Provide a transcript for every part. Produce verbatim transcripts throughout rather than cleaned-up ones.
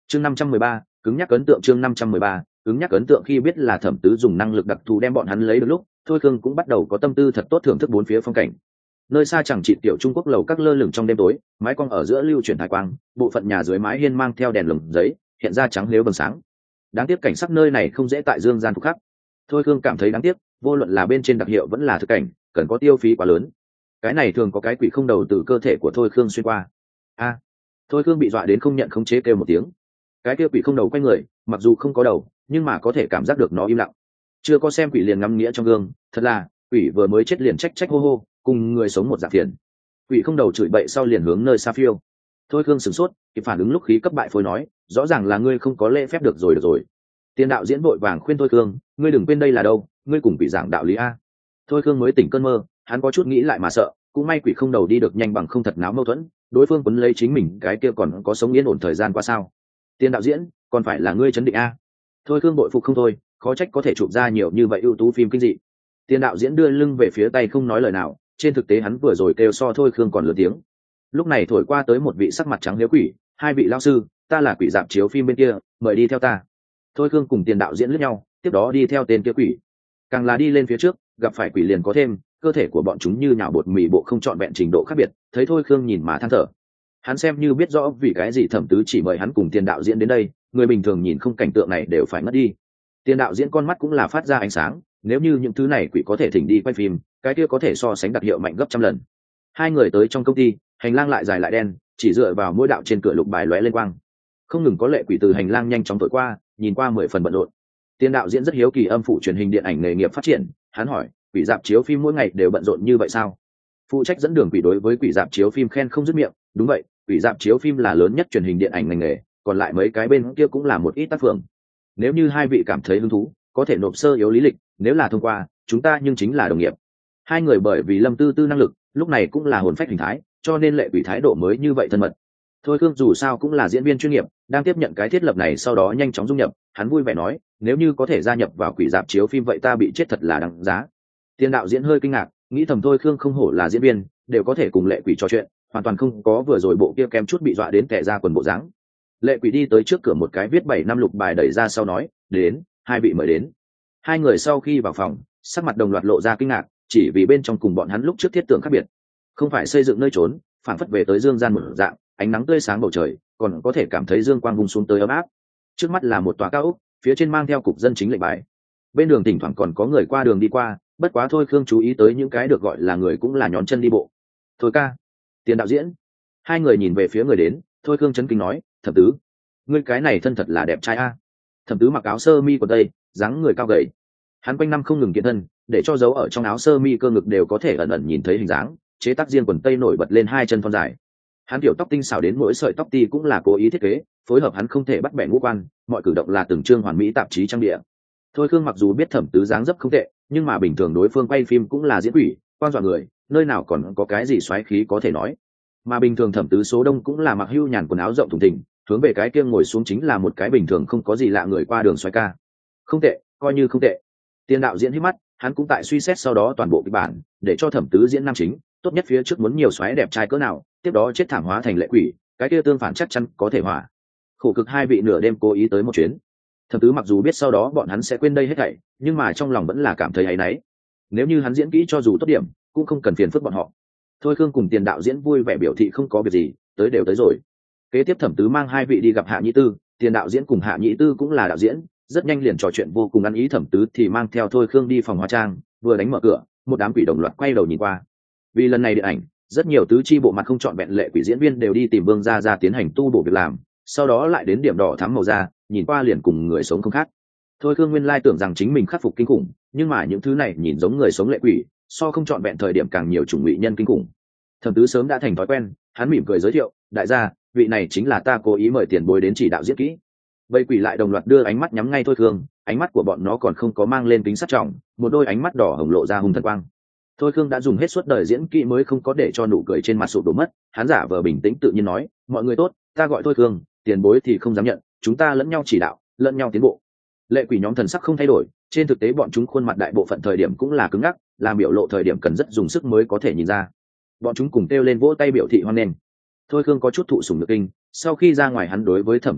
chương năm trăm mười ba cứng nhắc ấn tượng chương năm trăm mười ba cứng nhắc ấn tượng khi biết là thẩm tứ dùng năng lực đặc thù đem bọn hắn lấy được lúc, thôi khương cũng bắt đầu có tâm tư thật tốt thưởng thức bốn phía phong cảnh. Nơi xa chẳng trị tiểu Trung Quốc lầu các lơ lửng trong đêm tối, mái cong ở giữa lưu chuyển thái quang, bộ phận nhà dưới mái hiên mang theo đèn lồng giấy hiện ra trắng nếu vầng sáng. Đáng tiếc cảnh sắc nơi này không dễ tại dương gian phục khắc. Thôi khương cảm thấy đáng tiếc, vô luận là bên trên đặc hiệu vẫn là thực cảnh, cần có tiêu phí quá lớn. Cái này thường có cái quỷ không đầu từ cơ thể của thôi khương xuyên qua. A, thôi khương bị dọa đến không nhận khống chế kêu một tiếng. Cái kia quỷ không đầu quay người, mặc dù không có đầu nhưng mà có thể cảm giác được nó im lặng. Chưa có xem quỷ liền ngắm nghĩa trong gương, thật là quỷ vừa mới chết liền trách trách hô hô, cùng người sống một dạng phiền. Quỷ không đầu chửi bậy sau liền hướng nơi xa phiêu. Thôi khương sửng sốt, kịp phản ứng lúc khí cấp bại phối nói, rõ ràng là ngươi không có lễ phép được rồi được rồi. Tiền đạo diễn vội vàng khuyên thôi khương, ngươi đừng quên đây là đâu, ngươi cùng quỷ giảng đạo lý a. Thôi khương mới tỉnh cơn mơ, hắn có chút nghĩ lại mà sợ, cũng may quỷ không đầu đi được nhanh bằng không thật náo mâu thuẫn, đối phương quấn lấy chính mình cái kia còn có sống yên ổn thời gian qua sao. Tiền đạo diễn, còn phải là ngươi chấn định a. Thôi khương bội phục không thôi, khó trách có thể chụp ra nhiều như vậy ưu tú phim kinh dị. Tiền đạo diễn đưa lưng về phía tay không nói lời nào, trên thực tế hắn vừa rồi kêu so thôi khương còn lớn tiếng. Lúc này thổi qua tới một vị sắc mặt trắng liếu quỷ, hai vị lao sư, ta là quỷ dạp chiếu phim bên kia, mời đi theo ta. Thôi khương cùng tiền đạo diễn lướt nhau, tiếp đó đi theo tên kia quỷ. Càng là đi lên phía trước, gặp phải quỷ liền có thêm, cơ thể của bọn chúng như nhào bột mì bộ không trọn vẹn trình độ khác biệt, thấy thôi khương nhìn mà than thở. Hắn xem như biết rõ vì cái gì thẩm tứ chỉ mời hắn cùng tiền đạo diễn đến đây, người bình thường nhìn không cảnh tượng này đều phải ngất đi. Tiền đạo diễn con mắt cũng là phát ra ánh sáng, nếu như những thứ này quỷ có thể thỉnh đi quay phim, cái kia có thể so sánh đặc hiệu mạnh gấp trăm lần. Hai người tới trong công ty, hành lang lại dài lại đen, chỉ dựa vào mỗi đạo trên cửa lục bài lóe lên quang. Không ngừng có lệ quỷ từ hành lang nhanh chóng thổi qua, nhìn qua mười phần bận rộn. Tiền đạo diễn rất hiếu kỳ âm phủ truyền hình điện ảnh nghề nghiệp phát triển, hắn hỏi, quỷ dạp chiếu phim mỗi ngày đều bận rộn như vậy sao? Phụ trách dẫn đường quỷ đối với quỷ dạp chiếu phim khen không dứt miệng, đúng vậy, quỷ dạp chiếu phim là lớn nhất truyền hình điện ảnh ngành nghề, còn lại mấy cái bên kia cũng là một ít tác phẩm. Nếu như hai vị cảm thấy hứng thú, có thể nộp sơ yếu lý lịch, nếu là thông qua, chúng ta nhưng chính là đồng nghiệp. Hai người bởi vì Lâm Tư Tư năng lực, lúc này cũng là hồn phách hình thái, cho nên lệ quỷ thái độ mới như vậy thân mật. Thôi khương dù sao cũng là diễn viên chuyên nghiệp, đang tiếp nhận cái thiết lập này sau đó nhanh chóng dung nhập, hắn vui vẻ nói, nếu như có thể gia nhập vào quỷ dạp chiếu phim vậy ta bị chết thật là đáng giá. Tiền đạo diễn hơi kinh ngạc, nghĩ thầm thôi khương không hổ là diễn viên, đều có thể cùng lệ quỷ trò chuyện, hoàn toàn không có vừa rồi bộ kia kém chút bị dọa đến tè ra quần bộ dáng. Lệ quỷ đi tới trước cửa một cái viết bảy năm lục bài đẩy ra sau nói, đến, hai vị mời đến. Hai người sau khi vào phòng, sắc mặt đồng loạt lộ ra kinh ngạc, chỉ vì bên trong cùng bọn hắn lúc trước thiết tưởng khác biệt. Không phải xây dựng nơi trốn, phản phất về tới dương gian một dạng, ánh nắng tươi sáng bầu trời, còn có thể cảm thấy dương quang vùng xuống tới ấm áp. Trước mắt là một tòa cao ốc, phía trên mang theo cục dân chính lệnh bài. Bên đường thỉnh thoảng còn có người qua đường đi qua, bất quá thôi khương chú ý tới những cái được gọi là người cũng là nhón chân đi bộ. Thôi ca, tiền đạo diễn. Hai người nhìn về phía người đến, thôi khương chấn kinh nói, thẩm tứ, ngươi cái này thân thật là đẹp trai a. Thẩm tứ mặc áo sơ mi quần tây, dáng người cao gầy, hắn quanh năm không ngừng kiện thân, để cho dấu ở trong áo sơ mi cơ ngực đều có thể ẩn ẩn nhìn thấy hình dáng, chế tác riêng quần tây nổi bật lên hai chân thon dài. Hắn kiểu tóc tinh xảo đến mỗi sợi tóc ti cũng là cố ý thiết kế, phối hợp hắn không thể bắt bẻ ngũ quan, mọi cử động là từng chương hoàn mỹ tạp chí trang địa. Thôi khương mặc dù biết thẩm tứ dáng dấp không tệ, nhưng mà bình thường đối phương quay phim cũng là diễn quỷ, quan dọa người, nơi nào còn có cái gì xoáy khí có thể nói. Mà bình thường thẩm tứ số đông cũng là mặc hưu nhàn quần áo rộng thùng thình, hướng về cái kia ngồi xuống chính là một cái bình thường không có gì lạ người qua đường xoáy ca. Không tệ, coi như không tệ. Tiền đạo diễn hít mắt, hắn cũng tại suy xét sau đó toàn bộ kịch bản, để cho thẩm tứ diễn nam chính, tốt nhất phía trước muốn nhiều xoáy đẹp trai cỡ nào, tiếp đó chết thảm hóa thành lệ quỷ, cái kia tương phản chắc chắn có thể hỏa. Khổ cực hai vị nửa đêm cố ý tới một chuyến. Thẩm tứ mặc dù biết sau đó bọn hắn sẽ quên đây hết thảy, nhưng mà trong lòng vẫn là cảm thấy áy náy. Nếu như hắn diễn kỹ cho dù tốt điểm, cũng không cần phiền phức bọn họ. Thôi khương cùng tiền đạo diễn vui vẻ biểu thị không có việc gì, tới đều tới rồi. Kế tiếp thẩm tứ mang hai vị đi gặp Hạ Nhĩ Tư, tiền đạo diễn cùng Hạ Nhĩ Tư cũng là đạo diễn, rất nhanh liền trò chuyện vô cùng ăn ý. Thẩm tứ thì mang theo thôi khương đi phòng hóa trang, vừa đánh mở cửa, một đám quỷ đồng loạt quay đầu nhìn qua. Vì lần này điện ảnh, rất nhiều tứ chi bộ mặt không chọn vẹn lệ quỷ diễn viên đều đi tìm Vương gia gia tiến hành tu bổ việc làm, sau đó lại đến điểm đỏ thắm màu da, nhìn qua liền cùng người sống không khác. Thôi khương nguyên lai tưởng rằng chính mình khắc phục kinh khủng, nhưng mà những thứ này nhìn giống người sống lệ quỷ, so không chọn vẹn thời điểm càng nhiều chủng ngụy nhân kinh khủng. Thẩm tứ sớm đã thành thói quen, hắn mỉm cười giới thiệu, đại gia, vị này chính là ta cố ý mời tiền bối đến chỉ đạo diễn kỹ. Vây quỷ lại đồng loạt đưa ánh mắt nhắm ngay thôi khương, ánh mắt của bọn nó còn không có mang lên tính sát trọng, một đôi ánh mắt đỏ hồng lộ ra hung thần quang. Thôi khương đã dùng hết suốt đời diễn kỹ mới không có để cho nụ cười trên mặt sụp đổ mất, hắn giả vờ bình tĩnh tự nhiên nói, mọi người tốt, ta gọi thôi khương, tiền bối thì không dám nhận, chúng ta lẫn nhau chỉ đạo, lẫn nhau tiến bộ. Lệ quỷ nhóm thần sắc không thay đổi, trên thực tế bọn chúng khuôn mặt đại bộ phận thời điểm cũng là cứng ngắc, làm biểu lộ thời điểm cần rất dùng sức mới có thể nhìn ra. Bọn chúng cùng kêu lên vỗ tay biểu thị hoan nghênh. Thôi khương có chút thụ sủng nhược kinh, sau khi ra ngoài hắn đối với thẩm tứ nói,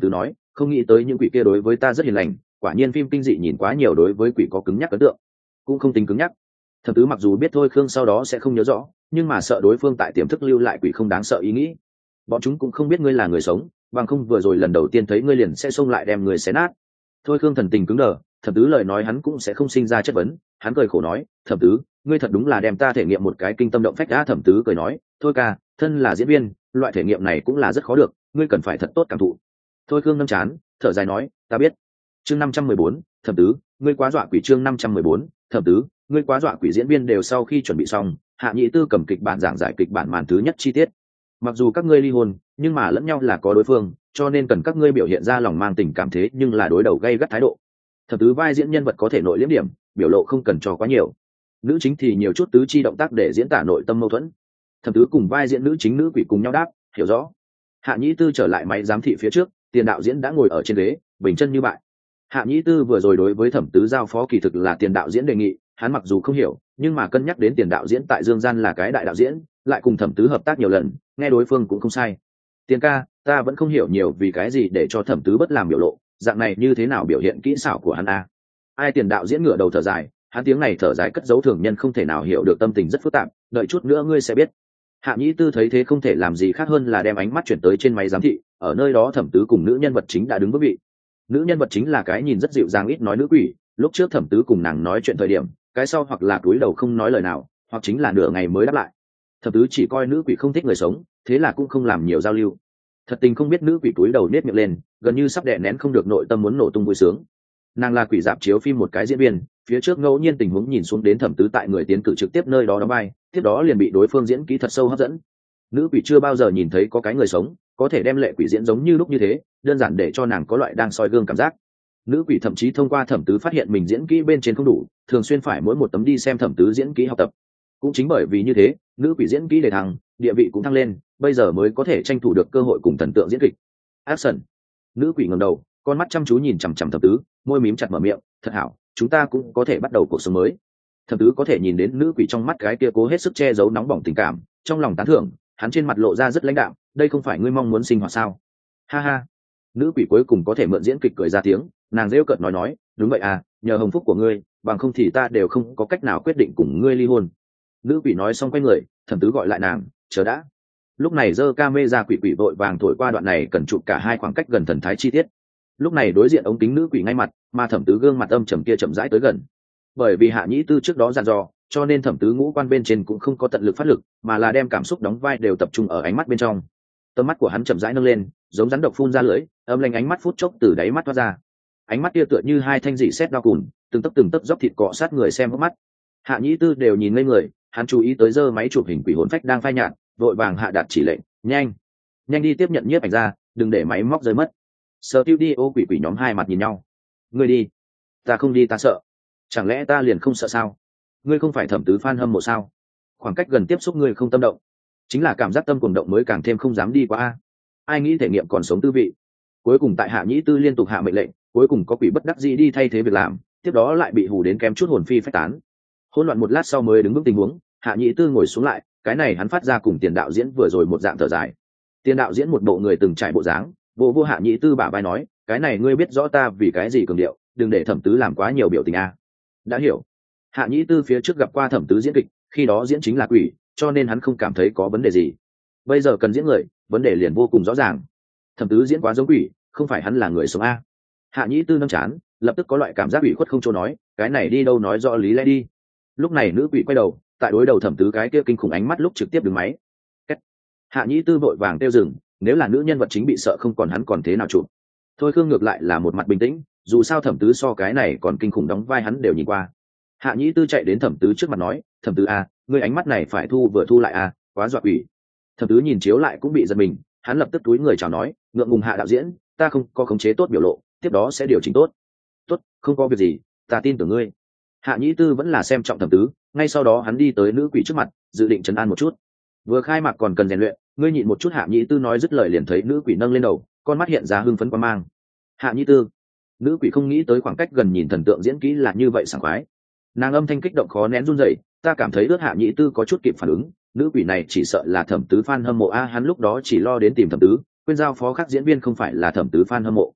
không nghĩ tới những quỷ kia đối với ta rất hiền lành, quả nhiên phim kinh dị nhìn quá nhiều đối với quỷ có cứng nhắc ấn tượng. Cũng không tính cứng nhắc. Thẩm Tứ mặc dù biết thôi Khương sau đó sẽ không nhớ rõ, nhưng mà sợ đối phương tại tiềm thức lưu lại quỷ không đáng sợ ý nghĩ. Bọn chúng cũng không biết ngươi là người sống, bằng không vừa rồi lần đầu tiên thấy ngươi liền sẽ xông lại đem người xé nát. Thôi Khương thần tình cứng đờ, Thẩm Tứ lời nói hắn cũng sẽ không sinh ra chất vấn, hắn cười khổ nói, Thẩm Tứ, ngươi thật đúng là đem ta thể nghiệm một cái kinh tâm động phách đã. Thẩm Tứ cười nói, thôi ca, thân là diễn viên, loại thể nghiệm này cũng là rất khó được, ngươi cần phải thật tốt cảm thụ. Thôi Khương nâng chán, thở dài nói, ta biết. Chương năm trăm mười bốn, Thẩm Tứ, ngươi quá dọa quỷ. Chương năm trăm mười bốn, Thẩm Tứ, ngươi quá dọa quỷ. Diễn viên đều sau khi chuẩn bị xong, Hạ Nhĩ Tư cầm kịch bản giảng giải kịch bản màn thứ nhất chi tiết. Mặc dù các ngươi ly hôn, nhưng mà lẫn nhau là có đối phương, cho nên cần các ngươi biểu hiện ra lòng mang tình cảm thế nhưng là đối đầu gay gắt thái độ. Thẩm Tứ vai diễn nhân vật có thể nội liễm điểm, biểu lộ không cần cho quá nhiều. Nữ chính thì nhiều chút tứ chi động tác để diễn tả nội tâm mâu thuẫn. Thẩm Tứ cùng vai diễn nữ chính nữ quỷ cùng nhau đáp, hiểu rõ. Hạ Nhĩ Tư trở lại máy giám thị phía trước, Tiền đạo diễn đã ngồi ở trên ghế, bình chân như bại. Hạ Nhĩ Tư vừa rồi đối với Thẩm Tứ giao phó kỳ thực là Tiền đạo diễn đề nghị, hắn mặc dù không hiểu, nhưng mà cân nhắc đến Tiền đạo diễn tại Dương Gian là cái đại đạo diễn, lại cùng Thẩm Tứ hợp tác nhiều lần, nghe đối phương cũng không sai. Tiền ca, ta vẫn không hiểu nhiều vì cái gì để cho Thẩm Tứ bất làm biểu lộ, dạng này như thế nào biểu hiện kỹ xảo của hắn a? Ai? Tiền đạo diễn ngửa đầu thở dài, hắn tiếng này thở dài cất giấu thường nhân không thể nào hiểu được tâm tình rất phức tạp, đợi chút nữa ngươi sẽ biết. Hạ Nhĩ Tư thấy thế không thể làm gì khác hơn là đem ánh mắt chuyển tới trên máy giám thị, ở nơi đó Thẩm Tứ cùng nữ nhân vật chính đã đứng bước vị. Nữ nhân vật chính là cái nhìn rất dịu dàng ít nói nữ quỷ, lúc trước Thẩm Tứ cùng nàng nói chuyện thời điểm, cái sau hoặc là cúi đầu không nói lời nào, hoặc chính là nửa ngày mới đáp lại. Thẩm Tứ chỉ coi nữ quỷ không thích người sống, thế là cũng không làm nhiều giao lưu. Thật tình không biết nữ quỷ cúi đầu nết miệng lên, gần như sắp đè nén không được nội tâm muốn nổ tung vui sướng. Nàng là quỷ dạp chiếu phim một cái diễn viên, phía trước ngẫu nhiên tình huống nhìn xuống đến Thẩm Tứ tại người tiến cử trực tiếp nơi đó đóng vai, tiếp đó liền bị đối phương diễn kỹ thật sâu hấp dẫn. Nữ quỷ chưa bao giờ nhìn thấy có cái người sống có thể đem lệ quỷ diễn giống như lúc như thế, đơn giản để cho nàng có loại đang soi gương cảm giác. Nữ quỷ thậm chí thông qua Thẩm Tứ phát hiện mình diễn kỹ bên trên không đủ, thường xuyên phải mỗi một tấm đi xem Thẩm Tứ diễn kỹ học tập. Cũng chính bởi vì như thế, nữ quỷ diễn kỹ để thăng, địa vị cũng thăng lên, bây giờ mới có thể tranh thủ được cơ hội cùng thần tượng diễn kịch. Action. Nữ quỷ ngẩng đầu, con mắt chăm chú nhìn chằm chằm Thẩm Tứ, môi mím chặt mở miệng, thật hảo, chúng ta cũng có thể bắt đầu cuộc sống mới. Thẩm Tứ có thể nhìn đến nữ quỷ trong mắt cái kia cố hết sức che giấu nóng bỏng tình cảm, trong lòng tán thưởng, hắn trên mặt lộ ra rất lãnh đạm, đây không phải ngươi mong muốn sinh hoạt sao? Ha ha. Nữ quỷ cuối cùng có thể mượn diễn kịch cười ra tiếng, nàng rêu cợt nói nói, đúng vậy à, nhờ hồng phúc của ngươi, bằng không thì ta đều không có cách nào quyết định cùng ngươi ly hôn. Nữ quỷ nói xong quay người, Thẩm Tứ gọi lại nàng, chờ đã. Lúc này giơ camera quỷ quỷ vội vàng thổi qua đoạn này cần chụp cả hai khoảng cách gần thần thái chi tiết. Lúc này đối diện ống kính nữ quỷ ngay mặt, mà Thẩm Tứ gương mặt âm trầm kia chậm rãi tới gần. Bởi vì Hạ Nhĩ Tư trước đó dặn dò, cho nên Thẩm Tứ ngũ quan bên trên cũng không có tận lực phát lực, mà là đem cảm xúc đóng vai đều tập trung ở ánh mắt bên trong. Tầm mắt của hắn chậm rãi nâng lên, giống rắn độc phun ra lưỡi, âm lanh ánh mắt phút chốc từ đáy mắt toát ra. Ánh mắt kia tựa như hai thanh dị sét đao cùn, từng tấc từng tấc dốc thịt cọ sát người xem hốc mắt. Hạ Nhĩ Tư đều nhìn ngây người, hắn chú ý tới giơ máy chụp hình quỷ hồn phách đang phai nhạt, vội vàng hạ đạt chỉ lệnh, nhanh, nhanh đi tiếp nhận nhiếp ảnh ra, đừng để máy móc rơi mất. Studio quỷ quỷ nhóm hai mặt nhìn nhau. Ngươi đi. Ta không đi ta sợ. Chẳng lẽ ta liền không sợ sao? Ngươi không phải Thẩm Tứ fan hâm mộ sao? Khoảng cách gần tiếp xúc ngươi không tâm động, chính là cảm giác tâm cuồng động mới càng thêm không dám đi qua a. Ai nghĩ thể nghiệm còn sống tư vị. Cuối cùng tại Hạ Nhĩ Tư liên tục hạ mệnh lệnh, cuối cùng có quỷ bất đắc dĩ đi thay thế việc làm, tiếp đó lại bị hù đến kém chút hồn phi phách tán. Hỗn loạn một lát sau mới đứng bước tình huống, Hạ Nhĩ Tư ngồi xuống lại, cái này hắn phát ra cùng Tiền đạo diễn vừa rồi một dạng thở dài. Tiền đạo diễn một bộ người từng trải bộ dáng, vô vô Hạ Nhĩ Tư bả vai nói, cái này ngươi biết rõ ta vì cái gì cường điệu, đừng để Thẩm Tứ làm quá nhiều biểu tình a. Đã hiểu. Hạ Nhĩ Tư phía trước gặp qua Thẩm Tứ diễn kịch, khi đó diễn chính là quỷ, cho nên hắn không cảm thấy có vấn đề gì. Bây giờ cần diễn người, vấn đề liền vô cùng rõ ràng. Thẩm Tứ diễn quá giống quỷ, không phải hắn là người sống a. Hạ Nhĩ Tư nâng chán, lập tức có loại cảm giác ủy khuất không chỗ nói, cái này đi đâu nói rõ lý lẽ đi. Lúc này nữ quỷ quay đầu, tại đối đầu Thẩm Tứ cái kia kinh khủng ánh mắt lúc trực tiếp đứng máy. Kết. Hạ Nhĩ Tư vội vàng tiêu dừng, nếu là nữ nhân vật chính bị sợ không còn hắn còn thế nào chụp. Thôi Khương ngược lại là một mặt bình tĩnh, dù sao Thẩm Tứ so cái này còn kinh khủng đóng vai hắn đều nhìn qua. Hạ Nhĩ Tư chạy đến Thẩm Tứ trước mặt nói, Thẩm Tứ a, ngươi ánh mắt này phải thu vừa thu lại a, quá dọa quỷ. Thẩm Tứ nhìn chiếu lại cũng bị giật mình, hắn lập tức túi người chào nói, ngượng ngùng Hạ đạo diễn, ta không có khống chế tốt biểu lộ, tiếp đó sẽ điều chỉnh tốt. Tốt, không có việc gì, ta tin tưởng ngươi. Hạ Nhĩ Tư vẫn là xem trọng Thẩm Tứ, ngay sau đó hắn đi tới nữ quỷ trước mặt, dự định trấn an một chút. Vừa khai mạc còn cần rèn luyện, ngươi nhịn một chút. Hạ Nhĩ Tư nói dứt lời liền thấy nữ quỷ nâng lên đầu, con mắt hiện ra hưng phấn quan mang. Hạ Nhĩ Tư. Nữ quỷ không nghĩ tới khoảng cách gần nhìn thần tượng diễn kỹ là như vậy sảng khoái. Nàng âm thanh kích động khó nén run rẩy, ta cảm thấy ước Hạ Nhĩ Tư có chút kịp phản ứng, nữ quỷ này chỉ sợ là Thẩm Tứ fan hâm mộ a, hắn lúc đó chỉ lo đến tìm Thẩm Tứ, quên giao phó khác diễn viên không phải là Thẩm Tứ fan hâm mộ.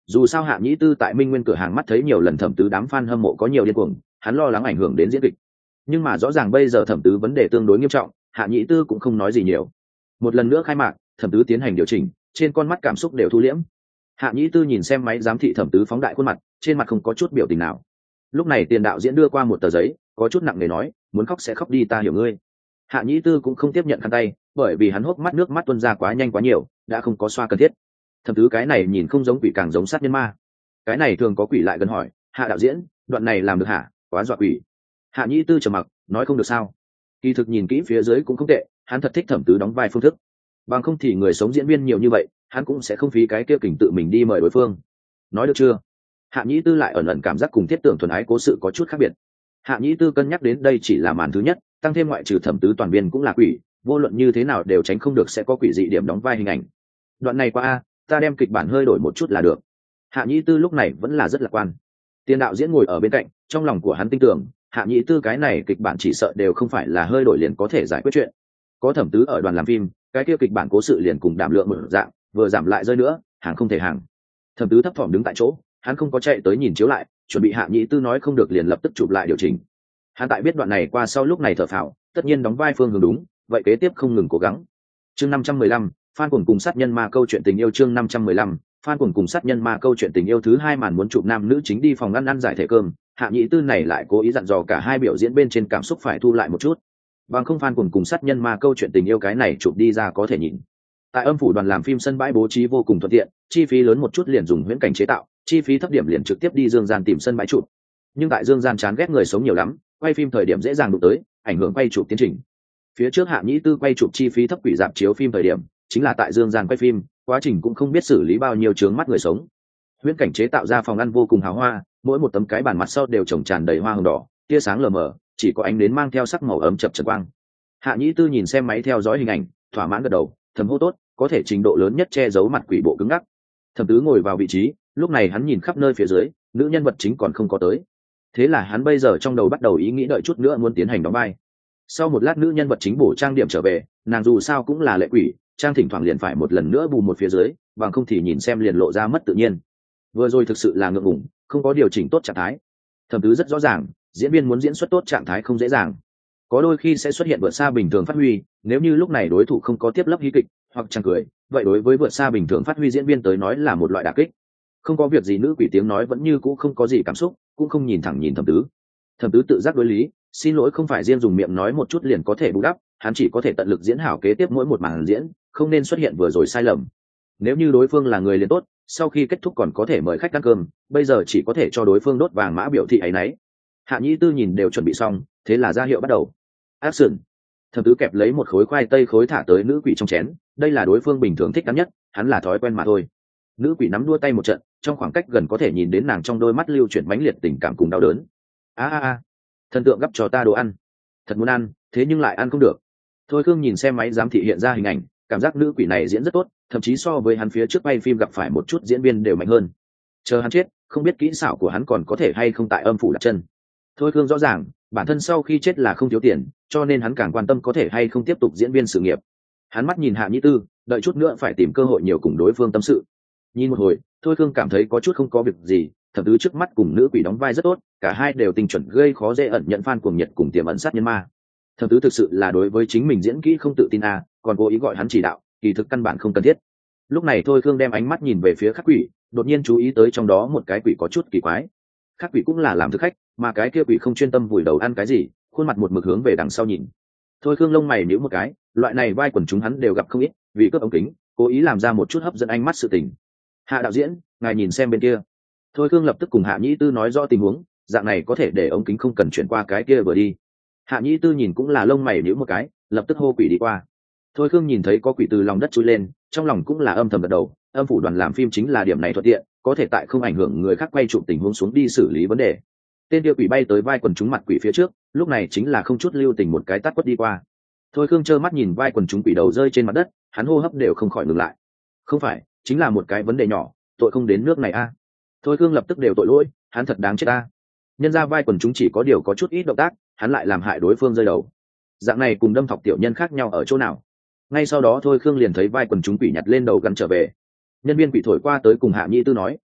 dù sao Hạ Nhĩ Tư tại Minh Nguyên cửa hàng mắt thấy nhiều lần thẩm tứ đám fan hâm mộ có nhiều điên cuồng, hắn lo lắng ảnh hưởng đến diễn kịch. Nhưng mà rõ ràng bây giờ thẩm tứ vấn đề tương đối nghiêm trọng, Hạ Nhĩ Tư cũng không nói gì nhiều. Một lần nữa khai mạc, thẩm tứ tiến hành điều chỉnh, trên con mắt cảm xúc đều thu liễm. Hạ Nhĩ Tư nhìn xem máy giám thị thẩm tứ phóng đại khuôn mặt, trên mặt không có chút biểu tình nào. Lúc này tiền đạo diễn đưa qua một tờ giấy, có chút nặng nề nói, muốn khóc sẽ khóc đi, ta hiểu ngươi. Hạ Nhĩ Tư cũng không tiếp nhận khăn tay, bởi vì hắn hốc mắt nước mắt tuôn ra quá nhanh quá nhiều, đã không có xoa cần thiết. Thẩm tứ cái này nhìn không giống quỷ càng giống sát nhân ma. Cái này thường có quỷ lại gần hỏi, Hạ đạo diễn, đoạn này làm được hả? Quá dọa quỷ. Hạ Nhĩ Tư trầm mặc, nói không được sao. Kỳ thực nhìn kỹ phía dưới cũng không tệ, hắn thật thích thẩm tứ đóng vai phương thức. Bằng không thì người sống diễn viên nhiều như vậy, hắn cũng sẽ không phí cái kia kình tự mình đi mời đối phương. Nói được chưa? Hạ Nhĩ Tư lại ẩn ẩn cảm giác cùng thiết tưởng thuần ái cố sự có chút khác biệt. Hạ Nhĩ Tư cân nhắc đến đây chỉ là màn thứ nhất, tăng thêm ngoại trừ thẩm tứ toàn viên cũng là quỷ, vô luận như thế nào đều tránh không được sẽ có quỷ dị điểm đóng vai hình ảnh. Đoạn này qua a, ta đem kịch bản hơi đổi một chút là được. Hạ Nhĩ Tư lúc này vẫn là rất lạc quan. Tiền đạo diễn ngồi ở bên cạnh, trong lòng của hắn tin tưởng, Hạ Nhĩ Tư cái này kịch bản chỉ sợ đều không phải là hơi đổi liền có thể giải quyết chuyện. Có thẩm tứ ở đoàn làm phim, cái kia kịch bản cố sự liền cùng đảm lượng một dạng, vừa giảm lại rơi nữa, hàng không thể hàng. Thẩm tứ thấp thỏm đứng tại chỗ, hắn không có chạy tới nhìn chiếu lại, chuẩn bị Hạ Nhĩ Tư nói không được liền lập tức chụp lại điều chỉnh. Hắn tại biết đoạn này qua sau lúc này thở phào, tất nhiên đóng vai phương hướng đúng, vậy kế tiếp không ngừng cố gắng. Chương năm trăm mười lăm, Phan Cuồng cùng sát nhân ma câu chuyện tình yêu. Chương năm trăm mười lăm, Phan Cuồng cùng sát nhân ma câu chuyện tình yêu. Thứ hai màn muốn chụp nam nữ chính đi phòng ăn ăn giải thể cơm, Hạ Nhĩ Tư này lại cố ý dặn dò cả hai biểu diễn bên trên cảm xúc phải thu lại một chút. Bằng không Phan Cuồng cùng sát nhân ma câu chuyện tình yêu cái này chụp đi ra có thể nhìn. Tại âm phủ đoàn làm phim sân bãi bố trí vô cùng thuận tiện, chi phí lớn một chút liền dùng huyễn cảnh chế tạo, chi phí thấp điểm liền trực tiếp đi dương gian tìm sân bãi chụp. Nhưng tại dương gian chán ghét người sống nhiều lắm, quay phim thời điểm dễ dàng đụng tới, ảnh hưởng quay chụp tiến trình. Phía trước Hạ Nhĩ Tư quay chụp chi phí thấp quỷ dạp chiếu phim thời điểm, chính là tại dương gian quay phim, quá trình cũng không biết xử lý bao nhiêu chướng mắt người sống. Huyễn cảnh chế tạo ra phòng ăn vô cùng hào hoa, mỗi một tấm cái bàn mặt sau đều trồng tràn đầy hoa hồng đỏ, tia sáng lờ mờ, chỉ có ánh nến mang theo sắc màu ấm chập chờn quang. Hạ Nhĩ Tư nhìn xem máy theo dõi hình ảnh, thỏa mãn gật đầu, thầm hô tốt, có thể trình độ lớn nhất che giấu mặt quỷ bộ cứng ngắc. Thẩm tứ ngồi vào vị trí, lúc này hắn nhìn khắp nơi phía dưới, nữ nhân vật chính còn không có tới. Thế là hắn bây giờ trong đầu bắt đầu ý nghĩ đợi chút nữa muốn tiến hành đóng vai. Sau một lát nữ nhân vật chính bổ trang điểm trở về, nàng dù sao cũng là lệ quỷ, trang thỉnh thoảng liền phải một lần nữa bù một phía dưới, bằng không thì nhìn xem liền lộ ra mất tự nhiên. Vừa rồi thực sự là ngượng ngùng, không có điều chỉnh tốt trạng thái. Thẩm tứ rất rõ ràng, diễn viên muốn diễn xuất tốt trạng thái không dễ dàng, có đôi khi sẽ xuất hiện vượt xa bình thường phát huy. Nếu như lúc này đối thủ không có tiếp lấp hí kịch hoặc chẳng cười, vậy đối với vượt xa bình thường phát huy diễn viên tới nói là một loại đả kích. Không có việc gì, nữ quỷ tiếng nói vẫn như cũ không có gì cảm xúc, cũng không nhìn thẳng nhìn thẩm tứ. Thẩm tứ tự giác đối lý, xin lỗi không phải riêng dùng miệng nói một chút liền có thể bù đắp, hắn chỉ có thể tận lực diễn hảo kế tiếp mỗi một màn diễn, không nên xuất hiện vừa rồi sai lầm. Nếu như đối phương là người liền tốt, sau khi kết thúc còn có thể mời khách ăn cơm, bây giờ chỉ có thể cho đối phương đốt vàng mã biểu thị ấy nấy. Hạ Nhĩ Tư nhìn đều chuẩn bị xong, thế là ra hiệu bắt đầu. Action. Thẩm tứ kẹp lấy một khối khoai tây khối thả tới nữ quỷ trong chén, đây là đối phương bình thường thích ăn nhất, hắn là thói quen mà thôi. Nữ quỷ nắm đua tay một trận, trong khoảng cách gần có thể nhìn đến nàng trong đôi mắt lưu chuyển mãnh liệt tình cảm cùng đau đớn. A a a, thần tượng gấp cho ta đồ ăn, thật muốn ăn, thế nhưng lại ăn không được. Thôi Khương nhìn xem máy giám thị hiện ra hình ảnh, cảm giác nữ quỷ này diễn rất tốt, thậm chí so với hắn phía trước bay phim gặp phải một chút diễn viên đều mạnh hơn. Chờ hắn chết, không biết kỹ xảo của hắn còn có thể hay không tại âm phủ đặt chân. Thôi Khương rõ ràng, bản thân sau khi chết là không thiếu tiền, cho nên hắn càng quan tâm có thể hay không tiếp tục diễn viên sự nghiệp. Hắn mắt nhìn Hạ Nhĩ Tư, đợi chút nữa phải tìm cơ hội nhiều cùng đối phương tâm sự. Nhìn một hồi, Thôi Khương cảm thấy có chút không có việc gì, thẩm tứ trước mắt cùng nữ quỷ đóng vai rất tốt, cả hai đều tình chuẩn gây khó dễ ẩn nhận fan cuồng nhiệt cùng tiềm ẩn sát nhân ma. Thẩm tứ thực sự là đối với chính mình diễn kỹ không tự tin à, còn cố ý gọi hắn chỉ đạo, kỳ thực căn bản không cần thiết. Lúc này Thôi Khương đem ánh mắt nhìn về phía khắc quỷ, đột nhiên chú ý tới trong đó một cái quỷ có chút kỳ quái. Khắc quỷ cũng là làm thực khách, mà cái kia quỷ không chuyên tâm vùi đầu ăn cái gì, khuôn mặt một mực hướng về đằng sau nhìn. Thôi Khương lông mày nhíu một cái, loại này vai quần chúng hắn đều gặp không ít, vì cướp ống kính, cố ý làm ra một chút hấp dẫn ánh mắt sự tình. Hạ đạo diễn, ngài nhìn xem bên kia. Thôi Khương lập tức cùng Hạ Nhĩ Tư nói rõ tình huống, dạng này có thể để ống kính không cần chuyển qua cái kia vừa đi. Hạ Nhĩ Tư nhìn cũng là lông mày nhíu một cái, lập tức hô quỷ đi qua. Thôi Khương nhìn thấy có quỷ từ lòng đất chui lên, trong lòng cũng là âm thầm gật đầu, âm phủ đoàn làm phim chính là điểm này thuận tiện, có thể tại không ảnh hưởng người khác quay chụp tình huống xuống đi xử lý vấn đề. Tên kia quỷ bay tới vai quần chúng mặt quỷ phía trước, lúc này chính là không chút lưu tình một cái tát quất đi qua. Thôi Khương trơ mắt nhìn vai quần chúng quỷ đầu rơi trên mặt đất, hắn hô hấp đều không khỏi ngừng lại. Không phải, chính là một cái vấn đề nhỏ, tội không đến nước này a. À. Thôi Khương lập tức đều tội lỗi, hắn thật đáng chết a. À. Nhân ra vai quần chúng chỉ có điều có chút ít động tác, hắn lại làm hại đối phương rơi đầu. Dạng này cùng đâm thọc tiểu nhân khác nhau ở chỗ nào? Ngay sau đó Thôi Khương liền thấy vai quần chúng quỷ nhặt lên đầu gắn trở về. Nhân viên quỷ thổi qua tới cùng Hạ Nhĩ Tư nói,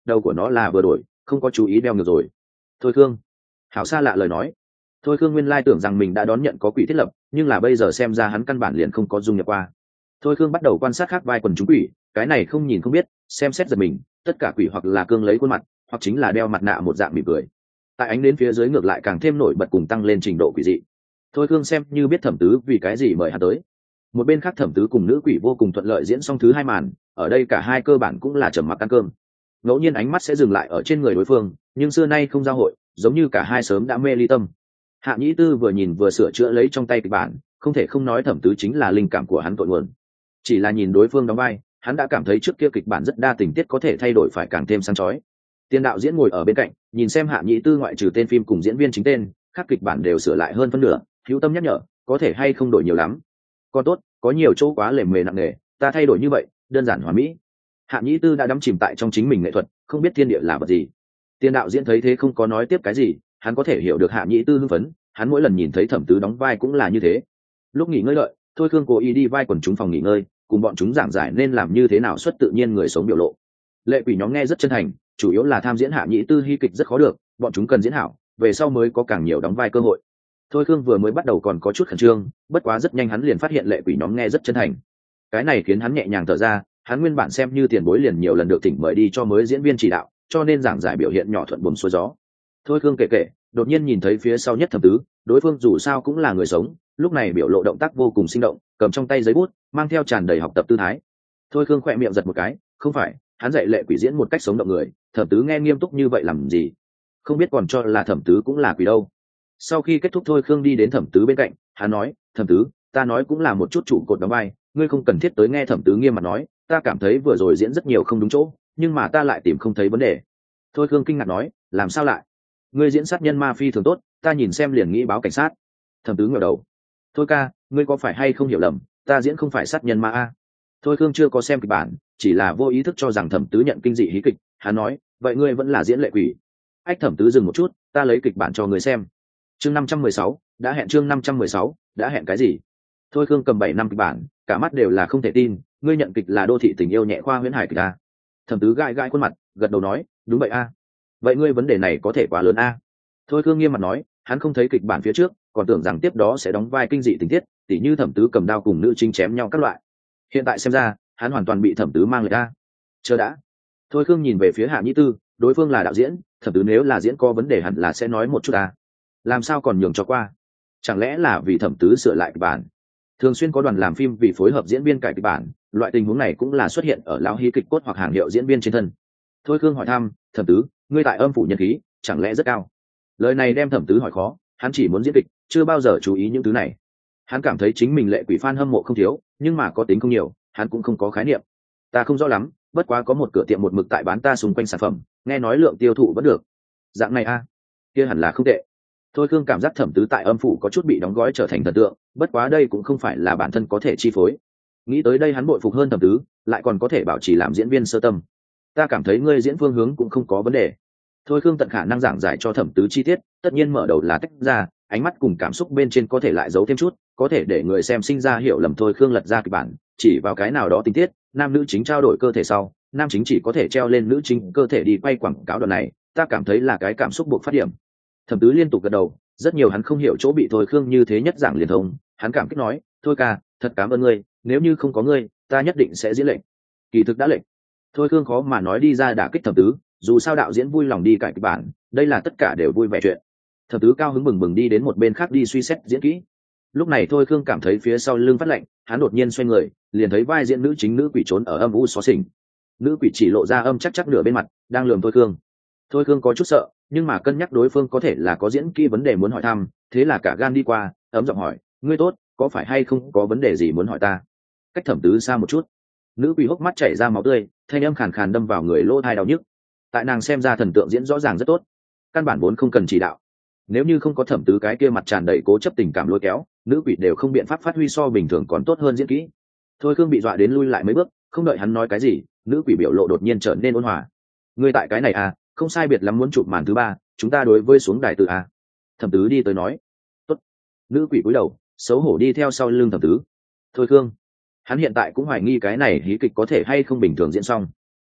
đầu của nó là vừa đổi, không có chú ý đeo ngược rồi. Thôi Khương, hảo xa lạ lời nói. Thôi Khương nguyên lai tưởng rằng mình đã đón nhận có quỷ thiết lập, nhưng là bây giờ xem ra hắn căn bản liền không có dung nhập qua. Thôi Khương bắt đầu quan sát khác vai quần chúng quỷ, cái này không nhìn không biết, xem xét giật mình, tất cả quỷ hoặc là cương lấy khuôn mặt, hoặc chính là đeo mặt nạ một dạng mỉm cười. Tại ánh đến phía dưới ngược lại càng thêm nổi bật cùng tăng lên trình độ quỷ dị. Thôi Khương xem như biết Thẩm Tứ vì cái gì mời hắn tới. Một bên khác Thẩm Tứ cùng nữ quỷ vô cùng thuận lợi diễn xong thứ hai màn, ở đây cả hai cơ bản cũng là trầm mặc ăn cơm. Ngẫu nhiên ánh mắt sẽ dừng lại ở trên người đối phương, nhưng xưa nay không giao hội, giống như cả hai sớm đã mê ly tâm. Hạ Nhĩ Tư vừa nhìn vừa sửa chữa lấy trong tay kịch bản, không thể không nói Thẩm Tứ chính là linh cảm của hắn cội nguồn. Chỉ là nhìn đối phương đóng vai, hắn đã cảm thấy trước kia kịch bản rất đa tình tiết có thể thay đổi phải càng thêm sáng chói. Tiên đạo diễn ngồi ở bên cạnh, nhìn xem Hạ Nhĩ Tư ngoại trừ tên phim cùng diễn viên chính tên, các kịch bản đều sửa lại hơn phân nửa, hữu tâm nhắc nhở, có thể hay không đổi nhiều lắm. Còn tốt, có nhiều chỗ quá lề mề nặng nề, ta thay đổi như vậy, đơn giản hoàn mỹ. Hạ Nhĩ Tư đã đắm chìm tại trong chính mình nghệ thuật, không biết thiên địa là vật gì. Tiên đạo diễn thấy thế không có nói tiếp cái gì, hắn có thể hiểu được Hạ Nhĩ Tư hưng phấn, hắn mỗi lần nhìn thấy Thẩm Tứ đóng vai cũng là như thế. Lúc nghỉ ngơi đợi, Thôi Khương cố ý đi vai quần chúng phòng nghỉ ngơi, cùng bọn chúng giảng giải nên làm như thế nào xuất tự nhiên người sống biểu lộ. Lệ quỷ nhóm nghe rất chân thành, chủ yếu là tham diễn Hạ Nhĩ Tư hy kịch rất khó được, bọn chúng cần diễn hảo, về sau mới có càng nhiều đóng vai cơ hội. Thôi Khương vừa mới bắt đầu còn có chút khẩn trương, bất quá rất nhanh hắn liền phát hiện lệ quỷ nhóm nghe rất chân thành. Cái này khiến hắn nhẹ nhàng thở ra, hắn nguyên bản xem như tiền bối liền nhiều lần được thỉnh mời đi cho mới diễn viên chỉ đạo, cho nên giảng giải biểu hiện nhỏ thuận buồm xuôi gió. Thôi Khương kể kể, đột nhiên nhìn thấy phía sau nhất Thẩm Tứ, đối phương dù sao cũng là người sống, lúc này biểu lộ động tác vô cùng sinh động, cầm trong tay giấy bút, mang theo tràn đầy học tập tư thái. Thôi Khương khỏe miệng giật một cái, không phải, hắn dạy lệ quỷ diễn một cách sống động người, Thẩm Tứ nghe nghiêm túc như vậy làm gì? Không biết còn cho là Thẩm Tứ cũng là quỷ đâu. Sau khi kết thúc Thôi Khương đi đến Thẩm Tứ bên cạnh, hắn nói, Thẩm Tứ, ta nói cũng là một chút trụ cột đóng vai, ngươi không cần thiết tới nghe Thẩm Tứ nghiêm mặt nói, ta cảm thấy vừa rồi diễn rất nhiều không đúng chỗ, nhưng mà ta lại tìm không thấy vấn đề. Thôi Khương kinh ngạc nói, làm sao lại? Ngươi diễn sát nhân ma phi thường tốt, ta nhìn xem liền nghĩ báo cảnh sát. Thẩm Tứ ngẩng đầu, thôi ca, ngươi có phải hay không hiểu lầm, ta diễn không phải sát nhân ma a. Thôi Khương chưa có xem kịch bản, chỉ là vô ý thức cho rằng Thẩm Tứ nhận kinh dị hí kịch, hắn nói, vậy ngươi vẫn là diễn lệ quỷ. Ách Thẩm Tứ dừng một chút, ta lấy kịch bản cho ngươi xem. Chương năm trăm mười sáu, đã hẹn chương năm trăm mười sáu, đã hẹn cái gì? Thôi Khương cầm bảy năm kịch bản, cả mắt đều là không thể tin, ngươi nhận kịch là đô thị tình yêu nhẹ khoa huyễn hải kịch a. Thẩm Tứ gãi gãi khuôn mặt, gật đầu nói, đúng vậy a. Vậy ngươi vấn đề này có thể quá lớn a. Thôi Khương nghiêm mặt nói, hắn không thấy kịch bản phía trước, còn tưởng rằng tiếp đó sẽ đóng vai kinh dị tình tiết, tỉ như Thẩm Tứ cầm đao cùng nữ chính chém nhau các loại. Hiện tại xem ra, hắn hoàn toàn bị Thẩm Tứ mang lệch a. Chờ đã. Thôi Khương nhìn về phía Hạ Nhĩ Tư, đối phương là đạo diễn, Thẩm Tứ nếu là diễn có vấn đề hẳn là sẽ nói một chút a. Làm sao còn nhường cho qua? Chẳng lẽ là vì Thẩm Tứ sửa lại kịch bản? Thường xuyên có đoàn làm phim vì phối hợp diễn viên cải kịch bản, loại tình huống này cũng là xuất hiện ở lão hí kịch cốt hoặc hàng hiệu diễn viên trên thân. Thôi Khương hỏi thăm, Thẩm Tứ, ngươi tại âm phủ nhân khí chẳng lẽ rất cao? Lời này đem Thẩm Tứ hỏi khó, hắn chỉ muốn diễn kịch, chưa bao giờ chú ý những thứ này. Hắn cảm thấy chính mình lệ quỷ fan hâm mộ không thiếu, nhưng mà có tính không nhiều, hắn cũng không có khái niệm. Ta không rõ lắm, bất quá có một cửa tiệm một mực tại bán ta xung quanh sản phẩm, nghe nói lượng tiêu thụ vẫn được. Dạng này a, kia hẳn là không tệ. Thôi Khương cảm giác Thẩm Tứ tại âm phủ có chút bị đóng gói trở thành thần tượng, bất quá đây cũng không phải là bản thân có thể chi phối. Nghĩ tới đây hắn bội phục hơn Thẩm Tứ, lại còn có thể bảo trì làm diễn viên sơ tâm. Ta cảm thấy ngươi diễn phương hướng cũng không có vấn đề. Thôi Khương tận khả năng giảng giải cho Thẩm Tứ chi tiết, tất nhiên mở đầu là tách ra, ánh mắt cùng cảm xúc bên trên có thể lại giấu thêm chút, có thể để người xem sinh ra hiểu lầm. Thôi Khương lật ra kịch bản, chỉ vào cái nào đó tình tiết, nam nữ chính trao đổi cơ thể sau, nam chính chỉ có thể treo lên nữ chính cơ thể đi quay quảng cáo đoạn này, ta cảm thấy là cái cảm xúc buộc phát điểm. Thẩm Tứ liên tục gật đầu, rất nhiều hắn không hiểu chỗ bị Thôi Khương như thế nhất giảng liền thông, hắn cảm kích nói, thôi ca, thật cảm ơn ngươi, nếu như không có ngươi, ta nhất định sẽ diễn lệnh. Kỳ thực đã lệnh. Thôi Khương khó mà nói đi ra đả kích Thẩm Tứ, dù sao đạo diễn vui lòng đi cải kịch bản, đây là tất cả đều vui vẻ chuyện. Thẩm Tứ cao hứng bừng bừng đi đến một bên khác đi suy xét diễn kỹ. Lúc này Thôi Khương cảm thấy phía sau lưng phát lạnh, hắn đột nhiên xoay người, liền thấy vai diễn nữ chính nữ quỷ trốn ở âm u xó xỉnh. Nữ quỷ chỉ lộ ra âm chắc chắc nửa bên mặt, đang lườm Thôi Khương. Thôi Khương có chút sợ, nhưng mà cân nhắc đối phương có thể là có diễn kỹ vấn đề muốn hỏi thăm, thế là cả gan đi qua, ấm giọng hỏi, ngươi tốt, có phải hay không có vấn đề gì muốn hỏi ta? Cách Thẩm Tứ xa một chút. Nữ quỷ hốc mắt chảy ra máu tươi, thanh âm khàn khàn đâm vào người lỗ tai đau nhức. Tại nàng xem ra thần tượng diễn rõ ràng rất tốt, căn bản vốn không cần chỉ đạo. Nếu như không có Thẩm Tứ cái kia mặt tràn đầy cố chấp tình cảm lôi kéo, nữ quỷ đều không biện pháp phát huy so bình thường còn tốt hơn diễn kỹ. Thôi Khương bị dọa đến lui lại mấy bước, không đợi hắn nói cái gì, nữ quỷ biểu lộ đột nhiên trở nên ôn hòa. Ngươi tại cái này à, không sai biệt lắm muốn chụp màn thứ ba, chúng ta đối với xuống đài tự à. Thẩm Tứ đi tới nói. Tốt. Nữ quỷ cúi đầu, xấu hổ đi theo sau lưng Thẩm Tứ. Thôi Khương, hắn hiện tại cũng hoài nghi cái này hí kịch có thể hay không bình thường diễn xong.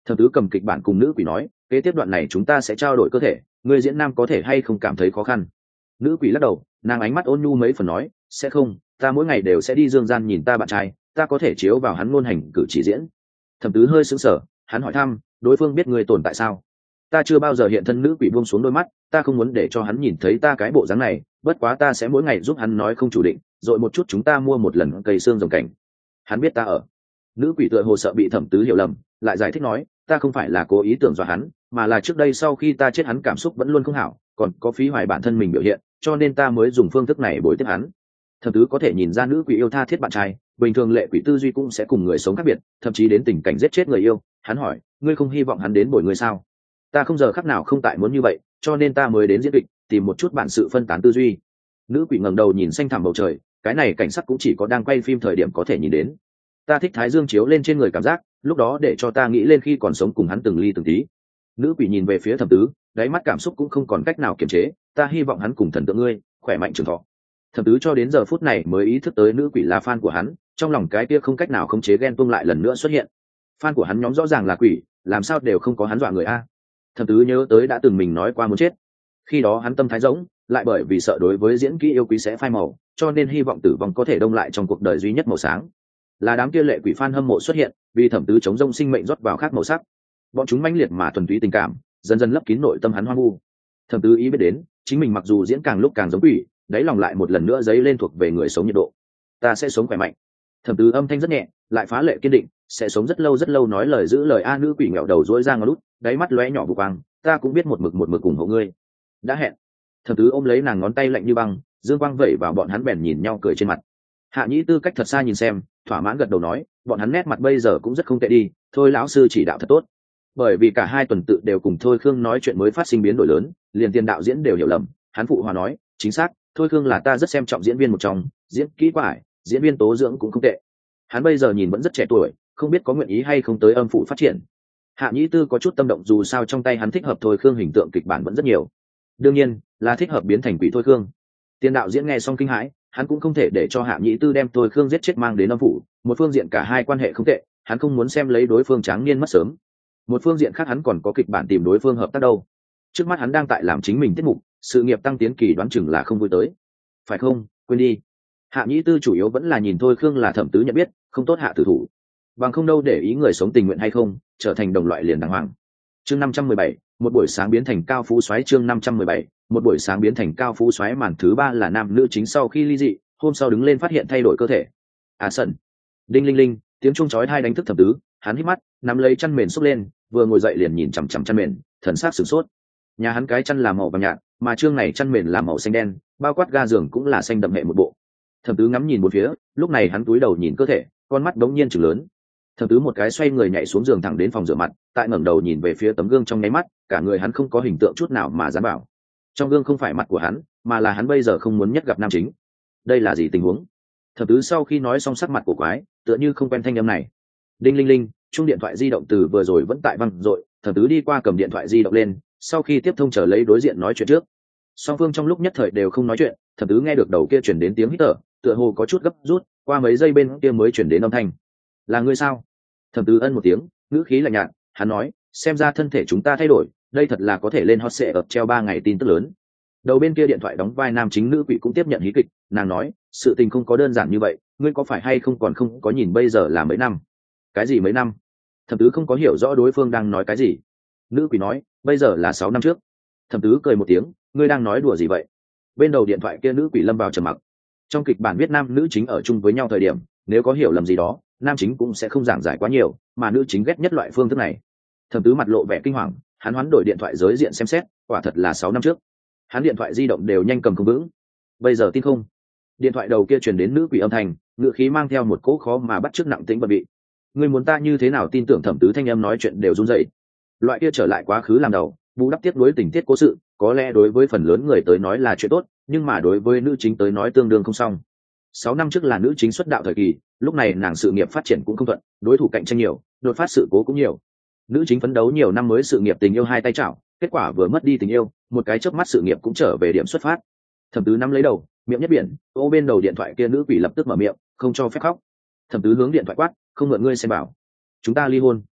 Thẩm Tứ cầm kịch bản cùng nữ quỷ nói, kế tiếp đoạn này chúng ta sẽ trao đổi cơ thể, người diễn nam có thể hay không cảm thấy khó khăn. Nữ quỷ lắc đầu, nàng ánh mắt ôn nhu mấy phần nói, sẽ không, ta mỗi ngày đều sẽ đi dương gian nhìn ta bạn trai, ta có thể chiếu vào hắn ngôn hành cử chỉ diễn. Thẩm Tứ hơi sững sờ, hắn hỏi thăm, đối phương biết người tồn tại sao? Ta chưa bao giờ hiện thân. Nữ quỷ buông xuống đôi mắt, ta không muốn để cho hắn nhìn thấy ta cái bộ dáng này, bất quá ta sẽ mỗi ngày giúp hắn nói không chủ định, rồi một chút chúng ta mua một lần cây xương rồng cảnh. Hắn biết ta ở. Nữ quỷ tựa hồ sợ bị Thẩm Tứ hiểu lầm, lại giải thích nói, ta không phải là cố ý tưởng dọa hắn, mà là trước đây sau khi ta chết hắn cảm xúc vẫn luôn không hảo, còn có phí hoài bản thân mình biểu hiện, cho nên ta mới dùng phương thức này bồi tiếp hắn. Thẩm Tứ có thể nhìn ra nữ quỷ yêu tha thiết bạn trai, bình thường lệ quỷ tư duy cũng sẽ cùng người sống khác biệt, thậm chí đến tình cảnh giết chết người yêu. Hắn hỏi, ngươi không hy vọng hắn đến bồi ngươi sao? Ta không giờ khắc nào không tại muốn như vậy, cho nên ta mới đến diễn kịch, tìm một chút bản sự phân tán tư duy. Nữ quỷ ngẩng đầu nhìn xanh thẳm bầu trời, cái này cảnh sắc cũng chỉ có đang quay phim thời điểm có thể nhìn đến. Ta thích thái dương chiếu lên trên người cảm giác, lúc đó để cho ta nghĩ lên khi còn sống cùng hắn từng ly từng tí. Nữ quỷ nhìn về phía Thẩm Tứ, đáy mắt cảm xúc cũng không còn cách nào kiềm chế, ta hy vọng hắn cùng thần tượng ngươi khỏe mạnh trường thọ. Thẩm Tứ cho đến giờ phút này mới ý thức tới nữ quỷ là fan của hắn, trong lòng cái kia không cách nào khống chế ghen tuông lại lần nữa xuất hiện. Fan của hắn nhóm rõ ràng là quỷ, làm sao đều không có hắn dọa người a. Thẩm Tứ nhớ tới đã từng mình nói qua muốn chết, khi đó hắn tâm thái rỗng, lại bởi vì sợ đối với diễn kỹ yêu quý sẽ phai màu, cho nên hy vọng tử vong có thể đông lại trong cuộc đời duy nhất màu sáng. Là đám kia lệ quỷ fan hâm mộ xuất hiện, vì Thẩm Tứ chống rông sinh mệnh rót vào khác màu sắc. Bọn chúng mãnh liệt mà thuần túy tình cảm, dần dần lấp kín nội tâm hắn hoang vu. Thẩm Tứ ý biết đến, chính mình mặc dù diễn càng lúc càng giống quỷ, đáy lòng lại một lần nữa dấy lên thuộc về người sống nhiệt độ. Ta sẽ sống khỏe mạnh. Thẩm Tứ âm thanh rất nhẹ, lại phá lệ kiên định, sẽ sống rất lâu rất lâu, nói lời giữ lời a. Nữ quỷ ngẹo đầu dỗi ra ngó lút, đáy mắt lóe nhỏ vụ quang, ta cũng biết một mực một mực ủng hộ ngươi. Đã hẹn. Thẩm Tứ ôm lấy nàng ngón tay lạnh như băng, dương quang vẩy vào bọn hắn bèn nhìn nhau cười trên mặt. Hạ Nhĩ Tư cách thật xa nhìn xem, thỏa mãn gật đầu nói, bọn hắn nét mặt bây giờ cũng rất không tệ đi, thôi lão sư chỉ đạo thật tốt. Bởi vì cả hai tuần tự đều cùng Thôi Khương nói chuyện mới phát sinh biến đổi lớn, liền tiền đạo diễn đều hiểu lầm. Hắn phụ hòa nói, chính xác, Thôi Khương là ta rất xem trọng diễn viên một trong, diễn kỹ quá ải, diễn viên tố dưỡng cũng không tệ. Hắn bây giờ nhìn vẫn rất trẻ tuổi, không biết có nguyện ý hay không tới âm phụ phát triển. Hạ Nhĩ Tư có chút tâm động, dù sao trong tay hắn thích hợp Thôi Khương hình tượng kịch bản vẫn rất nhiều, đương nhiên là thích hợp biến thành quỷ Thôi Khương. Tiền đạo diễn nghe xong kinh hãi, hắn cũng không thể để cho Hạ Nhĩ Tư đem Thôi Khương giết chết mang đến âm phủ. Một phương diện cả hai quan hệ không tệ, hắn không muốn xem lấy đối phương tráng niên mất sớm. Một phương diện khác hắn còn có kịch bản tìm đối phương hợp tác đâu. Trước mắt hắn đang tại làm chính mình tiết mục, sự nghiệp tăng tiến kỳ đoán chừng là không vui tới. Phải không, quên đi. Hạ Nhĩ Tư chủ yếu vẫn là nhìn Thôi Khương là Thẩm Tứ nhận biết, không tốt hạ tử thủ. Bằng không đâu để ý người sống tình nguyện hay không, trở thành đồng loại liền đàng hoàng. Chương năm trăm mười bảy, một buổi sáng biến thành cao phú soái. Chương năm trăm mười bảy, một buổi sáng biến thành cao phú soái. Màn thứ ba là nam nữ chính sau khi ly dị, hôm sau đứng lên phát hiện thay đổi cơ thể. À sần. Đinh linh linh, tiếng chuông chói tai đánh thức Thẩm Tứ, hắn hít mắt, nắm lấy chăn mền xốc lên, vừa ngồi dậy liền nhìn chằm chằm chăn mền, thần sắc sửng sốt. Nhà hắn cái chăn là màu vàng nhạt, mà chương này chăn mền là màu xanh đen, bao quát ga giường cũng là xanh đậm hệ một bộ. Thẩm Tứ ngắm nhìn một phía, lúc này hắn cúi đầu nhìn cơ thể, con mắt đống nhiên trừng lớn. Thẩm Tứ một cái xoay người nhảy xuống giường thẳng đến phòng rửa mặt, tại ngẩng đầu nhìn về phía tấm gương trong nháy mắt, cả người hắn không có hình tượng chút nào mà dám bảo. Trong gương không phải mặt của hắn, mà là hắn bây giờ không muốn nhất gặp nam chính. Đây là gì tình huống? Thẩm Tứ sau khi nói xong sắc mặt của quái, tựa như không quen thanh âm này. Đinh linh linh, chuông điện thoại di động từ vừa rồi vẫn tại vang dội, Thẩm Tứ đi qua cầm điện thoại di động lên, sau khi tiếp thông trở lấy đối diện nói chuyện trước. Song phương trong lúc nhất thời đều không nói chuyện, Thẩm Tứ nghe được đầu kia truyền đến tiếng hít thở, tựa hồ có chút gấp rút, qua mấy giây bên kia mới truyền đến âm thanh. Là ngươi sao? Thẩm Tứ ân một tiếng, ngữ khí lạnh nhạt, hắn nói, xem ra thân thể chúng ta thay đổi, đây thật là có thể lên hot search ập treo ba ngày tin tức lớn. Đầu bên kia điện thoại đóng vai nam chính nữ quỷ cũng tiếp nhận hí kịch, nàng nói, sự tình không có đơn giản như vậy, ngươi có phải hay không còn không có nhìn bây giờ là mấy năm? Cái gì mấy năm? Thẩm Tứ không có hiểu rõ đối phương đang nói cái gì. Nữ quỷ nói, bây giờ là sáu năm trước. Thẩm Tứ cười một tiếng, ngươi đang nói đùa gì vậy? Bên đầu điện thoại kia nữ quỷ lâm vào trầm mặc. Trong kịch bản viết nam nữ chính ở chung với nhau thời điểm, nếu có hiểu lầm gì đó, nam chính cũng sẽ không giảng giải quá nhiều, mà nữ chính ghét nhất loại phương thức này. Thẩm Tứ mặt lộ vẻ kinh hoàng, hắn hoán đổi điện thoại giới diện xem xét, quả thật là sáu năm trước. Hắn điện thoại di động đều nhanh cầm không vững. Bây giờ tin không? Điện thoại đầu kia truyền đến nữ quỷ âm thanh, ngựa khí mang theo một cỗ khó mà bắt chước nặng tĩnh bận bị. Ngươi muốn ta như thế nào tin tưởng? Thẩm Tứ thanh âm nói chuyện đều run rẩy. Loại kia trở lại quá khứ làm đầu, bù đắp tiếp nối tình tiết cố sự, có lẽ đối với phần lớn người tới nói là chuyện tốt, nhưng mà đối với nữ chính tới nói tương đương không xong. Sáu năm trước là nữ chính xuất đạo thời kỳ, lúc này nàng sự nghiệp phát triển cũng không thuận, đối thủ cạnh tranh nhiều, đột phát sự cố cũng nhiều. Nữ chính phấn đấu nhiều năm mới sự nghiệp tình yêu hai tay chảo, kết quả vừa mất đi tình yêu, một cái chớp mắt sự nghiệp cũng trở về điểm xuất phát. Thẩm Tứ nắm lấy đầu, miệng nhất biển, ô bên đầu điện thoại kia nữ quỷ lập tức mở miệng, không cho phép khóc. Thẩm Tứ hướng điện thoại quát, không mượn ngươi xem bảo, chúng ta ly hôn.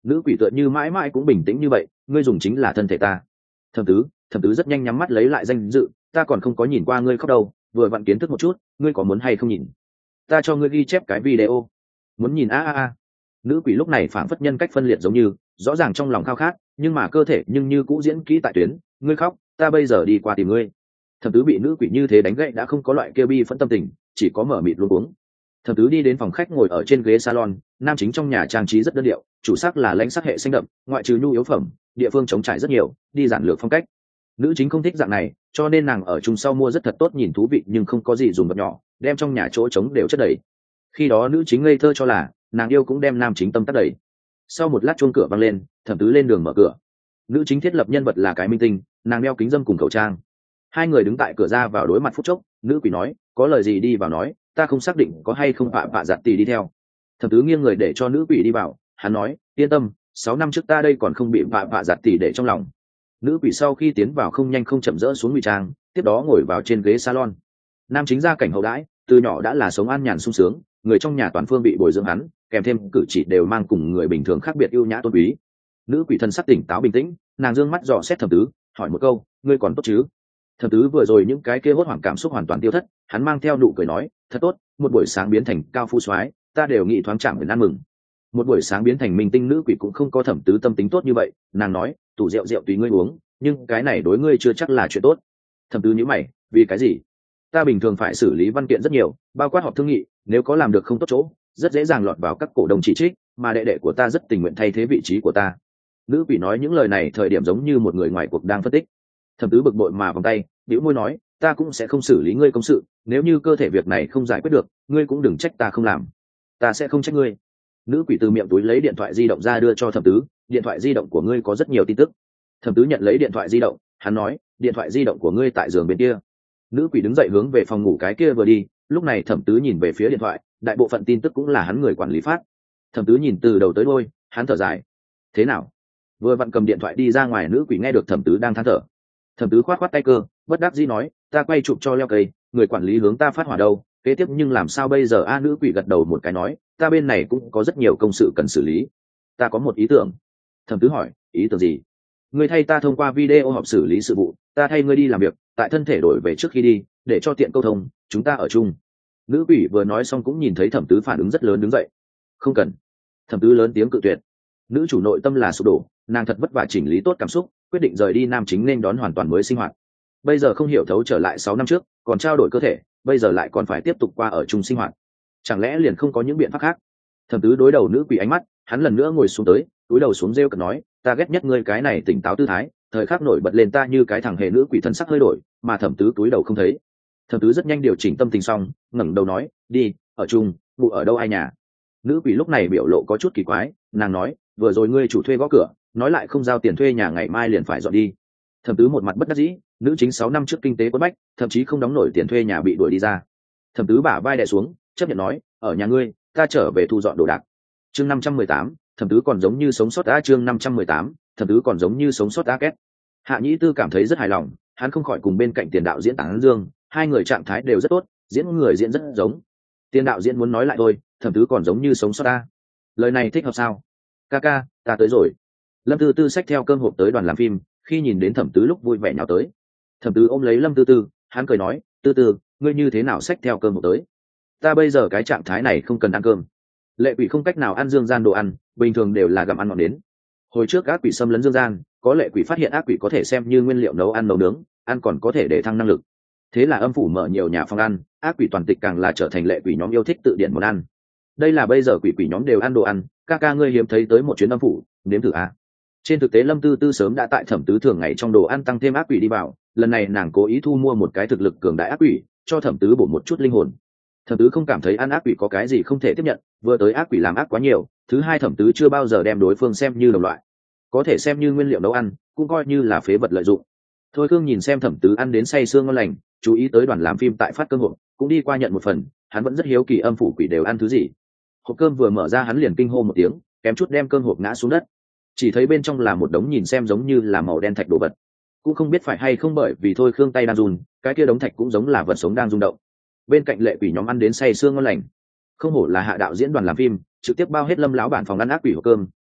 Nữ quỷ tựa như mãi mãi cũng bình tĩnh như vậy, ngươi dùng chính là thân thể ta. Thẩm tứ, thẩm tứ rất nhanh nhắm mắt lấy lại danh dự, ta còn không có nhìn qua ngươi khóc đâu, vừa vặn kiến thức một chút, ngươi có muốn hay không nhìn? Ta cho ngươi ghi chép cái video. Muốn nhìn a a a. Nữ quỷ lúc này phảng phất nhân cách phân liệt giống như, rõ ràng trong lòng khao khát, nhưng mà cơ thể nhưng như cũ diễn kỹ tại tuyến, ngươi khóc, ta bây giờ đi qua tìm ngươi. Thẩm tứ bị nữ quỷ như thế đánh gậy đã không có loại kia bi phẫn tâm tình, chỉ có mở mịt luống cuống. Thẩm tứ đi đến phòng khách ngồi ở trên ghế salon, nam chính trong nhà trang trí rất đơn điệu, chủ sắc là lãnh sắc hệ xanh đậm, ngoại trừ nhu yếu phẩm, địa phương trống trải rất nhiều, đi giản lược phong cách. Nữ chính không thích dạng này, cho nên nàng ở chung sau mua rất thật tốt nhìn thú vị nhưng không có gì dùng vật nhỏ, đem trong nhà chỗ trống đều chất đầy. Khi đó nữ chính ngây thơ cho là nàng yêu cũng đem nam chính tâm tắt đầy. Sau một lát chuông cửa vang lên, thẩm tứ lên đường mở cửa. Nữ chính thiết lập nhân vật là cái minh tinh, nàng đeo kính dâm cùng khẩu trang. Hai người đứng tại cửa ra vào đối mặt phút chốc, nữ quỷ nói có lời gì đi vào nói, ta không xác định có hay không bạ bạ giặt tì đi theo. Thẩm tứ nghiêng người để cho nữ quỷ đi vào, hắn nói yên tâm, sáu năm trước ta đây còn không bị bạ bạ giặt tì để trong lòng. Nữ quỷ sau khi tiến vào không nhanh không chậm rỡ xuống ngụy trang, tiếp đó ngồi vào trên ghế salon. Nam chính gia cảnh hậu đãi, từ nhỏ đã là sống an nhàn sung sướng, người trong nhà toàn phương bị bồi dưỡng hắn, kèm thêm cử chỉ đều mang cùng người bình thường khác biệt ưu nhã tôn quý. Nữ quỷ thân sắc tỉnh táo bình tĩnh, nàng dương mắt dò xét thẩm tứ, hỏi một câu, ngươi còn tốt chứ? Thẩm tứ vừa rồi những cái kia hốt hoảng cảm xúc hoàn toàn tiêu thất, hắn mang theo nụ cười nói, thật tốt, một buổi sáng biến thành cao phú soái, ta đều nghĩ thoáng chạm đến ăn mừng. Một buổi sáng biến thành minh tinh, nữ quỷ cũng không có thẩm tứ tâm tính tốt như vậy, nàng nói, tủ rượu rượu tùy ngươi uống, nhưng cái này đối ngươi chưa chắc là chuyện tốt. Thẩm tứ nhíu mày, vì cái gì? Ta bình thường phải xử lý văn kiện rất nhiều, bao quát họp thương nghị, nếu có làm được không tốt chỗ, rất dễ dàng lọt vào các cổ đông chỉ trích, mà đệ đệ của ta rất tình nguyện thay thế vị trí của ta. Nữ quỷ nói những lời này thời điểm giống như một người ngoài cuộc đang phân tích. Thẩm tứ bực bội mà vòng tay, bĩu môi nói, ta cũng sẽ không xử lý ngươi công sự, nếu như cơ thể việc này không giải quyết được, ngươi cũng đừng trách ta không làm, ta sẽ không trách ngươi. Nữ quỷ từ miệng túi lấy điện thoại di động ra đưa cho thẩm tứ, điện thoại di động của ngươi có rất nhiều tin tức. Thẩm tứ nhận lấy điện thoại di động, hắn nói, điện thoại di động của ngươi tại giường bên kia. Nữ quỷ đứng dậy hướng về phòng ngủ cái kia vừa đi, lúc này thẩm tứ nhìn về phía điện thoại, đại bộ phận tin tức cũng là hắn người quản lý phát. Thẩm tứ nhìn từ đầu tới đuôi, hắn thở dài, thế nào? Vừa vặn cầm điện thoại đi ra ngoài, nữ quỷ nghe được thẩm tứ đang than thở. Thẩm tứ khoát khoát tay cơ, bất đắc dĩ nói, ta quay chụp cho leo cây, người quản lý hướng ta phát hỏa đâu, kế tiếp nhưng làm sao bây giờ? A, nữ quỷ gật đầu một cái nói, ta bên này cũng có rất nhiều công sự cần xử lý, ta có một ý tưởng. Thẩm tứ hỏi, ý tưởng gì? Ngươi thay ta thông qua video họp xử lý sự vụ, ta thay ngươi đi làm việc, tại thân thể đổi về trước khi đi, để cho tiện câu thông, chúng ta ở chung. Nữ quỷ vừa nói xong cũng nhìn thấy thẩm tứ phản ứng rất lớn, đứng dậy. Không cần. Thẩm tứ lớn tiếng cự tuyệt. Nữ chủ nội tâm là sụp đổ, nàng thật vất vả chỉnh lý tốt cảm xúc, quyết định rời đi nam chính nên đón hoàn toàn mới sinh hoạt. Bây giờ không hiểu thấu trở lại sáu năm trước, còn trao đổi cơ thể, bây giờ lại còn phải tiếp tục qua ở chung sinh hoạt, chẳng lẽ liền không có những biện pháp khác? Thẩm tứ đối đầu nữ quỷ ánh mắt, hắn lần nữa ngồi xuống tới, túi đầu xuống rêu cợt nói, ta ghét nhất ngươi cái này tỉnh táo tư thái, thời khắc nổi bật lên ta như cái thằng hề. Nữ quỷ thân sắc hơi đổi, mà thẩm tứ túi đầu không thấy. Thẩm tứ rất nhanh điều chỉnh tâm tình xong, ngẩng đầu nói, đi, ở chung, ngủ ở đâu ai nhà? Nữ quỷ lúc này biểu lộ có chút kỳ quái, nàng nói, vừa rồi ngươi chủ thuê gõ cửa, nói lại không giao tiền thuê nhà, ngày mai liền phải dọn đi. Thẩm tứ một mặt bất đắc dĩ, nữ chính sáu năm trước kinh tế quất bách, thậm chí không đóng nổi tiền thuê nhà bị đuổi đi ra. Thẩm tứ bả vai đè xuống, chấp nhận nói, ở nhà ngươi, ta trở về thu dọn đồ đạc. Chương năm trăm mười tám, thẩm tứ còn giống như sống sót a. Chương năm trăm mười tám, thẩm tứ còn giống như sống sót a. Két. Hạ Nhĩ Tư cảm thấy rất hài lòng, hắn không khỏi cùng bên cạnh tiền đạo diễn Tản Dương, hai người trạng thái đều rất tốt, diễn người diễn rất giống. Tiền đạo diễn muốn nói lại thôi, thẩm tứ còn giống như sống sót a. Lời này thích hợp sao? Ca ca, ta tới rồi. Lâm Tư Tư xách theo cơm hộp tới đoàn làm phim, khi nhìn đến thẩm tứ lúc vui vẻ nhào tới. Thẩm tứ ôm lấy Lâm Tư Tư, hắn cười nói, Tư Tư, ngươi như thế nào xách theo cơm hộp tới? Ta bây giờ cái trạng thái này không cần ăn cơm. Lệ quỷ không cách nào ăn dương gian đồ ăn, bình thường đều là gặm ăn ngọn đến. Hồi trước ác quỷ xâm lấn dương gian, có lệ quỷ phát hiện ác quỷ có thể xem như nguyên liệu nấu ăn nấu nướng, ăn còn có thể để thăng năng lực. Thế là âm phủ mở nhiều nhà phòng ăn, ác quỷ toàn tịch càng là trở thành lệ quỷ nhóm yêu thích tự điển món ăn. Đây là bây giờ quỷ quỷ nhóm đều ăn đồ ăn, ca ca ngươi hiếm thấy tới một chuyến âm phủ, nếm thử a. Trên thực tế Lâm Tư Tư sớm đã tại thẩm tứ thường ngày trong đồ ăn tăng thêm ác quỷ đi vào, lần này nàng cố ý thu mua một cái thực lực cường đại ác quỷ, cho thẩm tứ bổ một chút linh hồn. Thẩm tứ không cảm thấy ăn ác quỷ có cái gì không thể tiếp nhận, vừa tới ác quỷ làm ác quá nhiều, thứ hai thẩm tứ chưa bao giờ đem đối phương xem như đồng loại, có thể xem như nguyên liệu nấu ăn, cũng coi như là phế vật lợi dụng. Thôi Khương nhìn xem thẩm tứ ăn đến say sương ngon lành, chú ý tới đoàn làm phim tại phát cơm hộp, cũng đi qua nhận một phần, hắn vẫn rất hiếu kỳ âm phủ quỷ đều ăn thứ gì. Hộp cơm vừa mở ra hắn liền kinh hô một tiếng, kém chút đem cơm hộp ngã xuống đất. Chỉ thấy bên trong là một đống nhìn xem giống như là màu đen thạch đồ vật, cũng không biết phải hay không bởi vì Thôi Khương tay đang run, cái kia đống thạch cũng giống là vật sống đang rung động. Bên cạnh lệ quỷ nhóm ăn đến say sương ngon lành, không hổ là Hạ đạo diễn đoàn làm phim, trực tiếp bao hết Lâm lão bản phòng ăn ác quỷ hộp cơm,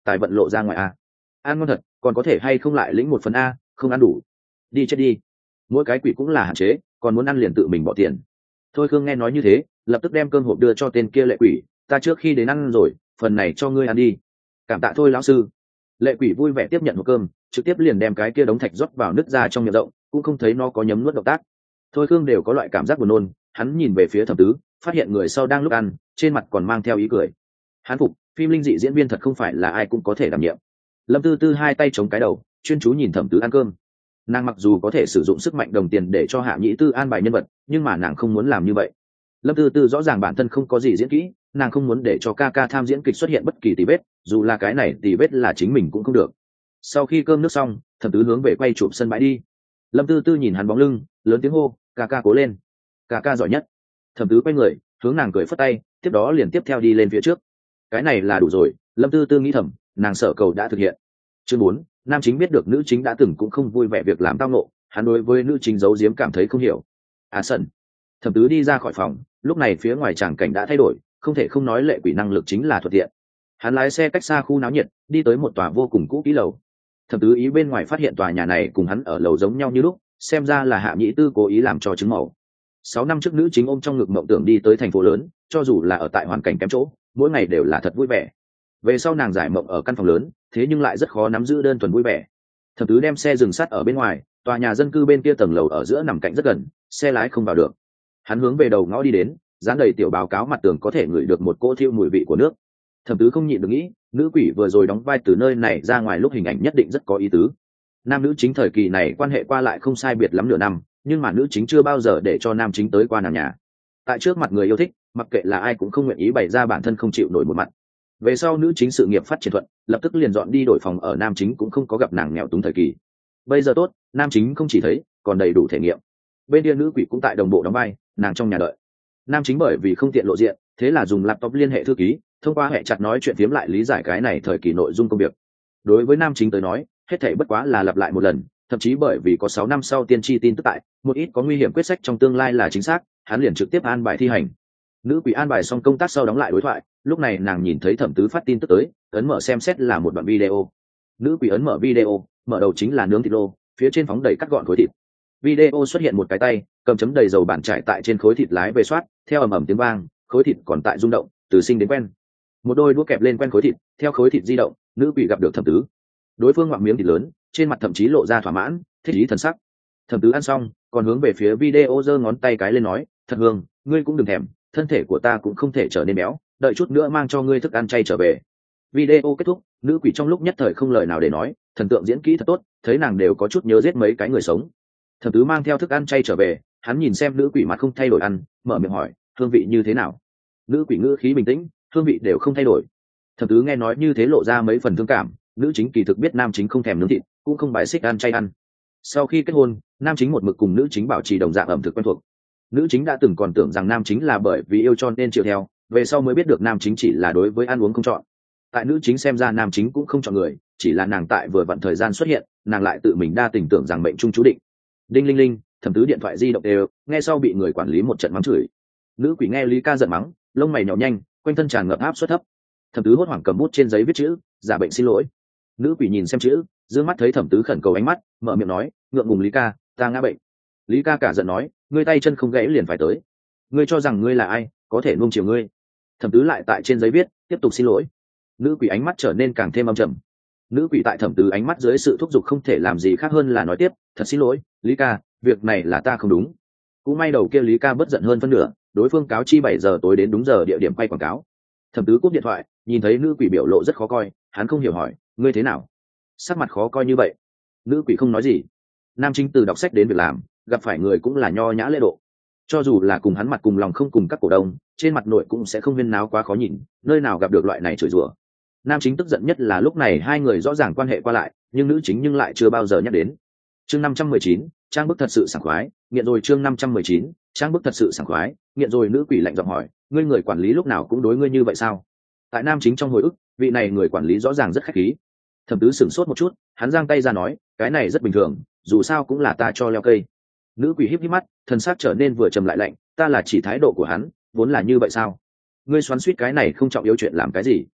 tài vận lộ ra ngoài a. Ăn ngon thật, còn có thể hay không lại lĩnh một phần a, không ăn đủ đi chết đi. Mỗi cái quỷ cũng là hạn chế, còn muốn ăn liền tự mình bỏ tiền. Thôi Khương nghe nói như thế, lập tức đem cơm hộp đưa cho tên kia lệ quỷ, ta trước khi đến ăn rồi, phần này cho ngươi ăn đi. Cảm tạ thôi lão sư. Lệ quỷ vui vẻ tiếp nhận hộp cơm, trực tiếp liền đem cái kia đống thạch rót vào nứt ra trong miệng rộng, cũng không thấy nó có nhấm nuốt động tác. Thôi Khương đều có loại cảm giác buồn nôn, hắn nhìn về phía Thẩm Tứ, phát hiện người sau đang lúc ăn, trên mặt còn mang theo ý cười. Hắn phục, phim linh dị diễn viên thật không phải là ai cũng có thể đảm nhiệm. Lâm Tư Tư hai tay chống cái đầu, chuyên chú nhìn Thẩm Tứ ăn cơm. Nàng mặc dù có thể sử dụng sức mạnh đồng tiền để cho Hạ Nhĩ Tư an bài nhân vật, nhưng mà nàng không muốn làm như vậy. Lâm Tư Tư rõ ràng bản thân không có gì diễn kỹ, nàng không muốn để cho ca ca tham diễn kịch xuất hiện bất kỳ tì vết, dù là cái này tì vết là chính mình cũng không được. Sau khi cơm nước xong, Thẩm Tứ hướng về quay chụp sân bãi đi. Lâm Tư Tư nhìn hắn bóng lưng, lớn tiếng hô, ca ca cố lên, ca ca giỏi nhất. Thẩm Tứ quay người, hướng nàng cười phất tay, tiếp đó liền tiếp theo đi lên phía trước. Cái này là đủ rồi, Lâm Tư Tư nghĩ thầm, nàng sợ cầu đã thực hiện. Chương bốn, nam chính biết được nữ chính đã từng cũng không vui vẻ việc làm tao nộ, hắn đối với nữ chính giấu giếm cảm thấy không hiểu. À sân. Thẩm Tứ đi ra khỏi phòng, lúc này phía ngoài tràng cảnh đã thay đổi, không thể không nói lệ quỷ năng lực chính là thuận tiện. Hắn lái xe cách xa khu náo nhiệt, đi tới một tòa vô cùng cũ kỹ lầu. Thẩm Tứ ý bên ngoài phát hiện tòa nhà này cùng hắn ở lầu giống nhau như lúc, xem ra là Hạ Nhĩ Tư cố ý làm cho chứng màu. Sáu năm trước nữ chính ôm trong ngực mộng tưởng đi tới thành phố lớn, cho dù là ở tại hoàn cảnh kém chỗ, mỗi ngày đều là thật vui vẻ. Về sau nàng giải mộng ở căn phòng lớn, thế nhưng lại rất khó nắm giữ đơn thuần vui vẻ. Thẩm Tứ đem xe dừng sát ở bên ngoài, tòa nhà dân cư bên kia tầng lầu ở giữa nằm cạnh rất gần, xe lái không vào được. Hắn hướng về đầu ngõ đi đến, dán đầy tiểu báo cáo mặt tường có thể ngửi được một cỗ thiêu mùi vị của nước. Thẩm Tứ không nhịn được nghĩ, nữ quỷ vừa rồi đóng vai từ nơi này ra ngoài lúc hình ảnh nhất định rất có ý tứ. Nam nữ chính thời kỳ này quan hệ qua lại không sai biệt lắm nửa năm, nhưng mà nữ chính chưa bao giờ để cho nam chính tới qua nàng nhà. Tại trước mặt người yêu thích, mặc kệ là ai cũng không nguyện ý bày ra bản thân không chịu nổi một mặt. Về sau nữ chính sự nghiệp phát triển thuận, lập tức liền dọn đi đổi phòng ở, nam chính cũng không có gặp nàng nghèo túng thời kỳ. Bây giờ tốt, nam chính không chỉ thấy, còn đầy đủ thể nghiệm. Bên kia nữ quỷ cũng tại đồng bộ đóng vai, nàng trong nhà đợi. Nam chính bởi vì không tiện lộ diện, thế là dùng laptop liên hệ thư ký, thông qua hệ chặt nói chuyện phiếm lại lý giải cái này thời kỳ nội dung công việc. Đối với nam chính tới nói, hết thảy bất quá là lặp lại một lần, thậm chí bởi vì có sáu năm sau tiên tri tin tức tại, một ít có nguy hiểm quyết sách trong tương lai là chính xác, hắn liền trực tiếp an bài thi hành. Nữ quỷ an bài xong công tác sau đóng lại đối thoại, lúc này nàng nhìn thấy Thẩm Tứ phát tin tức tới, ấn mở xem xét là một đoạn video. Nữ quỷ ấn mở video, mở đầu chính là nướng thịt lô, phía trên phóng đầy cắt gọn khối thịt. Video xuất hiện một cái tay cầm chấm đầy dầu bàn trải tại trên khối thịt lái về soát, theo ầm ầm tiếng vang, khối thịt còn tại rung động, từ sinh đến quen. Một đôi đũa kẹp lên quen khối thịt, theo khối thịt di động, nữ quỷ gặp được Thẩm Tứ. Đối phương ngoạm miếng thịt lớn, trên mặt thậm chí lộ ra thỏa mãn, thích ý thần sắc. Thẩm Tứ ăn xong, còn hướng về phía video giơ ngón tay cái lên nói, thật hương, ngươi cũng đừng thèm, thân thể của ta cũng không thể trở nên béo, đợi chút nữa mang cho ngươi thức ăn chay trở về. Video kết thúc, nữ quỷ trong lúc nhất thời không lời nào để nói, thần tượng diễn kỹ thật tốt, thấy nàng đều có chút nhớ giết mấy cái người sống. Thẩm Tứ mang theo thức ăn chay trở về, hắn nhìn xem nữ quỷ mặt không thay đổi ăn, mở miệng hỏi, hương vị như thế nào? Nữ quỷ ngữ khí bình tĩnh, hương vị đều không thay đổi. Thẩm Tứ nghe nói như thế lộ ra mấy phần thương cảm, nữ chính kỳ thực biết nam chính không thèm nướng thịt, cũng không bài xích ăn chay ăn. Sau khi kết hôn, nam chính một mực cùng nữ chính bảo trì đồng dạng ẩm thực quen thuộc. Nữ chính đã từng còn tưởng rằng nam chính là bởi vì yêu cho nên chịu theo, về sau mới biết được nam chính chỉ là đối với ăn uống không chọn. Tại nữ chính xem ra nam chính cũng không chọn người, chỉ là nàng tại vừa vặn thời gian xuất hiện, nàng lại tự mình đa tình tưởng rằng mệnh trung chú định. Đinh linh linh, Thẩm Tứ điện thoại di động đều, nghe sau bị người quản lý một trận mắng chửi. Nữ quỷ nghe Lý Ca giận mắng, lông mày nhỏ nhanh, quanh thân tràn ngập áp suất thấp. Thẩm Tứ hốt hoảng cầm bút trên giấy viết chữ, giả bệnh xin lỗi. Nữ quỷ nhìn xem chữ, dương mắt thấy Thẩm Tứ khẩn cầu ánh mắt, mở miệng nói, ngượng ngùng Lý Ca, ta ngã bệnh. Lý Ca cả giận nói, ngươi tay chân không gãy liền phải tới, ngươi cho rằng ngươi là ai, có thể nuông chiều ngươi. Thẩm Tứ lại tại trên giấy viết, tiếp tục xin lỗi. Nữ quỷ ánh mắt trở nên càng thêm âm trầm. Nữ quỷ tại Thẩm Tứ ánh mắt dưới sự thúc giục không thể làm gì khác hơn là nói tiếp, thật xin lỗi Lý Ca, việc này là ta không đúng. Cũng may đầu kia Lý Ca bất giận hơn phân nửa, đối phương cáo chi bảy giờ tối đến đúng giờ địa điểm quay quảng cáo. Thẩm Tứ cúp điện thoại, nhìn thấy nữ quỷ biểu lộ rất khó coi, hắn không hiểu hỏi, ngươi thế nào, sắc mặt khó coi như vậy? Nữ quỷ không nói gì. Nam chính từ đọc sách đến việc làm, gặp phải người cũng là nho nhã lễ độ, cho dù là cùng hắn mặt cùng lòng không cùng các cổ đông, trên mặt nội cũng sẽ không huyên náo quá khó nhìn, nơi nào gặp được loại này chửi rủa. Nam chính tức giận nhất là lúc này hai người rõ ràng quan hệ qua lại, nhưng nữ chính nhưng lại chưa bao giờ nhắc đến. Chương năm trăm mười chín, trang bức thật sự sảng khoái, nghiện rồi. Chương năm trăm mười chín, trang bức thật sự sảng khoái, nghiện rồi. Nữ quỷ lạnh giọng hỏi, ngươi người quản lý lúc nào cũng đối ngươi như vậy sao? Tại nam chính trong hồi ức, vị này người quản lý rõ ràng rất khách khí. Thẩm Tứ sửng sốt một chút, hắn giang tay ra nói, cái này rất bình thường, dù sao cũng là ta cho leo cây. Nữ quỷ híp híp mắt, thân xác trở nên vừa trầm lại lạnh, ta là chỉ thái độ của hắn, vốn là như vậy sao? Ngươi xoắn xuýt cái này không trọng yếu chuyện làm cái gì?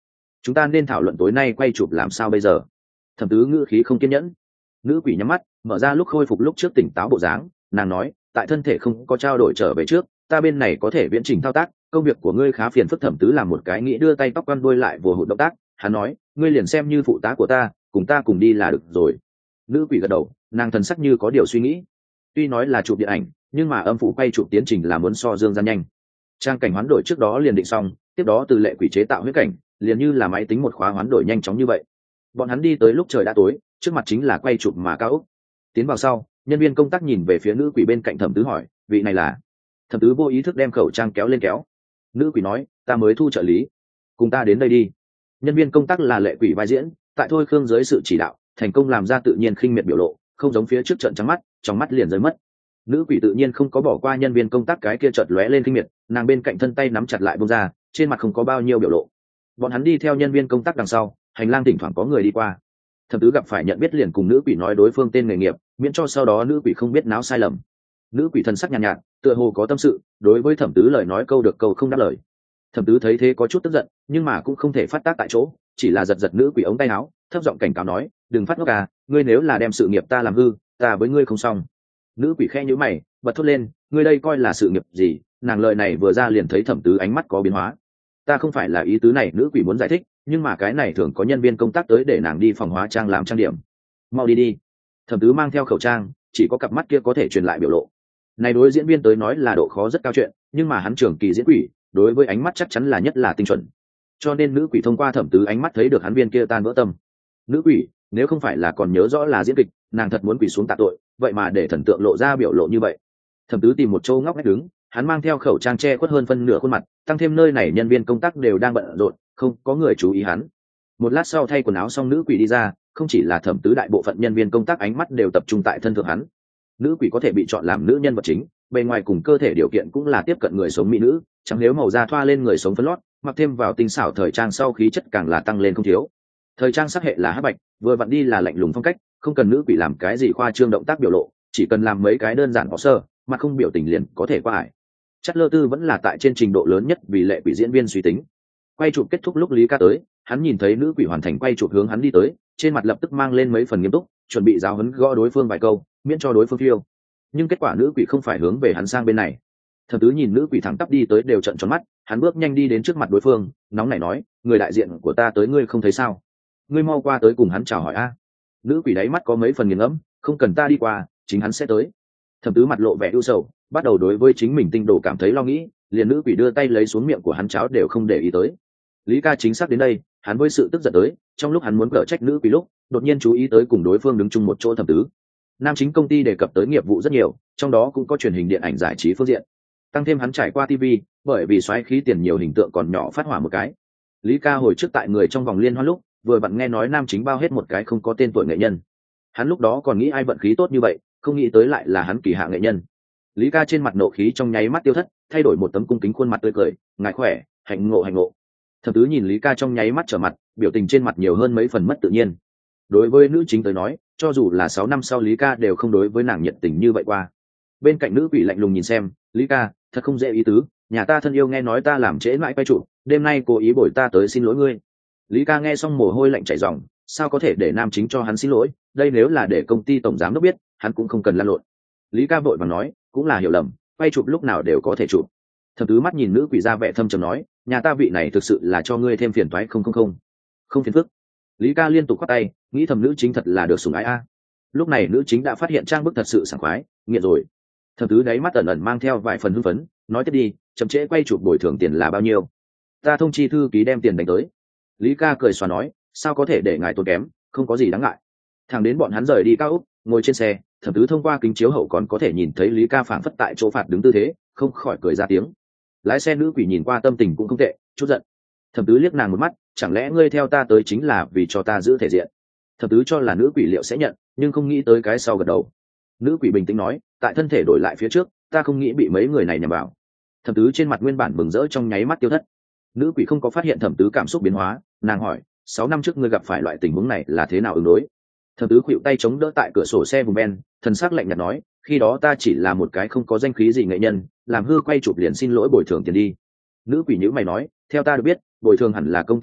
chúng ta nên thảo luận tối nay quay chụp làm sao bây giờ. Thẩm tứ ngữ khí không kiên nhẫn. Nữ quỷ nhắm mắt mở ra lúc khôi phục lúc trước tỉnh táo bộ dáng, nàng nói, tại thân thể không có trao đổi trở về trước, ta bên này có thể viễn trình thao tác, công việc của ngươi khá phiền phức. Thẩm tứ làm một cái nghĩ đưa tay tóc quăn đuôi lại vừa hụt động tác, hắn nói, ngươi liền xem như phụ tá của ta, cùng ta cùng đi là được rồi. Nữ quỷ gật đầu, nàng thần sắc như có điều suy nghĩ. Tuy nói là chụp điện ảnh, nhưng mà âm phủ quay chụp tiến trình là muốn so dương gian nhanh. Trang cảnh hoán đổi trước đó liền định xong, tiếp đó từ lệ quỷ chế tạo huyết cảnh, liền như là máy tính một khóa hoán đổi nhanh chóng như vậy. Bọn hắn đi tới lúc trời đã tối, trước mặt chính là quay chụp mà cao ốc. Tiến vào sau, nhân viên công tác nhìn về phía nữ quỷ bên cạnh Thẩm tứ hỏi, vị này là? Thẩm tứ vô ý thức đem khẩu trang kéo lên kéo. Nữ quỷ nói, ta mới thu trợ lý, cùng ta đến đây đi. Nhân viên công tác là lệ quỷ vai diễn, tại thôi khương dưới sự chỉ đạo, thành công làm ra tự nhiên khinh miệt biểu lộ, không giống phía trước trận trắng mắt, trong mắt liền rơi mất. Nữ quỷ tự nhiên không có bỏ qua nhân viên công tác cái kia chợt lóe lên khinh miệt, nàng bên cạnh thân tay nắm chặt lại bông ra, trên mặt không có bao nhiêu biểu lộ. Bọn hắn đi theo nhân viên công tác đằng sau, hành lang thỉnh thoảng có người đi qua. Thẩm tứ gặp phải nhận biết liền cùng nữ quỷ nói đối phương tên nghề nghiệp, miễn cho sau đó nữ quỷ không biết náo sai lầm. Nữ quỷ thân sắc nhàn nhạt, nhạt tựa hồ có tâm sự, đối với thẩm tứ lời nói câu được câu không đáp lời. Thẩm tứ thấy thế có chút tức giận, nhưng mà cũng không thể phát tác tại chỗ, chỉ là giật giật nữ quỷ ống tay áo, thấp giọng cảnh cáo nói, đừng phát ngốc à, ngươi nếu là đem sự nghiệp ta làm hư, ta với ngươi không xong. Nữ quỷ khẽ nhíu mày, bật thốt lên, ngươi đây coi là sự nghiệp gì? Nàng lời này vừa ra liền thấy thẩm tứ ánh mắt có biến hóa. Ta không phải là ý tứ này, nữ quỷ muốn giải thích, nhưng mà cái này thường có nhân viên công tác tới để nàng đi phòng hóa trang làm trang điểm. Mau đi đi. Thẩm tứ mang theo khẩu trang, chỉ có cặp mắt kia có thể truyền lại biểu lộ. Này đối diễn viên tới nói là độ khó rất cao chuyện, nhưng mà hắn trưởng kỳ diễn quỷ, đối với ánh mắt chắc chắn là nhất là tinh chuẩn. Cho nên nữ quỷ thông qua thẩm tứ ánh mắt thấy được hắn viên kia tan vỡ tâm. Nữ quỷ, nếu không phải là còn nhớ rõ là diễn kịch, nàng thật muốn quỷ xuống tạ tội, vậy mà để thần tượng lộ ra biểu lộ như vậy. Thẩm tứ tìm một chỗ ngóc ngách đứng, hắn mang theo khẩu trang che khuất hơn phân nửa khuôn mặt, tăng thêm nơi này nhân viên công tác đều đang bận rộn, không có người chú ý hắn. Một lát sau thay quần áo xong nữ quỷ đi ra, không chỉ là thẩm tứ, đại bộ phận nhân viên công tác ánh mắt đều tập trung tại thân thượng hắn. Nữ quỷ có thể bị chọn làm nữ nhân vật chính, bề ngoài cùng cơ thể điều kiện cũng là tiếp cận người sống mỹ nữ, chẳng nếu màu da thoa lên người sống phấn lót, mặc thêm vào tinh xảo thời trang sau khí chất càng là tăng lên không thiếu. Thời trang sắc hệ là hắc bạch, vừa vặn đi là lạnh lùng phong cách, không cần nữ quỷ làm cái gì khoa trương động tác biểu lộ, chỉ cần làm mấy cái đơn giản bỏ sơ, mặt không biểu tình liền có thể qua ải. Chất lơ tư vẫn là tại trên trình độ lớn nhất vì lệ quỷ diễn viên suy tính. Quay chụp kết thúc lúc Lý Ca tới, hắn nhìn thấy nữ quỷ hoàn thành quay chụp hướng hắn đi tới, trên mặt lập tức mang lên mấy phần nghiêm túc, chuẩn bị giáo huấn gõ đối phương vài câu, miễn cho đối phương phiêu. Nhưng kết quả nữ quỷ không phải hướng về hắn sang bên này. Thẩm tứ nhìn nữ quỷ thẳng tắp đi tới đều trợn tròn mắt, hắn bước nhanh đi đến trước mặt đối phương, nóng nảy nói, người đại diện của ta tới, ngươi không thấy sao? Ngươi mau qua tới cùng hắn chào hỏi a. Nữ quỷ đáy mắt có mấy phần nghiền ngẫm, không cần ta đi qua, chính hắn sẽ tới. Thẩm tứ mặt lộ vẻ ưu sầu, bắt đầu đối với chính mình tinh đồ cảm thấy lo nghĩ, liền nữ quỷ đưa tay lấy xuống miệng của hắn cháo đều không để ý tới. Lý Ca chính xác đến đây, hắn với sự tức giận tới, trong lúc hắn muốn cở trách nữ quỷ lúc, đột nhiên chú ý tới cùng đối phương đứng chung một chỗ thẩm tứ. Nam chính công ty đề cập tới nghiệp vụ rất nhiều, trong đó cũng có truyền hình điện ảnh giải trí phương diện. Tăng thêm hắn trải qua ti vi, bởi vì xoáy khí tiền nhiều hình tượng còn nhỏ phát hỏa một cái. Lý Ca hồi trước tại người trong vòng liên hoan lúc, vừa vặn nghe nói nam chính bao hết một cái không có tên tuổi nghệ nhân. Hắn lúc đó còn nghĩ ai vận khí tốt như vậy, không nghĩ tới lại là hắn kỳ hạ nghệ nhân. Lý Ca trên mặt nộ khí trong nháy mắt tiêu thất, thay đổi một tấm cung kính khuôn mặt tươi cười, ngài khỏe, hạnh ngộ hạnh ngộ. Thẩm tứ nhìn Lý Ca trong nháy mắt trở mặt, biểu tình trên mặt nhiều hơn mấy phần mất tự nhiên. Đối với nữ chính tới nói, cho dù là sáu năm sau Lý Ca đều không đối với nàng nhiệt tình như vậy qua. Bên cạnh nữ quỷ lạnh lùng nhìn xem, Lý Ca, thật không dễ ý tứ, nhà ta thân yêu nghe nói ta làm trễ mãi quay trụ, đêm nay cố ý bồi ta tới xin lỗi ngươi. Lý Ca nghe xong mồ hôi lạnh chảy ròng, sao có thể để nam chính cho hắn xin lỗi, đây nếu là để công ty tổng giám đốc biết, hắn cũng không cần lăn lộn. Lý Ca vội vàng nói, cũng là hiểu lầm, quay chụp lúc nào đều có thể chụp. Thẩm tứ mắt nhìn nữ quỷ ra vẻ thâm trầm nói, nhà ta vị này thực sự là cho ngươi thêm phiền toái không không không không phiền phức. Lý Ca liên tục quát tay, nghĩ thầm nữ chính thật là được sủng ái a. Lúc này nữ chính đã phát hiện trang bức thật sự sảng khoái, nghiện rồi. Thẩm tứ đáy mắt ẩn ẩn mang theo vài phần hưng phấn, nói tiếp đi, chậm trễ quay chụp bồi thường tiền là bao nhiêu? Ta thông chi thư ký đem tiền đánh tới. Lý Ca cười xòa nói, sao có thể để ngài tốn kém, không có gì đáng ngại. Thằng đến bọn hắn rời đi cao úc, ngồi trên xe, thẩm tứ thông qua kính chiếu hậu còn có thể nhìn thấy Lý Ca phảng phất tại chỗ phạt đứng tư thế, không khỏi cười ra tiếng. Lái xe nữ quỷ nhìn qua tâm tình cũng không tệ, chút giận. Thẩm tứ liếc nàng một mắt, chẳng lẽ ngươi theo ta tới chính là vì cho ta giữ thể diện? Thẩm tứ cho là nữ quỷ liệu sẽ nhận, nhưng không nghĩ tới cái sau gật đầu. Nữ quỷ bình tĩnh nói, tại thân thể đổi lại phía trước, ta không nghĩ bị mấy người này nhằm vào. Thẩm tứ trên mặt nguyên bản mừng rỡ trong nháy mắt tiêu thất. Nữ quỷ không có phát hiện thẩm tứ cảm xúc biến hóa, nàng hỏi, sáu năm trước ngươi gặp phải loại tình huống này là thế nào ứng đối? Thẩm tứ khuỵu tay chống đỡ tại cửa sổ xe vùng ben, thần sắc lạnh nhạt nói, khi đó ta chỉ là một cái không có danh khí gì nghệ nhân, làm hư quay chụp liền xin lỗi bồi thường tiền đi. Nữ quỷ nhữ mày nói, theo ta được biết, bồi thường hẳn là công ty ra,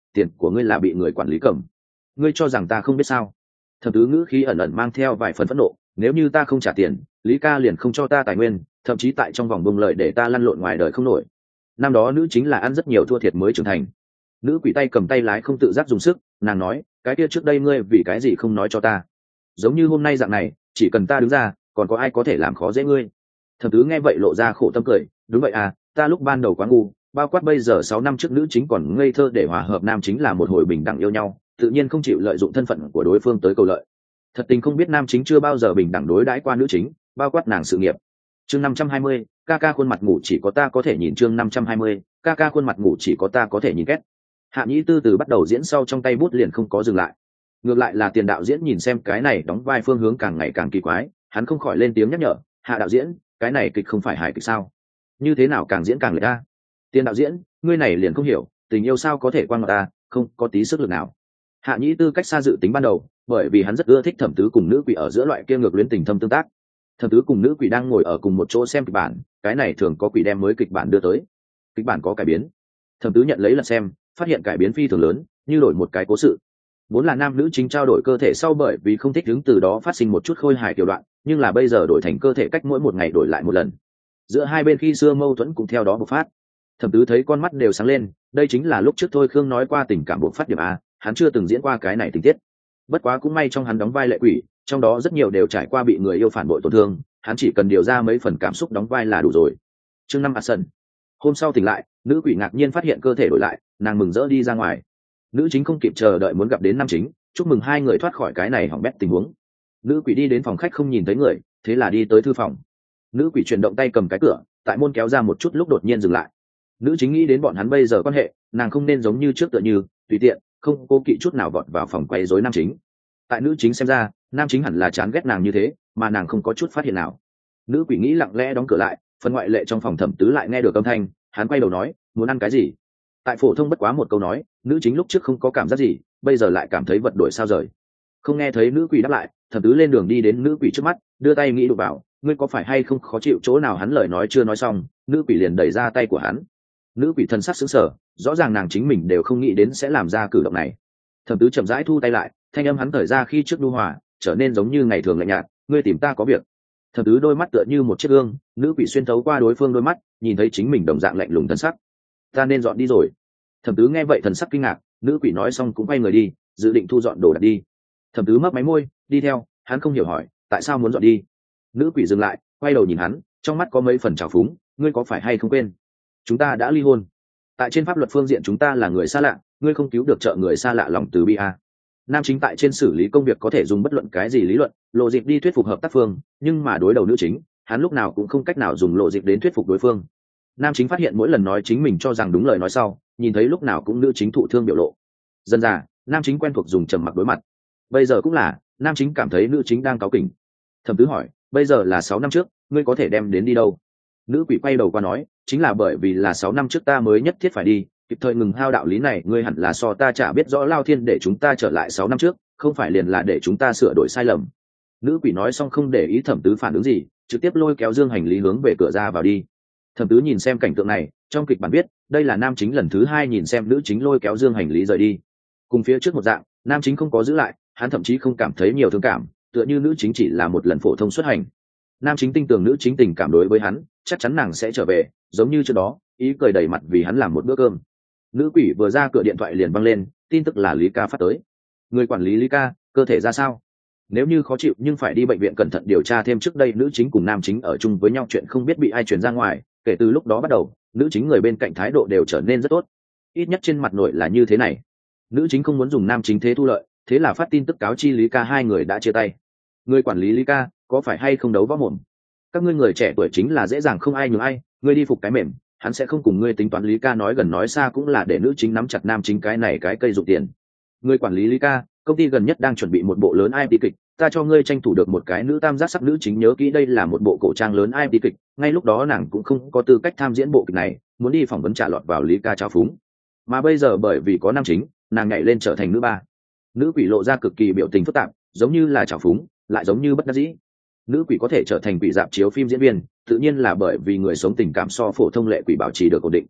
tiền của ngươi là bị người quản lý cầm. Ngươi cho rằng ta không biết sao? Thẩm Tứ ngữ khí ẩn ẩn mang theo vài phần phẫn nộ, nếu như ta không trả tiền, Lý ca liền không cho ta tài nguyên, thậm chí tại trong vòng bông lợi để ta lăn lộn ngoài đời không nổi. Năm đó nữ chính là ăn rất nhiều thua thiệt mới trưởng thành. Nữ quỷ tay cầm tay lái không tự giác dùng sức, nàng nói, cái kia trước đây ngươi vì cái gì không nói cho ta? Giống như hôm nay dạng này, chỉ cần ta đứng ra, còn có ai có thể làm khó dễ ngươi? Thẩm Tứ nghe vậy lộ ra khổ tâm cười, đúng vậy à, ta lúc ban đầu quá ngu, bao quát bây giờ sáu năm trước nữ chính còn ngây thơ để hòa hợp nam chính là một hồi bình đẳng yêu nhau, tự nhiên không chịu lợi dụng thân phận của đối phương tới cầu lợi. Thật tình không biết nam chính chưa bao giờ bình đẳng đối đãi qua nữ chính, bao quát nàng sự nghiệp. Chương năm trăm hai mươi, ca ca khuôn mặt ngủ chỉ có ta có thể nhìn. Chương năm trăm hai mươi, ca ca khuôn mặt ngủ chỉ có ta có thể nhìn kết. Hạ Nhĩ Tư từ bắt đầu diễn sau trong tay bút liền không có dừng lại. Ngược lại là Tiền đạo diễn nhìn xem cái này đóng vai phương hướng càng ngày càng kỳ quái, hắn không khỏi lên tiếng nhắc nhở, Hạ đạo diễn, cái này kịch không phải hài kịch sao? Như thế nào càng diễn càng lệch a? Tiền đạo diễn, ngươi này liền không hiểu, tình yêu sao có thể quan ngọt ta, không có tí sức lực nào. Hạ Nhĩ Tư cách xa dự tính ban đầu, bởi vì hắn rất ưa thích Thẩm Tứ cùng nữ quỷ ở giữa loại kia ngược luyến tình thâm tương tác. Thẩm Tứ cùng nữ quỷ đang ngồi ở cùng một chỗ xem kịch bản, cái này thường có quỷ đem mới kịch bản đưa tới. Kịch bản có cải biến. Thẩm Tứ nhận lấy lật xem, phát hiện cải biến phi thường lớn, như đổi một cái cố sự. Vốn là nam nữ chính trao đổi cơ thể sau bởi vì không thích đứng từ đó phát sinh một chút khôi hài tiểu đoạn, nhưng là bây giờ đổi thành cơ thể cách mỗi một ngày đổi lại một lần. Giữa hai bên khi xưa mâu thuẫn cũng theo đó bộc phát. Thẩm Tứ thấy con mắt đều sáng lên, đây chính là lúc trước thôi Khương nói qua tình cảm bộc phát điểm a, hắn chưa từng diễn qua cái này tình tiết. Bất quá cũng may trong hắn đóng vai lệ quỷ, trong đó rất nhiều đều trải qua bị người yêu phản bội tổn thương, hắn chỉ cần điều ra mấy phần cảm xúc đóng vai là đủ rồi. Chương năm Action. Hôm sau tỉnh lại, nữ quỷ ngạc nhiên phát hiện cơ thể đổi lại, nàng mừng rỡ đi ra ngoài. Nữ chính không kịp chờ đợi muốn gặp đến nam chính, chúc mừng hai người thoát khỏi cái này hỏng bét tình huống. Nữ quỷ đi đến phòng khách không nhìn thấy người, thế là đi tới thư phòng. Nữ quỷ chuyển động tay cầm cái cửa, tại môn kéo ra một chút lúc đột nhiên dừng lại. Nữ chính nghĩ đến bọn hắn bây giờ quan hệ, nàng không nên giống như trước tựa như tùy tiện, không cố kỵ chút nào vọt vào phòng quấy rối nam chính. Tại nữ chính xem ra, nam chính hẳn là chán ghét nàng như thế, mà nàng không có chút phát hiện nào. Nữ quỷ nghĩ lặng lẽ đóng cửa lại, phần ngoại lệ trong phòng Thẩm Tứ lại nghe được âm thanh, hắn quay đầu nói, muốn ăn cái gì? Tại phổ thông bất quá một câu nói, nữ chính lúc trước không có cảm giác gì, bây giờ lại cảm thấy vật đổi sao rời. Không nghe thấy nữ quỷ đáp lại, Thẩm Tứ lên đường đi đến nữ quỷ trước mắt, đưa tay nghĩ đụng vào, ngươi có phải hay không khó chịu chỗ nào? Hắn lời nói chưa nói xong, nữ quỷ liền đẩy ra tay của hắn. Nữ quỷ thân sắc sững sờ, rõ ràng nàng chính mình đều không nghĩ đến sẽ làm ra cử động này. Thẩm Tứ chậm rãi thu tay lại, thanh âm hắn thời ra khi trước nhu hòa, trở nên giống như ngày thường lạnh nhạt, ngươi tìm ta có việc. Thẩm Tứ đôi mắt tựa như một chiếc gương, nữ quỷ xuyên thấu qua đối phương đôi mắt, nhìn thấy chính mình đồng dạng lạnh lùng thân sắc. Ta nên dọn đi rồi. Thẩm Tứ nghe vậy thần sắc kinh ngạc, nữ quỷ nói xong cũng quay người đi, dự định thu dọn đồ đạc đi. Thẩm Tứ mấp máy môi, đi theo, hắn không hiểu hỏi, tại sao muốn dọn đi? Nữ quỷ dừng lại, quay đầu nhìn hắn, trong mắt có mấy phần trào phúng, ngươi có phải hay không quên? Chúng ta đã ly hôn. Tại trên pháp luật phương diện chúng ta là người xa lạ, ngươi không cứu được trợ người xa lạ lòng từ bi a. Nam chính tại trên xử lý công việc có thể dùng bất luận cái gì lý luận, lộ dịp đi thuyết phục hợp tác phương, nhưng mà đối đầu nữ chính, hắn lúc nào cũng không cách nào dùng lộ dịp đến thuyết phục đối phương. Nam chính phát hiện mỗi lần nói chính mình cho rằng đúng lời nói sau, nhìn thấy lúc nào cũng nữ chính thụ thương biểu lộ. Dần dà, nam chính quen thuộc dùng trầm mặc đối mặt. Bây giờ cũng là, nam chính cảm thấy nữ chính đang cáu kỉnh. Thẩm Tứ hỏi, bây giờ là sáu năm trước, ngươi có thể đem đến đi đâu? Nữ quỷ quay đầu qua nói, chính là bởi vì là sáu năm trước ta mới nhất thiết phải đi, kịp thời ngừng hao đạo lý này, ngươi hẳn là so ta chả biết rõ lao thiên để chúng ta trở lại sáu năm trước, không phải liền là để chúng ta sửa đổi sai lầm. Nữ quỷ nói xong không để ý Thẩm Tứ phản ứng gì, trực tiếp lôi kéo dương hành lý hướng về cửa ra vào đi. Thẩm Tứ nhìn xem cảnh tượng này, trong kịch bản biết, đây là nam chính lần thứ hai nhìn xem nữ chính lôi kéo dương hành lý rời đi. Cùng phía trước một dạng, nam chính không có giữ lại, hắn thậm chí không cảm thấy nhiều thương cảm, tựa như nữ chính chỉ là một lần phổ thông xuất hành. Nam chính tin tưởng nữ chính tình cảm đối với hắn, chắc chắn nàng sẽ trở về, giống như trước đó, ý cười đầy mặt vì hắn làm một bữa cơm. Nữ quỷ vừa ra cửa điện thoại liền văng lên, tin tức là Lý Ca phát tới. Người quản lý Lý Ca, cơ thể ra sao? Nếu như khó chịu nhưng phải đi bệnh viện cẩn thận điều tra thêm, trước đây nữ chính cùng nam chính ở chung với nhau chuyện không biết bị ai truyền ra ngoài, kể từ lúc đó bắt đầu, nữ chính người bên cạnh thái độ đều trở nên rất tốt. Ít nhất trên mặt nội là như thế này. Nữ chính không muốn dùng nam chính thế thu lợi, thế là phát tin tức cáo chi Lý Ca hai người đã chia tay. Người quản lý Lý Ca, có phải hay không đấu võ mồm? Các ngươi người trẻ tuổi chính là dễ dàng không ai nhường ai, ngươi đi phục cái mềm, hắn sẽ không cùng ngươi tính toán. Lý Ca nói gần nói xa cũng là để nữ chính nắm chặt nam chính cái này cái cây dụng tiền. Người quản lý Lý Ca, công ty gần nhất đang chuẩn bị một bộ lớn i pê kịch, ta cho ngươi tranh thủ được một cái nữ tam giác sắc. Nữ chính nhớ kỹ đây là một bộ cổ trang lớn i pê kịch, ngay lúc đó nàng cũng không có tư cách tham diễn bộ kịch này, muốn đi phỏng vấn trả lọt vào Lý Ca trao phúng, mà bây giờ bởi vì có nam chính, nàng nhảy lên trở thành nữ ba. Nữ quỷ lộ ra cực kỳ biểu tình phức tạp, giống như là trào phúng, lại giống như bất đắc dĩ. Nữ quỷ có thể trở thành quỷ dạp chiếu phim diễn viên, tự nhiên là bởi vì người sống tình cảm so phổ thông lệ quỷ bảo trì được ổn định.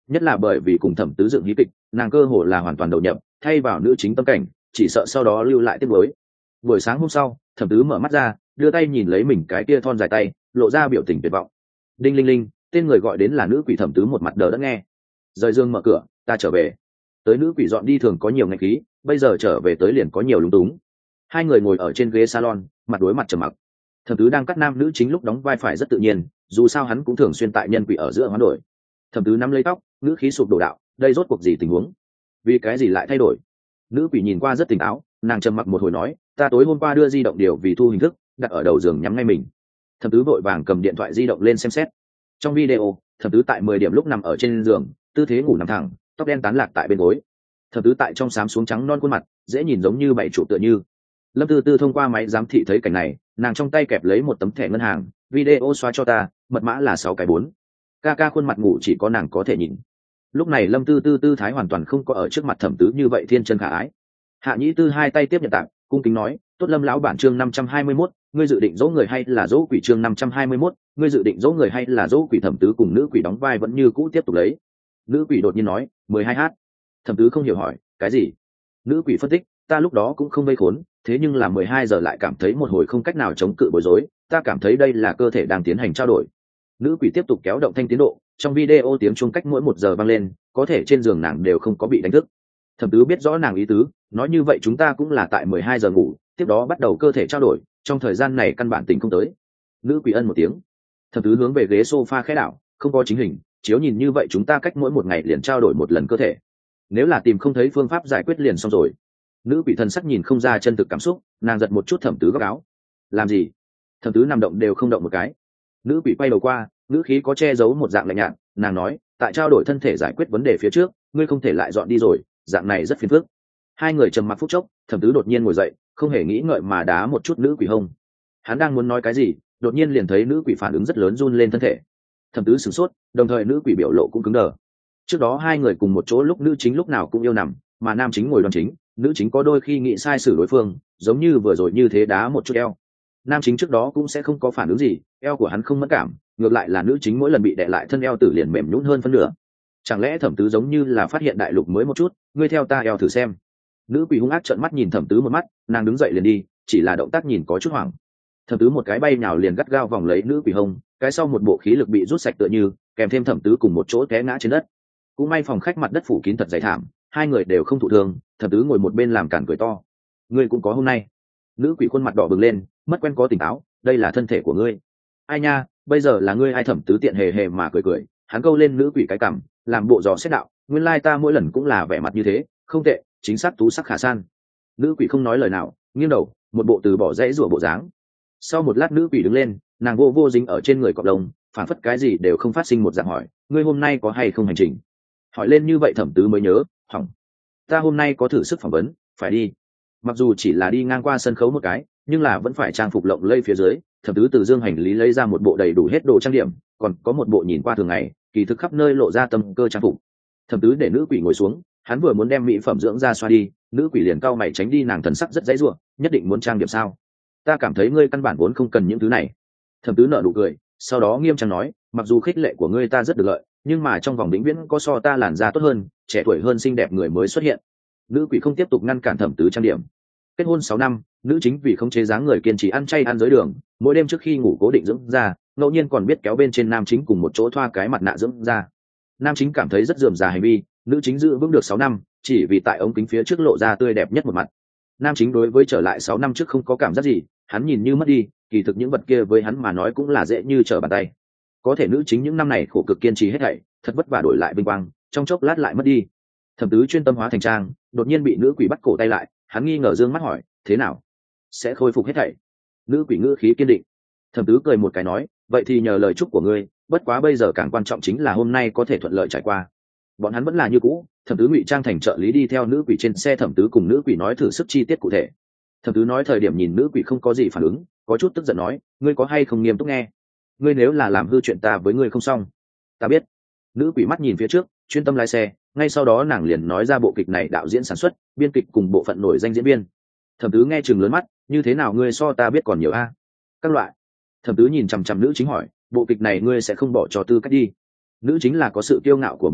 nhất là bởi vì cùng thẩm tứ dựng hí kịch, nàng cơ hồ là hoàn toàn đầu nhập thay vào nữ chính tâm cảnh, chỉ sợ sau đó lưu lại tiếc nuối. Buổi sáng hôm sau, thẩm tứ mở mắt ra, đưa tay nhìn lấy mình cái kia thon dài tay, lộ ra biểu tình tuyệt vọng. Đinh linh linh, tên người gọi đến là nữ quỷ. Thẩm tứ một mặt đờ đẫn nghe. Rời giường mở cửa, ta trở về. Tới nữ quỷ dọn đi thường có nhiều ngạch khí, bây giờ trở về tới liền có nhiều lúng túng. Hai người ngồi ở trên ghế salon, mặt đối mặt trầm mặc. Thẩm tứ đang cắt nam nữ chính lúc đóng vai phải rất tự nhiên, dù sao hắn cũng thường xuyên tại nhân quỷ ở giữa hoán đổi. Thẩm tứ nắm lấy tóc, nữ khí sụp đổ đạo, đây rốt cuộc gì tình huống? Vì cái gì lại thay đổi? Nữ quỷ nhìn qua rất tỉnh táo, nàng trầm mặc một hồi nói, ta tối hôm qua đưa di động điều vì thu hình thức, đặt ở đầu giường nhắm ngay mình. Thẩm tứ vội vàng cầm điện thoại di động lên xem xét. Trong video, thẩm tứ tại mười điểm lúc nằm ở trên giường, tư thế ngủ nằm thẳng, tóc đen tán lạc tại bên gối. Thẩm tứ tại trong xám xuống trắng non khuôn mặt, dễ nhìn giống như bảy trụ tựa như. Lâm tư tư thông qua máy giám thị thấy cảnh này, nàng trong tay kẹp lấy một tấm thẻ ngân hàng, video xóa cho ta, mật mã là sáu cái bốn. Ca ca khuôn mặt ngủ chỉ có nàng có thể nhìn. Lúc này Lâm tư tư tư thái hoàn toàn không có ở trước mặt thẩm tứ như vậy thiên chân khả ái. Hạ nhĩ tư hai tay tiếp nhận tạm, cung kính nói, tốt Lâm lão bản chương năm trăm hai mươi mốt, ngươi dự định dỗ người hay là dỗ quỷ chương năm trăm hai mươi mốt, ngươi dự định dỗ người hay là dỗ quỷ. Thẩm tứ cùng nữ quỷ đóng vai vẫn như cũ tiếp tục lấy. Nữ quỷ đột nhiên nói, mười hai h. Thẩm tứ không hiểu hỏi, cái gì? Nữ quỷ phân tích, ta lúc đó cũng không vây khốn, thế nhưng là mười hai giờ lại cảm thấy một hồi không cách nào chống cự bối rối, ta cảm thấy đây là cơ thể đang tiến hành trao đổi. Nữ quỷ tiếp tục kéo động thanh tiến độ, trong video tiếng chuông cách mỗi một giờ vang lên, có thể trên giường nàng đều không có bị đánh thức. Thẩm tứ biết rõ nàng ý tứ, nói như vậy chúng ta cũng là tại mười hai giờ ngủ, tiếp đó bắt đầu cơ thể trao đổi, trong thời gian này căn bản tỉnh không tới. Nữ quỷ ân một tiếng. Thẩm tứ hướng về ghế sofa khẽ đảo, không có chính hình, chiếu nhìn như vậy chúng ta cách mỗi một ngày liền trao đổi một lần cơ thể. Nếu là tìm không thấy phương pháp giải quyết liền xong rồi. Nữ quỷ thần sắc nhìn không ra chân thực cảm xúc, nàng giật một chút thẩm tứ góc áo. Làm gì? Thẩm tứ nằm động đều không động một cái. Nữ quỷ quay đầu qua, nữ khí có che giấu một dạng lạnh nhạt, nàng nói, tại trao đổi thân thể giải quyết vấn đề phía trước, ngươi không thể lại dọn đi rồi, dạng này rất phiền phức. Hai người trầm mặc phút chốc, thẩm tứ đột nhiên ngồi dậy, không hề nghĩ ngợi mà đá một chút nữ quỷ hông. Hắn đang muốn nói cái gì, đột nhiên liền thấy nữ quỷ phản ứng rất lớn run lên thân thể. Thẩm tứ sửng sốt, đồng thời nữ quỷ biểu lộ cũng cứng đờ. Trước đó hai người cùng một chỗ lúc nữ chính lúc nào cũng yêu nằm, mà nam chính ngồi đoan chính, nữ chính có đôi khi nghĩ sai xử đối phương, giống như vừa rồi như thế đá một chút eo. Nam chính trước đó cũng sẽ không có phản ứng gì, eo của hắn không mất cảm, ngược lại là nữ chính mỗi lần bị đè lại thân eo tử liền mềm nhũn hơn phân nửa. Chẳng lẽ thẩm tứ giống như là phát hiện đại lục mới một chút, ngươi theo ta eo thử xem. Nữ quỷ hung ác trợn mắt nhìn thẩm tứ một mắt, nàng đứng dậy liền đi, chỉ là động tác nhìn có chút hoảng. Thẩm tứ một cái bay nhào liền gắt gao vòng lấy nữ quỷ hông, cái sau một bộ khí lực bị rút sạch tựa như, kèm thêm thẩm tứ cùng một chỗ té ngã trên đất. Cũng may phòng khách mặt đất phủ kín thật dày thảm, hai người đều không thụ thương, thẩm tứ ngồi một bên làm cản cười to. Ngươi cũng có hôm nay. Nữ quỷ khuôn mặt đỏ bừng lên, mất quen có tỉnh táo, đây là thân thể của ngươi. Ai nha, bây giờ là ngươi ai? Thẩm tứ tiện hề hề mà cười cười, hắn câu lên nữ quỷ cái cằm, làm bộ dò xét đạo, nguyên lai ta mỗi lần cũng là vẻ mặt như thế, không tệ, chính xác tú sắc khả san. Nữ quỷ không nói lời nào, nghiêng đầu, một bộ từ bỏ dãy rủa bộ dáng. Sau một lát nữ quỷ đứng lên, nàng vô vô dính ở trên người cọp lông, phản phất cái gì đều không phát sinh một dạng hỏi, ngươi hôm nay có hay không hành trình? Hỏi lên như vậy thẩm tứ mới nhớ, hỏng, ta hôm nay có thử sức phỏng vấn, phải đi. Mặc dù chỉ là đi ngang qua sân khấu một cái, nhưng là vẫn phải trang phục lộng lẫy phía dưới. Thẩm tứ từ dương hành lý lấy ra một bộ đầy đủ hết đồ trang điểm, còn có một bộ nhìn qua thường ngày, kỳ thực khắp nơi lộ ra tâm cơ trang phục. Thẩm tứ để nữ quỷ ngồi xuống, hắn vừa muốn đem mỹ phẩm dưỡng da xoa đi, nữ quỷ liền cau mày tránh đi, nàng thần sắc rất dãy rủa, nhất định muốn trang điểm sao? Ta cảm thấy ngươi căn bản vốn không cần những thứ này. Thẩm tứ nở nụ cười, sau đó nghiêm trang nói, mặc dù khích lệ của ngươi ta rất được lợi, nhưng mà trong vòng vĩnh viễn có so ta làn da tốt hơn, trẻ tuổi hơn xinh đẹp người mới xuất hiện. Nữ quỷ không tiếp tục ngăn cản thẩm tứ trang điểm. Kết hôn sáu năm, nữ chính vì không chế dáng người kiên trì ăn chay ăn dưới đường, mỗi đêm trước khi ngủ cố định dưỡng da, ngẫu nhiên còn biết kéo bên trên nam chính cùng một chỗ thoa cái mặt nạ dưỡng da. Nam chính cảm thấy rất rườm rà hành vi, nữ chính giữ vững được sáu năm, chỉ vì tại ống kính phía trước lộ ra tươi đẹp nhất một mặt. Nam chính đối với trở lại sáu năm trước không có cảm giác gì, hắn nhìn như mất đi, kỳ thực những vật kia với hắn mà nói cũng là dễ như trở bàn tay. Có thể nữ chính những năm này khổ cực kiên trì hết thảy, thật vất vả đổi lại vinh quang, trong chốc lát lại mất đi. Thẩm tứ chuyên tâm hóa thành trang, đột nhiên bị nữ quỷ bắt cổ tay lại, hắn nghi ngờ dương mắt hỏi, thế nào? Sẽ khôi phục hết thảy. Nữ quỷ ngữ khí kiên định. Thẩm tứ cười một cái nói, vậy thì nhờ lời chúc của ngươi, bất quá bây giờ càng quan trọng chính là hôm nay có thể thuận lợi trải qua. Bọn hắn vẫn là như cũ, thẩm tứ ngụy trang thành trợ lý đi theo nữ quỷ trên xe, thẩm tứ cùng nữ quỷ nói thử sức chi tiết cụ thể. Thẩm tứ nói thời điểm nhìn nữ quỷ không có gì phản ứng, có chút tức giận nói, ngươi có hay không nghiêm túc nghe? Ngươi nếu là làm hư chuyện ta với ngươi không xong. Ta biết. Nữ quỷ mắt nhìn phía trước, chuyên tâm lái xe, ngay sau đó nàng liền nói ra bộ kịch này đạo diễn sản xuất, biên kịch cùng bộ phận nổi danh diễn viên. Thẩm tứ nghe chừng lớn mắt, như thế nào ngươi so ta biết còn nhiều a? Các loại. Thẩm tứ nhìn chằm chằm nữ chính hỏi, bộ kịch này ngươi sẽ không bỏ cho tư cách đi? Nữ chính là có sự kiêu ngạo của mình ở,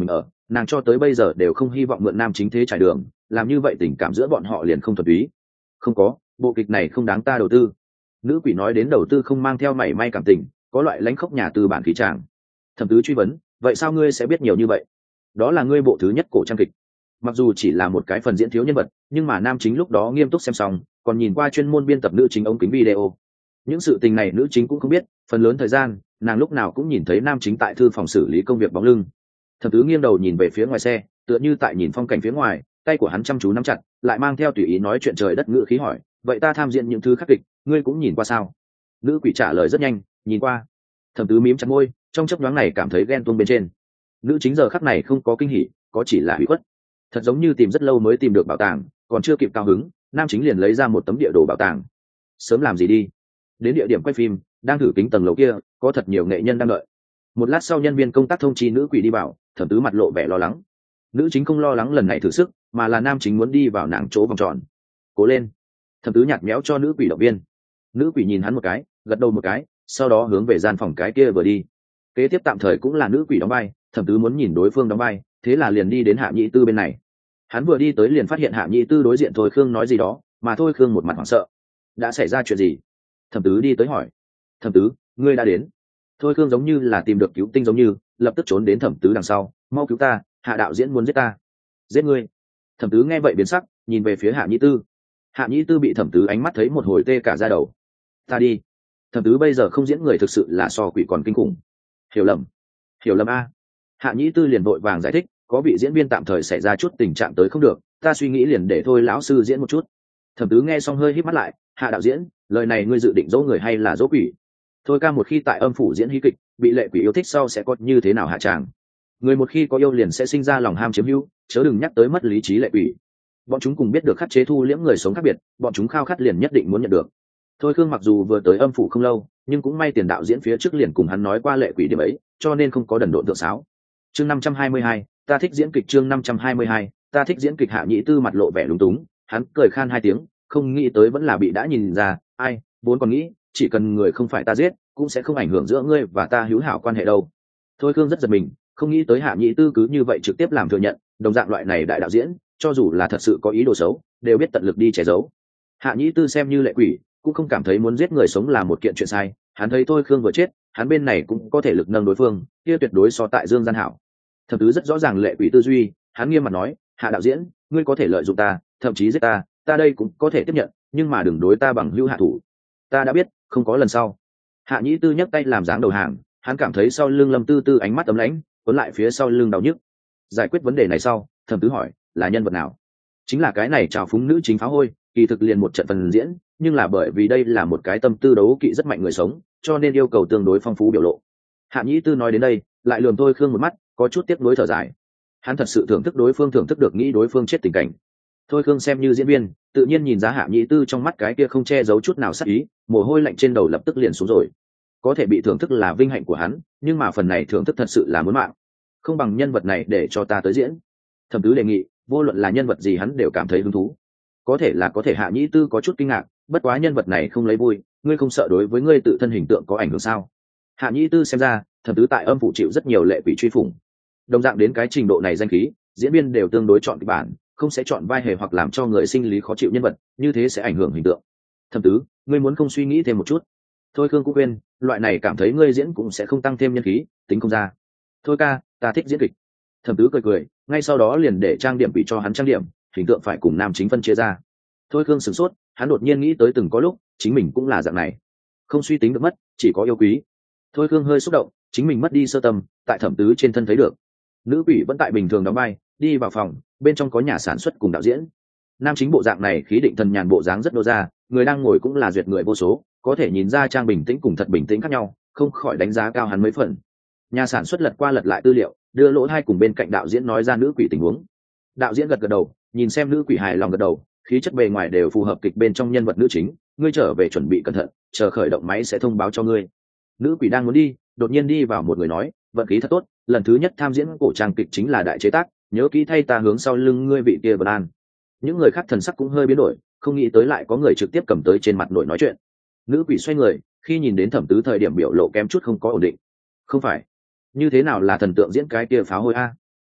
nàng cho tới bây giờ đều không hy vọng mượn nam chính thế trải đường, làm như vậy tình cảm giữa bọn họ liền không thuần túy. Không có, bộ kịch này không đáng ta đầu tư. Nữ quỷ nói đến đầu tư không mang theo mảy may cảm tình, có loại lãnh khốc nhà tư bản khí tràng. Thẩm Tứ truy vấn, vậy sao ngươi sẽ biết nhiều như vậy? Đó là ngươi bộ thứ nhất cổ trang kịch, mặc dù chỉ là một cái phần diễn thiếu nhân vật, nhưng mà nam chính lúc đó nghiêm túc xem xong, còn nhìn qua chuyên môn biên tập nữ chính ống kính video. Những sự tình này nữ chính cũng không biết, phần lớn thời gian nàng lúc nào cũng nhìn thấy nam chính tại thư phòng xử lý công việc bóng lưng. Thẩm Tứ nghiêng đầu nhìn về phía ngoài xe, tựa như tại nhìn phong cảnh phía ngoài, tay của hắn chăm chú nắm chặt, lại mang theo tùy ý nói chuyện trời đất ngữ khí hỏi, vậy ta tham diễn những thứ khác kịch, ngươi cũng nhìn qua sao? Nữ quỷ trả lời rất nhanh, nhìn qua. Thẩm Tứ mím chặt môi, trong chốc nhoáng này cảm thấy ghen tuông bên trên. Nữ chính giờ khắc này không có kinh hỉ, có chỉ là hủy khuất. Thật giống như tìm rất lâu mới tìm được bảo tàng, còn chưa kịp cao hứng, nam chính liền lấy ra một tấm địa đồ bảo tàng. Sớm làm gì đi? Đến địa điểm quay phim, đang thử kính tầng lầu kia, có thật nhiều nghệ nhân đang đợi. Một lát sau nhân viên công tác thông chi nữ quỷ đi vào, Thẩm Tứ mặt lộ vẻ lo lắng. Nữ chính không lo lắng lần này thử sức, mà là nam chính muốn đi vào nàng chỗ vòng tròn. Cố lên. Thẩm Tứ nhạt méo cho nữ quỷ động viên. Nữ quỷ nhìn hắn một cái, gật đầu một cái, sau đó hướng về gian phòng cái kia vừa đi. Kế tiếp tạm thời cũng là nữ quỷ đóng vai, Thẩm Tứ muốn nhìn đối phương đóng vai, thế là liền đi đến Hạ Nhĩ Tư bên này. Hắn vừa đi tới liền phát hiện Hạ Nhĩ Tư đối diện Thôi Khương nói gì đó, mà Thôi Khương một mặt hoảng sợ. Đã xảy ra chuyện gì? Thẩm Tứ đi tới hỏi. Thẩm Tứ, ngươi đã đến. Thôi Khương giống như là tìm được cứu tinh giống như, lập tức trốn đến Thẩm Tứ đằng sau, mau cứu ta, Hạ đạo diễn muốn giết ta. Giết ngươi? Thẩm Tứ nghe vậy biến sắc, nhìn về phía Hạ Nhĩ Tư. Hạ Nhĩ Tư bị Thẩm Tứ ánh mắt thấy một hồi tê cả da đầu. Ta đi. Thẩm Tứ bây giờ không diễn người thực sự là so quỷ còn kinh khủng. Hiểu lầm. Hiểu lầm a. Hạ Nhĩ Tư liền vội vàng giải thích, có vị diễn viên tạm thời xảy ra chút tình trạng tới không được, ta suy nghĩ liền để thôi lão sư diễn một chút. Thẩm Tứ nghe xong hơi híp mắt lại, Hạ đạo diễn, lời này ngươi dự định dỗ người hay là dỗ quỷ? Thôi ca một khi tại âm phủ diễn hí kịch, bị lệ quỷ yêu thích sau sẽ có như thế nào hạ tràng? Người một khi có yêu liền sẽ sinh ra lòng ham chiếm hữu, chớ đừng nhắc tới mất lý trí lệ quỷ. Bọn chúng cùng biết được khắc chế thu liễm người sống khác biệt, bọn chúng khao khát liền nhất định muốn nhận được. Thôi Khương mặc dù vừa tới âm phủ không lâu, nhưng cũng may tiền đạo diễn phía trước liền cùng hắn nói qua lệ quỷ điểm ấy, cho nên không có đần độn tượng sáo. Chương năm trăm hai mươi hai, ta thích diễn kịch. Chương năm trăm hai mươi hai, ta thích diễn kịch. Hạ Nhĩ Tư mặt lộ vẻ lúng túng, hắn cười khan hai tiếng, không nghĩ tới vẫn là bị đã nhìn ra, ai, vốn còn nghĩ, chỉ cần người không phải ta giết, cũng sẽ không ảnh hưởng giữa ngươi và ta hữu hảo quan hệ đâu. Thôi Khương rất giật mình, không nghĩ tới Hạ Nhĩ Tư cứ như vậy trực tiếp làm thừa nhận, đồng dạng loại này đại đạo diễn, cho dù là thật sự có ý đồ xấu, đều biết tận lực đi che giấu. Hạ Nhĩ Tư xem như lệ quỷ, cũng không cảm thấy muốn giết người sống là một kiện chuyện sai, hắn thấy Thôi Khương vừa chết, hắn bên này cũng có thể lực nâng đối phương, kia tuyệt đối so tại Dương Gian hảo. Thẩm Tứ rất rõ ràng lệ quỷ tư duy, hắn nghiêm mặt nói, Hạ đạo diễn, ngươi có thể lợi dụng ta, thậm chí giết ta, ta đây cũng có thể tiếp nhận, nhưng mà đừng đối ta bằng hữu hạ thủ. Ta đã biết, không có lần sau. Hạ Nhĩ Tư nhấc tay làm dáng đầu hàng, hắn cảm thấy sau lưng Lâm Tư Tư ánh mắt ấm lãnh, cuốn lại phía sau lưng đau nhức. Giải quyết vấn đề này sau, Thẩm Tứ hỏi, là nhân vật nào? Chính là cái này trào phúng nữ chính phá hôi, kỳ thực liền một trận phần diễn, nhưng là bởi vì đây là một cái tâm tư đấu kỵ rất mạnh người sống, cho nên yêu cầu tương đối phong phú biểu lộ. Hạ Nhĩ Tư nói đến đây, lại lườm Thôi Khương một mắt, có chút tiếc nuối thở dài. Hắn thật sự thưởng thức đối phương thưởng thức được nghĩ đối phương chết tình cảnh. Thôi Khương xem như diễn viên, tự nhiên nhìn ra Hạ Nhĩ Tư trong mắt cái kia không che giấu chút nào sắc ý, mồ hôi lạnh trên đầu lập tức liền xuống rồi. Có thể bị thưởng thức là vinh hạnh của hắn, nhưng mà phần này thưởng thức thật sự là muốn mạng. Không bằng nhân vật này để cho ta tới diễn. Thẩm Tứ đề nghị, vô luận là nhân vật gì hắn đều cảm thấy hứng thú. Có thể là có thể Hạ Nhĩ Tư có chút kinh ngạc, bất quá nhân vật này không lấy vui, ngươi không sợ đối với ngươi tự thân hình tượng có ảnh hưởng sao? Hạ Nhĩ Tư xem ra, Thẩm Tứ tại âm phủ chịu rất nhiều lệ quỷ truy phủng. Đồng dạng đến cái trình độ này danh khí, diễn viên đều tương đối chọn kịch bản, không sẽ chọn vai hề hoặc làm cho người sinh lý khó chịu nhân vật, như thế sẽ ảnh hưởng hình tượng. Thẩm Tứ, ngươi muốn không suy nghĩ thêm một chút? Thôi Khương cũng quên, loại này cảm thấy ngươi diễn cũng sẽ không tăng thêm nhân khí, tính không ra. Thôi ca, ta thích diễn kịch. Thẩm Tứ cười cười, ngay sau đó liền để trang điểm bị cho hắn trang điểm, hình tượng phải cùng nam chính phân chia ra. Thôi Khương sửng sốt, hắn đột nhiên nghĩ tới từng có lúc chính mình cũng là dạng này, không suy tính được mất, chỉ có yêu quý. Thôi Khương hơi xúc động, chính mình mất đi sơ tâm, tại Thẩm Tứ trên thân thấy được. Nữ quỷ vẫn tại bình thường đóng vai, đi vào phòng, bên trong có nhà sản xuất cùng đạo diễn. Nam chính bộ dạng này khí định thần nhàn bộ dáng rất đô ra, người đang ngồi cũng là duyệt người vô số, có thể nhìn ra trang bình tĩnh cùng thật bình tĩnh khác nhau, không khỏi đánh giá cao hắn mấy phần. Nhà sản xuất lật qua lật lại tư liệu, đưa lỗ hai cùng bên cạnh đạo diễn nói ra nữ quỷ tình huống. Đạo diễn gật gật đầu, nhìn xem nữ quỷ hài lòng gật đầu, khí chất bề ngoài đều phù hợp kịch bên trong nhân vật nữ chính, ngươi trở về chuẩn bị cẩn thận, chờ khởi động máy sẽ thông báo cho ngươi. Nữ quỷ đang muốn đi, đột nhiên đi vào một người nói, vận khí thật tốt, lần thứ nhất tham diễn cổ trang kịch chính là đại chế tác, nhớ kỹ thay ta hướng sau lưng ngươi vị kia Vân An. Những người khác thần sắc cũng hơi biến đổi, không nghĩ tới lại có người trực tiếp cầm tới trên mặt nổi nói chuyện. Nữ quỷ xoay người, khi nhìn đến Thẩm Tứ thời điểm biểu lộ kém chút không có ổn định. Không phải, như thế nào là thần tượng diễn cái kia pháo hôi a?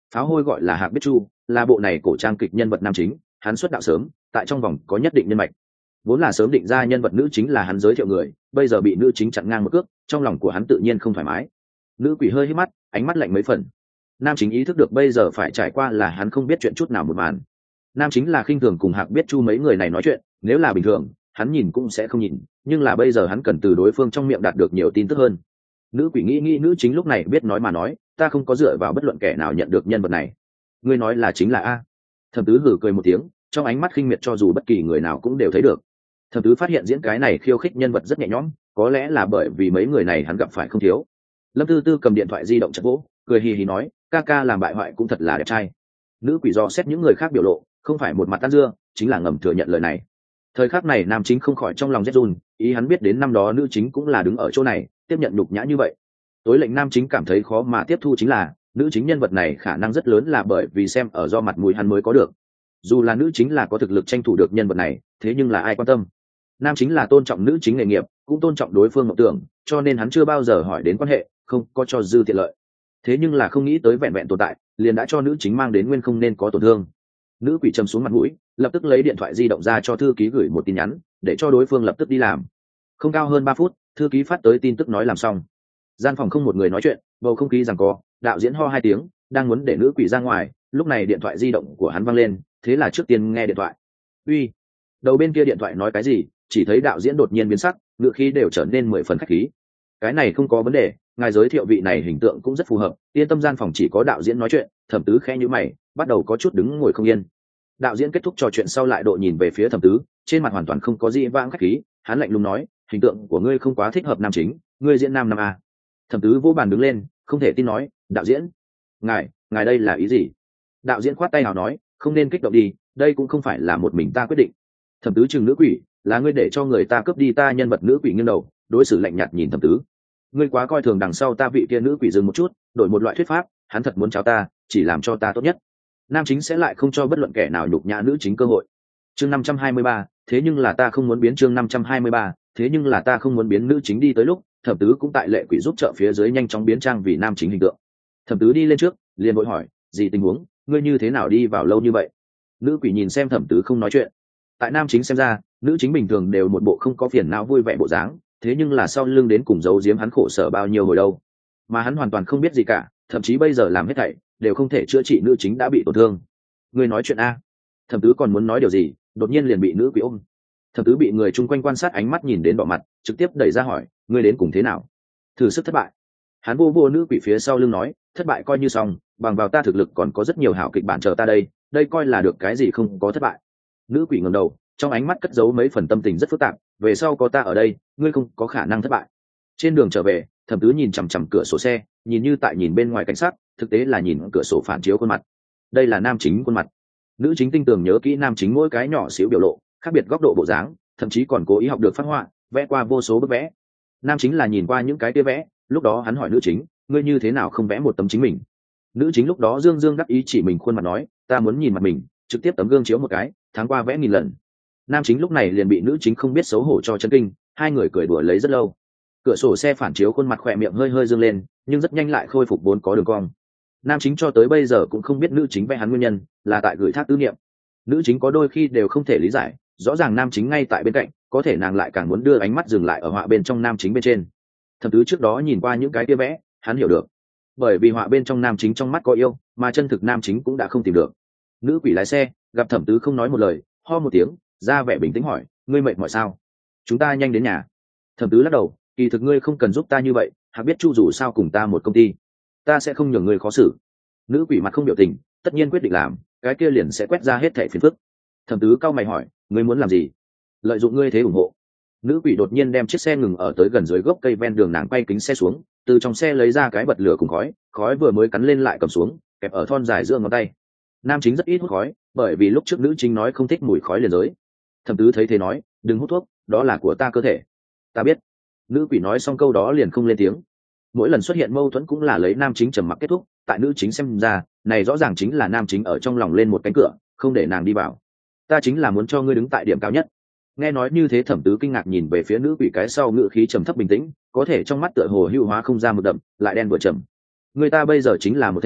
Pháo hôi gọi là Hạc Biết Chu, là bộ này cổ trang kịch nhân vật nam chính, hắn xuất đạo sớm, tại trong vòng có nhất định nhân mạch. Vốn là sớm định ra nhân vật nữ chính là hắn giới thiệu người, bây giờ bị nữ chính chặn ngang một cước, trong lòng của hắn tự nhiên không thoải mái. Nữ quỷ hơi hít mắt, ánh mắt lạnh mấy phần. Nam chính ý thức được bây giờ phải trải qua là hắn không biết chuyện chút nào một màn. Nam chính là khinh thường cùng Hạc Biết Chu mấy người này nói chuyện, nếu là bình thường, hắn nhìn cũng sẽ không nhìn, nhưng là bây giờ hắn cần từ đối phương trong miệng đạt được nhiều tin tức hơn. Nữ quỷ nghĩ nghĩ nữ chính lúc này biết nói mà nói, ta không có dựa vào bất luận kẻ nào nhận được nhân vật này. Ngươi nói là chính là a? Thẩm Tứ hừ cười một tiếng, trong ánh mắt khinh miệt cho dù bất kỳ người nào cũng đều thấy được. Thẩm Tứ phát hiện diễn cái này khiêu khích nhân vật rất nhẹ nhõm, có lẽ là bởi vì mấy người này hắn gặp phải không thiếu. Lâm Tư Tư cầm điện thoại di động chặt vỗ, cười hì hì nói, ca ca làm bại hoại cũng thật là đẹp trai. Nữ quỷ do xét những người khác biểu lộ, không phải một mặt tan dưa, chính là ngầm thừa nhận lời này. Thời khắc này nam chính không khỏi trong lòng rét run, ý hắn biết đến năm đó nữ chính cũng là đứng ở chỗ này tiếp nhận nhục nhã như vậy. Tối lệnh nam chính cảm thấy khó mà tiếp thu chính là nữ chính nhân vật này khả năng rất lớn là bởi vì xem ở do mặt mũi hắn mới có được. Dù là nữ chính là có thực lực tranh thủ được nhân vật này, thế nhưng là ai quan tâm. Nam chính là tôn trọng nữ chính nghề nghiệp, cũng tôn trọng đối phương mộng tưởng, cho nên hắn chưa bao giờ hỏi đến quan hệ, không có cho dư tiện lợi. Thế nhưng là không nghĩ tới vẹn vẹn tồn tại liền đã cho nữ chính mang đến nguyên không nên có tổn thương. Nữ quỷ trầm xuống mặt mũi, lập tức lấy điện thoại di động ra cho thư ký gửi một tin nhắn để cho đối phương lập tức đi làm. Không cao hơn ba phút, thư ký phát tới tin tức nói làm xong. Gian phòng không một người nói chuyện, bầu không khí giằng co. Đạo diễn ho hai tiếng, đang muốn để nữ quỷ ra ngoài, lúc này điện thoại di động của hắn văng lên, thế là trước tiên nghe điện thoại. Uy. Đầu bên kia điện thoại nói cái gì, chỉ thấy đạo diễn đột nhiên biến sắc, ngữ khí đều trở nên mười phần khách khí. Cái này không có vấn đề, ngài giới thiệu vị này hình tượng cũng rất phù hợp, yên tâm. Gian phòng chỉ có đạo diễn nói chuyện. Thẩm Tứ khẽ nhíu mày, bắt đầu có chút đứng ngồi không yên. Đạo diễn kết thúc trò chuyện sau lại độ nhìn về phía Thẩm Tứ, trên mặt hoàn toàn không có gì vãng khách khí, hắn lạnh lùng nói, hình tượng của ngươi không quá thích hợp nam chính, ngươi diễn nam năm a. Thẩm Tứ vỗ bàn đứng lên, không thể tin nói, đạo diễn, ngài ngài đây là ý gì? Đạo diễn khoát tay nào nói, không nên kích động đi, đây cũng không phải là một mình ta quyết định. Thẩm Tứ chừng nữ quỷ, là ngươi để cho người ta cướp đi ta nhân vật. Nữ quỷ nghiêng đầu, đối xử lạnh nhạt nhìn Thẩm Tứ, ngươi quá coi thường đằng sau ta vị kia. Nữ quỷ dừng một chút, đổi một loại thuyết pháp, hắn thật muốn cháo ta, chỉ làm cho ta tốt nhất. Nam chính sẽ lại không cho bất luận kẻ nào nhục nhã nữ chính cơ hội. Chương năm trăm hai mươi ba, thế nhưng là ta không muốn biến. Chương năm trăm hai mươi ba, thế nhưng là ta không muốn biến. Nữ chính đi tới lúc, Thẩm Tứ cũng tại lệ quỷ giúp trợ phía dưới nhanh chóng biến trang vì nam chính hình tượng. Thẩm Tứ đi lên trước, liền vội hỏi, gì tình huống, ngươi như thế nào đi vào lâu như vậy? Nữ quỷ nhìn xem Thẩm Tứ không nói chuyện. Tại nam chính xem ra, nữ chính bình thường đều một bộ không có phiền não vui vẻ bộ dáng, thế nhưng là sau lưng đến cùng giấu giếm hắn khổ sở bao nhiêu hồi đâu, mà hắn hoàn toàn không biết gì cả, thậm chí bây giờ làm hết thảy đều không thể chữa trị nữ chính đã bị tổn thương. Ngươi nói chuyện a? Thẩm Tứ còn muốn nói điều gì, đột nhiên liền bị nữ quỷ ôm. Thẩm Tứ bị người chung quanh quan sát ánh mắt nhìn đến đỏ mặt, trực tiếp đẩy ra hỏi, ngươi đến cùng thế nào? Thử sức thất bại. Hắn vô vô nữ quỷ phía sau lưng nói, thất bại coi như xong, bằng vào ta thực lực còn có rất nhiều hảo kịch bản chờ ta đây, đây coi là được cái gì không có thất bại. Nữ quỷ ngẩng đầu, trong ánh mắt cất giấu mấy phần tâm tình rất phức tạp, về sau có ta ở đây, ngươi không có khả năng thất bại. Trên đường trở về, Thẩm Tứ nhìn chằm chằm cửa sổ xe, nhìn như tại nhìn bên ngoài cảnh sát, thực tế là nhìn cửa sổ phản chiếu khuôn mặt. Đây là nam chính khuôn mặt. Nữ chính tinh tường nhớ kỹ nam chính mỗi cái nhỏ xíu biểu lộ, khác biệt góc độ bộ dáng, thậm chí còn cố ý học được phát họa, vẽ qua vô số bức vẽ. Nam chính là nhìn qua những cái kia vẽ, lúc đó hắn hỏi nữ chính, ngươi như thế nào không vẽ một tấm chính mình? Nữ chính lúc đó dương dương đắc ý chỉ mình khuôn mặt nói, ta muốn nhìn mặt mình, trực tiếp tấm gương chiếu một cái, tháng qua vẽ nghìn lần. Nam chính lúc này liền bị nữ chính không biết xấu hổ cho chân kinh, hai người cười đùa lấy rất lâu. Cửa sổ xe phản chiếu khuôn mặt khỏe miệng hơi hơi dương lên, nhưng rất nhanh lại khôi phục vốn có đường cong. Nam chính cho tới bây giờ cũng không biết nữ chính vẽ hắn nguyên nhân là tại gửi thác tư niệm. Nữ chính có đôi khi đều không thể lý giải, rõ ràng nam chính ngay tại bên cạnh, có thể nàng lại càng muốn đưa ánh mắt dừng lại ở họa bên trong nam chính bên trên. Thẩm Tứ trước đó nhìn qua những cái kia vẽ, hắn hiểu được, bởi vì họa bên trong nam chính trong mắt có yêu, mà chân thực nam chính cũng đã không tìm được. Nữ quỷ lái xe gặp Thẩm Tứ không nói một lời, ho một tiếng, ra vẻ bình tĩnh hỏi, ngươi mệt mỏi sao? Chúng ta nhanh đến nhà. Thẩm Tứ lắc đầu, kỳ thực ngươi không cần giúp ta như vậy, Hạc Biết Chu dù sao cùng ta một công ty, ta sẽ không nhường ngươi khó xử. Nữ quỷ mặt không biểu tình, tất nhiên quyết định làm, cái kia liền sẽ quét ra hết thảy phiền phức. Thẩm Tứ cau mày hỏi, ngươi muốn làm gì? Lợi dụng ngươi thế ủng hộ. Nữ quỷ đột nhiên đem chiếc xe ngừng ở tới gần dưới gốc cây ven đường, nàng quay kính xe xuống, từ trong xe lấy ra cái bật lửa cùng khói, khói vừa mới cắn lên lại cầm xuống, kẹp ở thon dài giữa ngón tay. Nam chính rất ít hút khói, bởi vì lúc trước nữ chính nói không thích mùi khói liền giới. Thẩm Tứ thấy thế nói, đừng hút thuốc, đó là của ta cơ thể. Ta biết. Nữ quỷ nói xong câu đó liền không lên tiếng. Mỗi lần xuất hiện mâu thuẫn cũng là lấy nam chính trầm mặc kết thúc, tại nữ chính xem ra, này rõ ràng chính là nam chính ở trong lòng lên một cánh cửa, không để nàng đi vào. Ta chính là muốn cho ngươi đứng tại điểm cao nhất. Nghe nói như thế, Thẩm Tứ kinh ngạc nhìn về phía nữ quỷ, cái sau ngữ khí trầm thấp bình tĩnh, có thể trong mắt tựa hồ hữu hóa không ra một đậm, lại đen vừa trầm. Người ta bây giờ chính là một thể,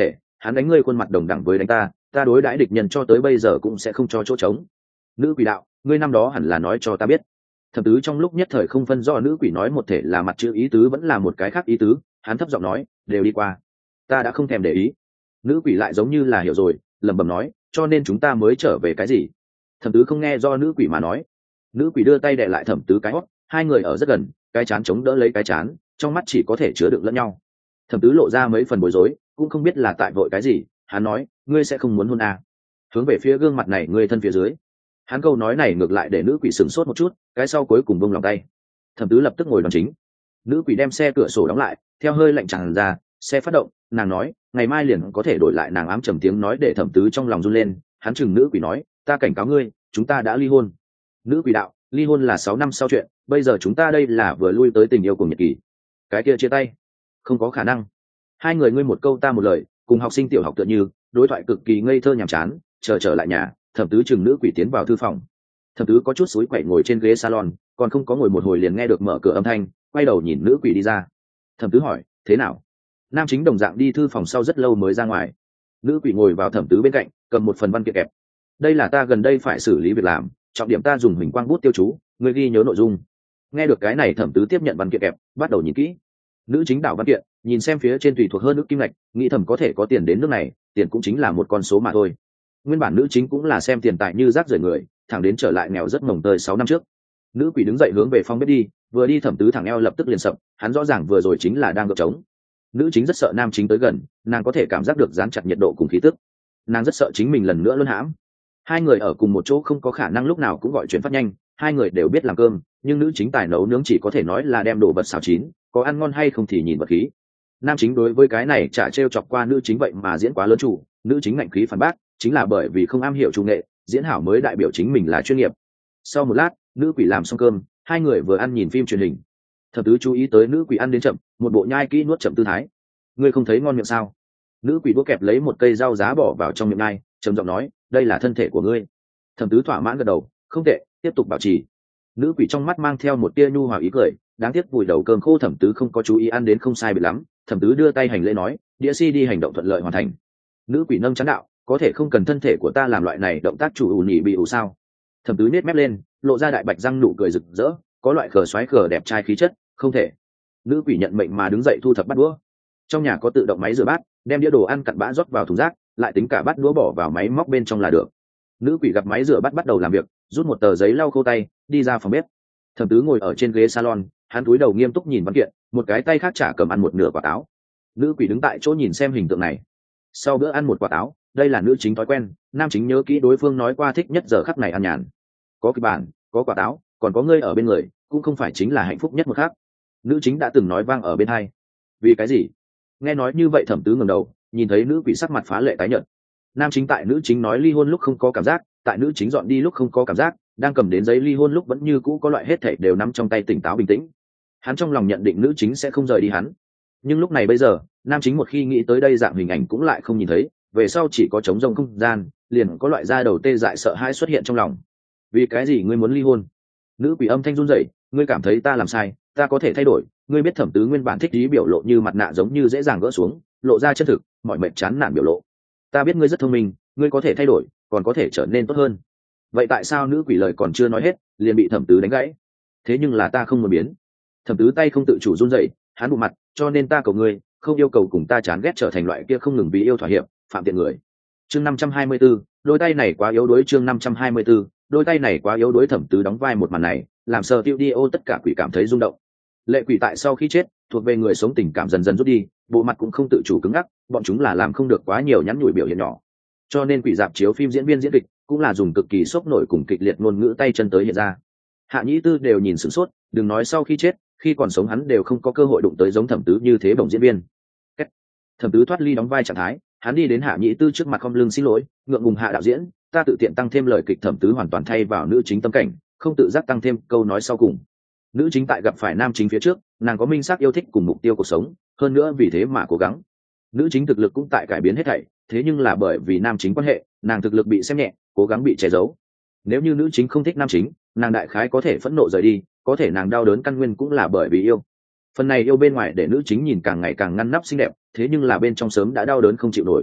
hắn đánh ngươi khuôn mặt đồng đẳng với đánh ta, ta đối đãi địch nhân cho tới bây giờ cũng sẽ không cho chỗ trống. Nữ quỷ đạo, ngươi năm đó hẳn là nói cho ta biết. Thẩm tứ trong lúc nhất thời không phân rõ nữ quỷ nói một thể là mặt chữ ý tứ vẫn là một cái khác ý tứ, hắn thấp giọng nói, đều đi qua, ta đã không thèm để ý. Nữ quỷ lại giống như là hiểu rồi, lẩm bẩm nói, cho nên chúng ta mới trở về cái gì? Thẩm tứ không nghe do nữ quỷ mà nói. Nữ quỷ đưa tay đè lại thẩm tứ cái hót, hai người ở rất gần, cái chán chống đỡ lấy cái chán, trong mắt chỉ có thể chứa đựng lẫn nhau. Thẩm tứ lộ ra mấy phần bối rối, cũng không biết là tại vội cái gì. Hắn nói, ngươi sẽ không muốn hôn à? Hướng về phía gương mặt này, ngươi thân phía dưới. Hắn câu nói này ngược lại để nữ quỷ sửng sốt một chút, cái sau cuối cùng buông lòng tay. Thẩm tứ lập tức ngồi đòn chính. Nữ quỷ đem xe cửa sổ đóng lại, theo hơi lạnh tràn ra, xe phát động. Nàng nói, ngày mai liền có thể đổi lại. Nàng ám trầm tiếng nói để thẩm tứ trong lòng run lên. Hắn chừng nữ quỷ nói, ta cảnh cáo ngươi, chúng ta đã ly hôn. Nữ quỷ đạo, ly hôn là sáu năm sau chuyện, bây giờ chúng ta đây là vừa lui tới tình yêu cùng nhật kỳ. Cái kia chia tay, không có khả năng. Hai người ngươi một câu ta một lời, cùng học sinh tiểu học tựa như, đối thoại cực kỳ ngây thơ nhàm chán. Chờ trở lại nhà, thẩm tứ chừng nữ quỷ tiến vào thư phòng. Thẩm tứ có chút xúi quậy ngồi trên ghế salon, còn không có ngồi một hồi liền nghe được mở cửa âm thanh, quay đầu nhìn nữ quỷ đi ra. Thẩm tứ hỏi, thế nào? Nam chính đồng dạng đi thư phòng sau rất lâu mới ra ngoài. Nữ quỷ ngồi vào thẩm tứ bên cạnh, cầm một phần văn kiện kẹp. Đây là ta gần đây phải xử lý việc làm, trọng điểm ta dùng huỳnh quang bút tiêu chú, ngươi ghi nhớ nội dung. Nghe được cái này thẩm tứ tiếp nhận văn kiện kẹp, bắt đầu nhìn kỹ. Nữ chính đảo văn kiện, nhìn xem phía trên tùy thuộc hơn nước kim ngạch, nghĩ thầm có thể có tiền đến nước này, tiền cũng chính là một con số mà thôi. Nguyên bản nữ chính cũng là xem tiền tài như rác rưởi người, thẳng đến trở lại nghèo rất mồng tơi sáu năm trước. Nữ quỷ đứng dậy hướng về phòng bếp đi, vừa đi thẩm tứ thẳng eo lập tức liền sập, hắn rõ ràng vừa rồi chính là đang gợp trống. Nữ chính rất sợ nam chính tới gần, nàng có thể cảm giác được dán chặt nhiệt độ cùng khí tức. Nàng rất sợ chính mình lần nữa luân hãm. Hai người ở cùng một chỗ không có khả năng lúc nào cũng gọi chuyện phát nhanh, hai người đều biết làm cơm, nhưng nữ chính tài nấu nướng chỉ có thể nói là đem đồ vật xào chín, có ăn ngon hay không thì nhìn vật khí. Nam chính đối với cái này chả trêu chọc qua nữ chính vậy mà diễn quá lớn chủ, nữ chính ngạnh khí phản bác, chính là bởi vì không am hiểu chủ nghệ, diễn hảo mới đại biểu chính mình là chuyên nghiệp. Sau một lát, nữ quỷ làm xong cơm, hai người vừa ăn nhìn phim truyền hình. Thẩm tứ chú ý tới nữ quỷ ăn đến chậm, một bộ nhai kỹ nuốt chậm tư thái. Ngươi không thấy ngon miệng sao? Nữ quỷ đũa kẹp lấy một cây rau giá bỏ vào trong miệng nhai, trầm giọng nói, đây là thân thể của ngươi. Thẩm tứ thỏa mãn gật đầu, không tệ, tiếp tục bảo trì. Nữ quỷ trong mắt mang theo một tia nhu hòa ý cười, đáng tiếc vùi đầu cơm khô thẩm tứ không có chú ý ăn đến không sai biệt lắm. Thẩm tứ đưa tay hành lễ nói, đĩa xê đê hành động thuận lợi hoàn thành. Nữ quỷ nâng chán đạo, có thể không cần thân thể của ta làm loại này động tác chủ ủ nhị bị ủ sao? Thẩm tứ nết mép lên, lộ ra đại bạch răng nụ cười rực rỡ, có loại khờ xoáy khờ đẹp trai khí chất, không thể. Nữ quỷ nhận mệnh mà đứng dậy thu thập bát đũa. Trong nhà có tự động máy rửa bát, đem đĩa đồ ăn cặn bã rót vào thùng rác, lại tính cả bát đũa bỏ vào máy móc bên trong là được. Nữ quỷ gặp máy rửa bát bắt đầu làm việc, rút một tờ giấy lau khô tay, đi ra phòng bếp. Thẩm tứ ngồi ở trên ghế salon, hắn cúi đầu nghiêm túc nhìn văn kiện, một cái tay khác chả cầm ăn một nửa quả táo. Nữ quỷ đứng tại chỗ nhìn xem hình tượng này. Sau bữa ăn một quả táo, đây là nữ chính thói quen, nam chính nhớ kỹ đối phương nói qua thích nhất giờ khắc này ăn nhàn. Có kịch bản, có quả táo, còn có ngươi ở bên người, cũng không phải chính là hạnh phúc nhất một khác. Nữ chính đã từng nói vang ở bên hai. Vì cái gì? Nghe nói như vậy thẩm tứ ngẩng đầu, nhìn thấy nữ quỷ sắc mặt phá lệ tái nhợt. Nam chính tại nữ chính nói ly hôn lúc không có cảm giác, tại nữ chính dọn đi lúc không có cảm giác, đang cầm đến giấy ly hôn lúc vẫn như cũ có loại hết thảy đều nắm trong tay tỉnh táo bình tĩnh. Hắn trong lòng nhận định nữ chính sẽ không rời đi hắn, nhưng lúc này bây giờ, nam chính một khi nghĩ tới đây dạng hình ảnh cũng lại không nhìn thấy, về sau chỉ có trống rông không gian, liền có loại da đầu tê dại sợ hãi xuất hiện trong lòng. Vì cái gì ngươi muốn ly hôn? Nữ quỷ âm thanh run rẩy, ngươi cảm thấy ta làm sai, ta có thể thay đổi. Ngươi biết thẩm tứ nguyên bản thích ý biểu lộ như mặt nạ giống như dễ dàng gỡ xuống, lộ ra chân thực, mọi mệnh chán nản biểu lộ. Ta biết ngươi rất thông minh, ngươi có thể thay đổi, còn có thể trở nên tốt hơn. Vậy tại sao nữ quỷ lời còn chưa nói hết, liền bị thẩm tứ đánh gãy? Thế nhưng là ta không muốn biến. Thẩm tứ tay không tự chủ run rẩy, hắn bụng mặt, cho nên ta cầu ngươi, không yêu cầu cùng ta chán ghét trở thành loại kia không ngừng vì yêu thỏa hiệp, phạm tiện người. Chương năm trăm hai mươi 524, đôi tay này quá yếu đuối. Chương năm trăm hai mươi 524, đôi tay này quá yếu đuối. Thẩm tứ đóng vai một màn này, làm sờ tiêu đi ô tất cả quỷ cảm thấy rung động. Lệ quỷ tại sau khi chết, thuộc về người sống tình cảm dần dần rút đi, bộ mặt cũng không tự chủ cứng ngắc, bọn chúng là làm không được quá nhiều nhắn nhủi biểu hiện nhỏ. Cho nên quỷ dạp chiếu phim diễn viên diễn kịch cũng là dùng cực kỳ sốc nổi cùng kịch liệt ngôn ngữ tay chân tới hiện ra. Hạ Nhĩ Tư đều nhìn sửng sốt, đừng nói sau khi chết, khi còn sống hắn đều không có cơ hội đụng tới giống thẩm tứ như thế bổng diễn viên. Kết. Thẩm tứ thoát ly đóng vai trạng thái, hắn đi đến Hạ Nhĩ Tư trước mặt khom lưng xin lỗi, ngượng ngùng Hạ đạo diễn, ta tự tiện tăng thêm lời kịch. Thẩm tứ hoàn toàn thay vào nữ chính tâm cảnh, không tự giác tăng thêm câu nói sau cùng. Nữ chính tại gặp phải nam chính phía trước, nàng có minh xác yêu thích cùng mục tiêu cuộc sống, hơn nữa vì thế mà cố gắng. Nữ chính thực lực cũng tại cải biến hết thảy, thế nhưng là bởi vì nam chính quan hệ, nàng thực lực bị xem nhẹ, cố gắng bị che giấu. Nếu như nữ chính không thích nam chính, nàng đại khái có thể phẫn nộ rời đi, có thể nàng đau đớn căn nguyên cũng là bởi vì yêu. Phần này yêu bên ngoài để nữ chính nhìn càng ngày càng ngăn nắp xinh đẹp, thế nhưng là bên trong sớm đã đau đớn không chịu nổi.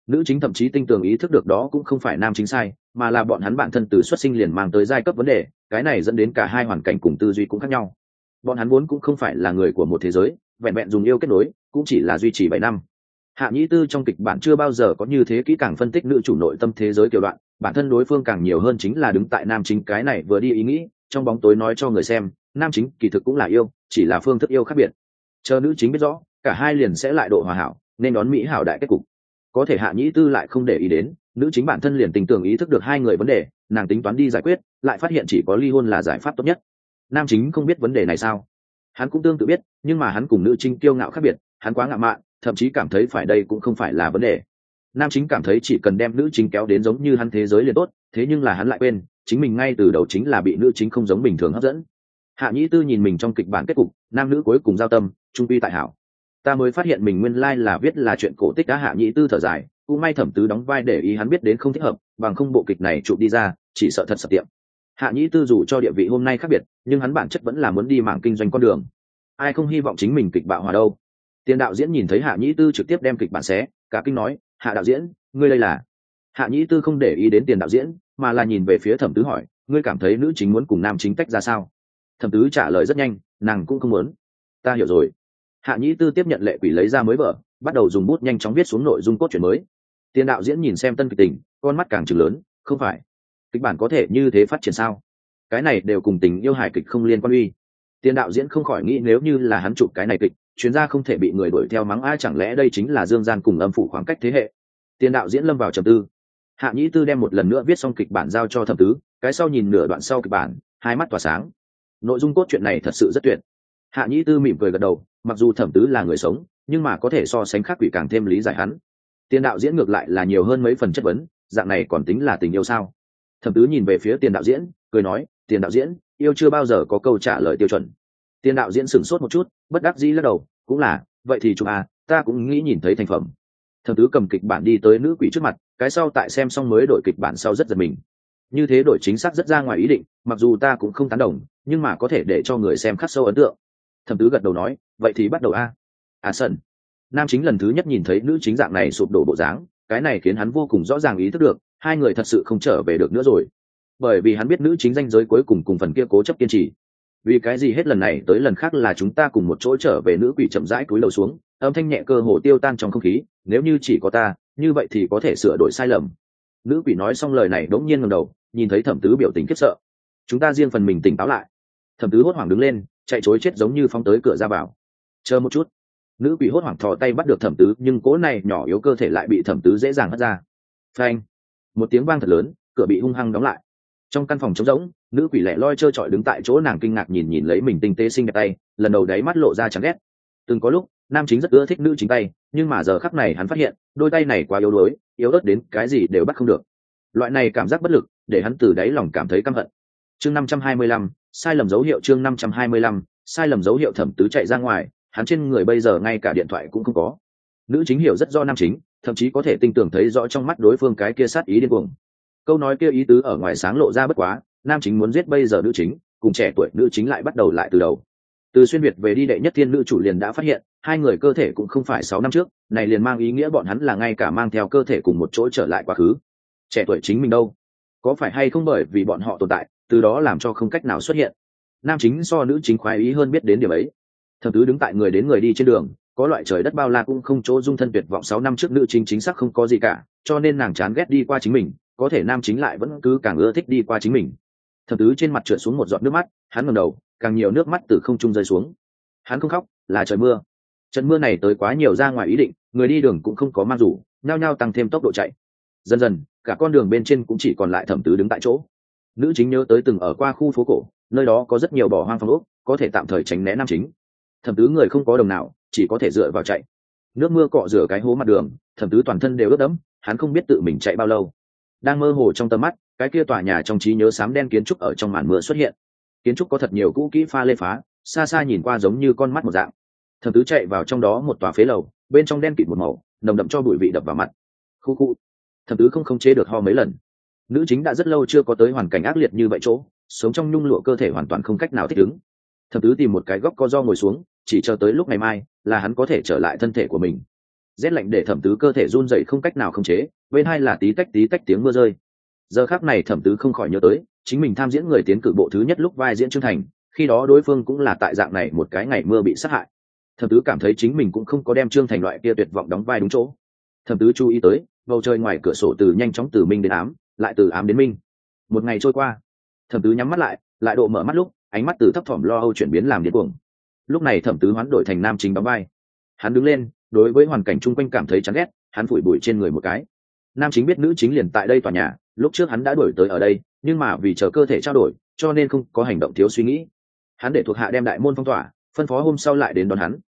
Nữ chính thậm chí tinh tường ý thức được đó cũng không phải nam chính sai, mà là bọn hắn bản thân từ xuất sinh liền mang tới giai cấp vấn đề, cái này dẫn đến cả hai hoàn cảnh cùng tư duy cũng khác nhau. Bọn hắn vốn cũng không phải là người của một thế giới, vẹn vẹn dùng yêu kết nối cũng chỉ là duy trì bảy năm. Hạ Nhĩ Tư trong kịch bản chưa bao giờ có như thế kỹ càng phân tích nữ chủ nội tâm thế giới kiểu đoạn, bản thân đối phương càng nhiều hơn chính là đứng tại nam chính cái này vừa đi ý nghĩ trong bóng tối nói cho người xem nam chính kỳ thực cũng là yêu, chỉ là phương thức yêu khác biệt. Chờ nữ chính biết rõ, cả hai liền sẽ lại độ hòa hảo, nên đón mỹ hảo đại kết cục. Có thể Hạ Nhĩ Tư lại không để ý đến, nữ chính bản thân liền tình tưởng ý thức được hai người vấn đề, nàng tính toán đi giải quyết, lại phát hiện chỉ có ly hôn là giải pháp tốt nhất. Nam chính không biết vấn đề này sao? Hắn cũng tương tự biết, nhưng mà hắn cùng nữ chính kiêu ngạo khác biệt, hắn quá ngạo mạn, thậm chí cảm thấy phải đây cũng không phải là vấn đề. Nam chính cảm thấy chỉ cần đem nữ chính kéo đến giống như hắn thế giới liền tốt, thế nhưng là hắn lại quên, chính mình ngay từ đầu chính là bị nữ chính không giống bình thường hấp dẫn. Hạ Nhĩ Tư nhìn mình trong kịch bản kết cục, nam nữ cuối cùng giao tâm, trung quy tại hảo. Ta mới phát hiện mình nguyên lai like là viết là chuyện cổ tích. Đã Hạ Nhĩ Tư thở dài, cũng may Thẩm Tứ đóng vai để ý hắn biết đến không thích hợp, bằng không bộ kịch này chụp đi ra, chỉ sợ thật sập tiệm. Hạ Nhĩ Tư dù cho địa vị hôm nay khác biệt, nhưng hắn bản chất vẫn là muốn đi mảng kinh doanh con đường. Ai không hy vọng chính mình kịch bạo hòa đâu. Tiền đạo diễn nhìn thấy Hạ Nhĩ Tư trực tiếp đem kịch bản xé, cả kinh nói, Hạ đạo diễn, ngươi đây là? Hạ Nhĩ Tư không để ý đến tiền đạo diễn, mà là nhìn về phía Thẩm Tứ hỏi, ngươi cảm thấy nữ chính muốn cùng nam chính tách ra sao? Thẩm Tứ trả lời rất nhanh, nàng cũng không muốn. Ta hiểu rồi. Hạ Nhĩ Tư tiếp nhận lệ quỷ lấy ra mới vở, bắt đầu dùng bút nhanh chóng viết xuống nội dung cốt truyện mới. Tiền đạo diễn nhìn xem tân kịch tình, con mắt càng trừng lớn, không phải, kịch bản có thể như thế phát triển sao? Cái này đều cùng tình yêu hài kịch không liên quan uy. Tiền đạo diễn không khỏi nghĩ nếu như là hắn chụp cái này kịch, chuyên gia không thể bị người đuổi theo mắng ai, chẳng lẽ đây chính là dương gian cùng âm phủ khoảng cách thế hệ? Tiền đạo diễn lâm vào trầm tư. Hạ Nhĩ Tư đem một lần nữa viết xong kịch bản giao cho Thẩm Tứ, cái sau nhìn nửa đoạn sau kịch bản, hai mắt tỏa sáng. Nội dung cốt truyện này thật sự rất tuyệt. Hạ Nhĩ Tư mỉm cười gật đầu, mặc dù Thẩm Tứ là người sống, nhưng mà có thể so sánh khác quỷ càng thêm lý giải hắn. Tiền đạo diễn ngược lại là nhiều hơn mấy phần chất vấn, dạng này còn tính là tình yêu sao? Thẩm Tứ nhìn về phía tiền đạo diễn, cười nói, tiền đạo diễn, yêu chưa bao giờ có câu trả lời tiêu chuẩn. Tiền đạo diễn sửng sốt một chút, bất đắc dĩ lắc đầu, cũng là, vậy thì chụp à, ta cũng nghĩ nhìn thấy thành phẩm. Thẩm Tứ cầm kịch bản đi tới nữ quỷ trước mặt, cái sau tại xem xong mới đổi kịch bản sau rất giật mình. Như thế đổi chính xác rất ra ngoài ý định, mặc dù ta cũng không tán đồng, nhưng mà có thể để cho người xem khắc sâu ấn tượng. Thẩm Tứ gật đầu nói, vậy thì bắt đầu a. À sân. Nam chính lần thứ nhất nhìn thấy nữ chính dạng này sụp đổ bộ dáng, cái này khiến hắn vô cùng rõ ràng ý thức được, hai người thật sự không trở về được nữa rồi. Bởi vì hắn biết nữ chính ranh giới cuối cùng cùng phần kia cố chấp kiên trì. Vì cái gì hết lần này tới lần khác là chúng ta cùng một chỗ trở về, nữ quỷ chậm rãi cúi đầu xuống, âm thanh nhẹ cơ hồ tiêu tan trong không khí, nếu như chỉ có ta, như vậy thì có thể sửa đổi sai lầm. Nữ quỷ nói xong lời này đống nhiên ngẩng đầu, nhìn thấy Thẩm Tứ biểu tình khiếp sợ. Chúng ta riêng phần mình tỉnh táo lại. Thẩm Tứ hốt hoảng đứng lên, chạy trối chết giống như phóng tới cửa ra vào. Chờ một chút. Nữ quỷ hốt hoảng thò tay bắt được Thẩm Tứ, nhưng cỗ này nhỏ yếu cơ thể lại bị Thẩm Tứ dễ dàng hất ra. Phanh. Một tiếng vang thật lớn, cửa bị hung hăng đóng lại. Trong căn phòng trống rỗng, nữ quỷ lẻ loi trơ trọi đứng tại chỗ, nàng kinh ngạc nhìn nhìn lấy mình tinh tế xinh đẹp tay, lần đầu đáy mắt lộ ra chán ghét. Từng có lúc, nam chính rất ưa thích nữ chính tay, nhưng mà giờ khắc này hắn phát hiện, đôi tay này quá yếu đuối, yếu ớt đến cái gì đều bắt không được. Loại này cảm giác bất lực, để hắn từ đáy lòng cảm thấy căm hận. Chương năm trăm hai mươi lăm, sai lầm dấu hiệu. Chương năm trăm hai mươi lăm, sai lầm dấu hiệu. Thẩm Tứ chạy ra ngoài, hắn trên người bây giờ ngay cả điện thoại cũng không có. Nữ chính hiểu rất rõ nam chính, thậm chí có thể tinh tường thấy rõ trong mắt đối phương cái kia sát ý điên cuồng. Câu nói kia ý tứ ở ngoài sáng lộ ra bất quá, nam chính muốn giết bây giờ nữ chính, cùng trẻ tuổi nữ chính lại bắt đầu lại từ đầu. Từ xuyên việt về đi đệ nhất thiên nữ chủ liền đã phát hiện, hai người cơ thể cũng không phải sáu năm trước, này liền mang ý nghĩa bọn hắn là ngay cả mang theo cơ thể cùng một chỗ trở lại quá khứ. Trẻ tuổi chính mình đâu? Có phải hay không bởi vì bọn họ tồn tại, từ đó làm cho không cách nào xuất hiện? Nam chính so nữ chính khoái ý hơn biết đến điểm ấy. Thẩm Tứ đứng tại người đến người đi trên đường, có loại trời đất bao la cũng không chỗ dung thân tuyệt vọng. Sáu năm trước nữ chính chính xác không có gì cả, cho nên nàng chán ghét đi qua chính mình, có thể nam chính lại vẫn cứ càng ưa thích đi qua chính mình. Thẩm Tứ trên mặt trượt xuống một giọt nước mắt, hắn ngẩng đầu, càng nhiều nước mắt từ không trung rơi xuống. Hắn không khóc, là trời mưa. Trận mưa này tới quá nhiều ra ngoài ý định, người đi đường cũng không có mang dù, nhao nhao tăng thêm tốc độ chạy. Dần dần, cả con đường bên trên cũng chỉ còn lại Thẩm Tứ đứng tại chỗ. Nữ chính nhớ tới từng ở qua khu phố cổ, nơi đó có rất nhiều bỏ hoang phong ốc, có thể tạm thời tránh né nam chính. Thẩm Tứ người không có đồng nào, chỉ có thể dựa vào chạy. Nước mưa cọ rửa cái hố mặt đường, Thẩm Tứ toàn thân đều ướt đẫm, hắn không biết tự mình chạy bao lâu. Đang mơ hồ trong tầm mắt, cái kia tòa nhà trong trí nhớ xám đen kiến trúc ở trong màn mưa xuất hiện. Kiến trúc có thật nhiều cũ kỹ pha lê phá, xa xa nhìn qua giống như con mắt một dạng. Thẩm Tứ chạy vào trong đó một tòa phế lầu, bên trong đen kịt một màu, nồng đậm cho bụi vị đập vào mặt. Khu khu. Thẩm Tứ không khống chế được ho mấy lần. Nữ chính đã rất lâu chưa có tới hoàn cảnh ác liệt như vậy chỗ, sống trong nhung lụa cơ thể hoàn toàn không cách nào thích ứng. Thẩm Tứ tìm một cái góc co ro ngồi xuống, chỉ chờ tới lúc ngày mai là hắn có thể trở lại thân thể của mình. rét lạnh để thẩm tứ cơ thể run dậy không cách nào khống chế, bên hai là tí tách tí tách tiếng mưa rơi. Giờ khắc này thẩm tứ không khỏi nhớ tới chính mình tham diễn người tiến cử bộ thứ nhất lúc vai diễn Trương Thành, khi đó đối phương cũng là tại dạng này một cái ngày mưa bị sát hại. Thẩm tứ cảm thấy chính mình cũng không có đem Trương Thành loại kia tuyệt vọng đóng vai đúng chỗ. Thẩm tứ chú ý tới bầu trời ngoài cửa sổ từ nhanh chóng từ minh đến ám, lại từ ám đến minh. Một ngày trôi qua, thẩm tứ nhắm mắt lại, lại độ mở mắt lúc ánh mắt từ thấp thỏm lo âu chuyển biến làm điên cuồng. Lúc này thẩm tứ hoán đổi thành nam chính đóng vai. Hắn đứng lên, đối với hoàn cảnh chung quanh cảm thấy chán ghét, hắn phủi bụi trên người một cái. Nam chính biết nữ chính liền tại đây tòa nhà, lúc trước hắn đã đuổi tới ở đây, nhưng mà vì chờ cơ thể trao đổi, cho nên không có hành động thiếu suy nghĩ. Hắn để thuộc hạ đem đại môn phong tỏa, phân phó hôm sau lại đến đón hắn.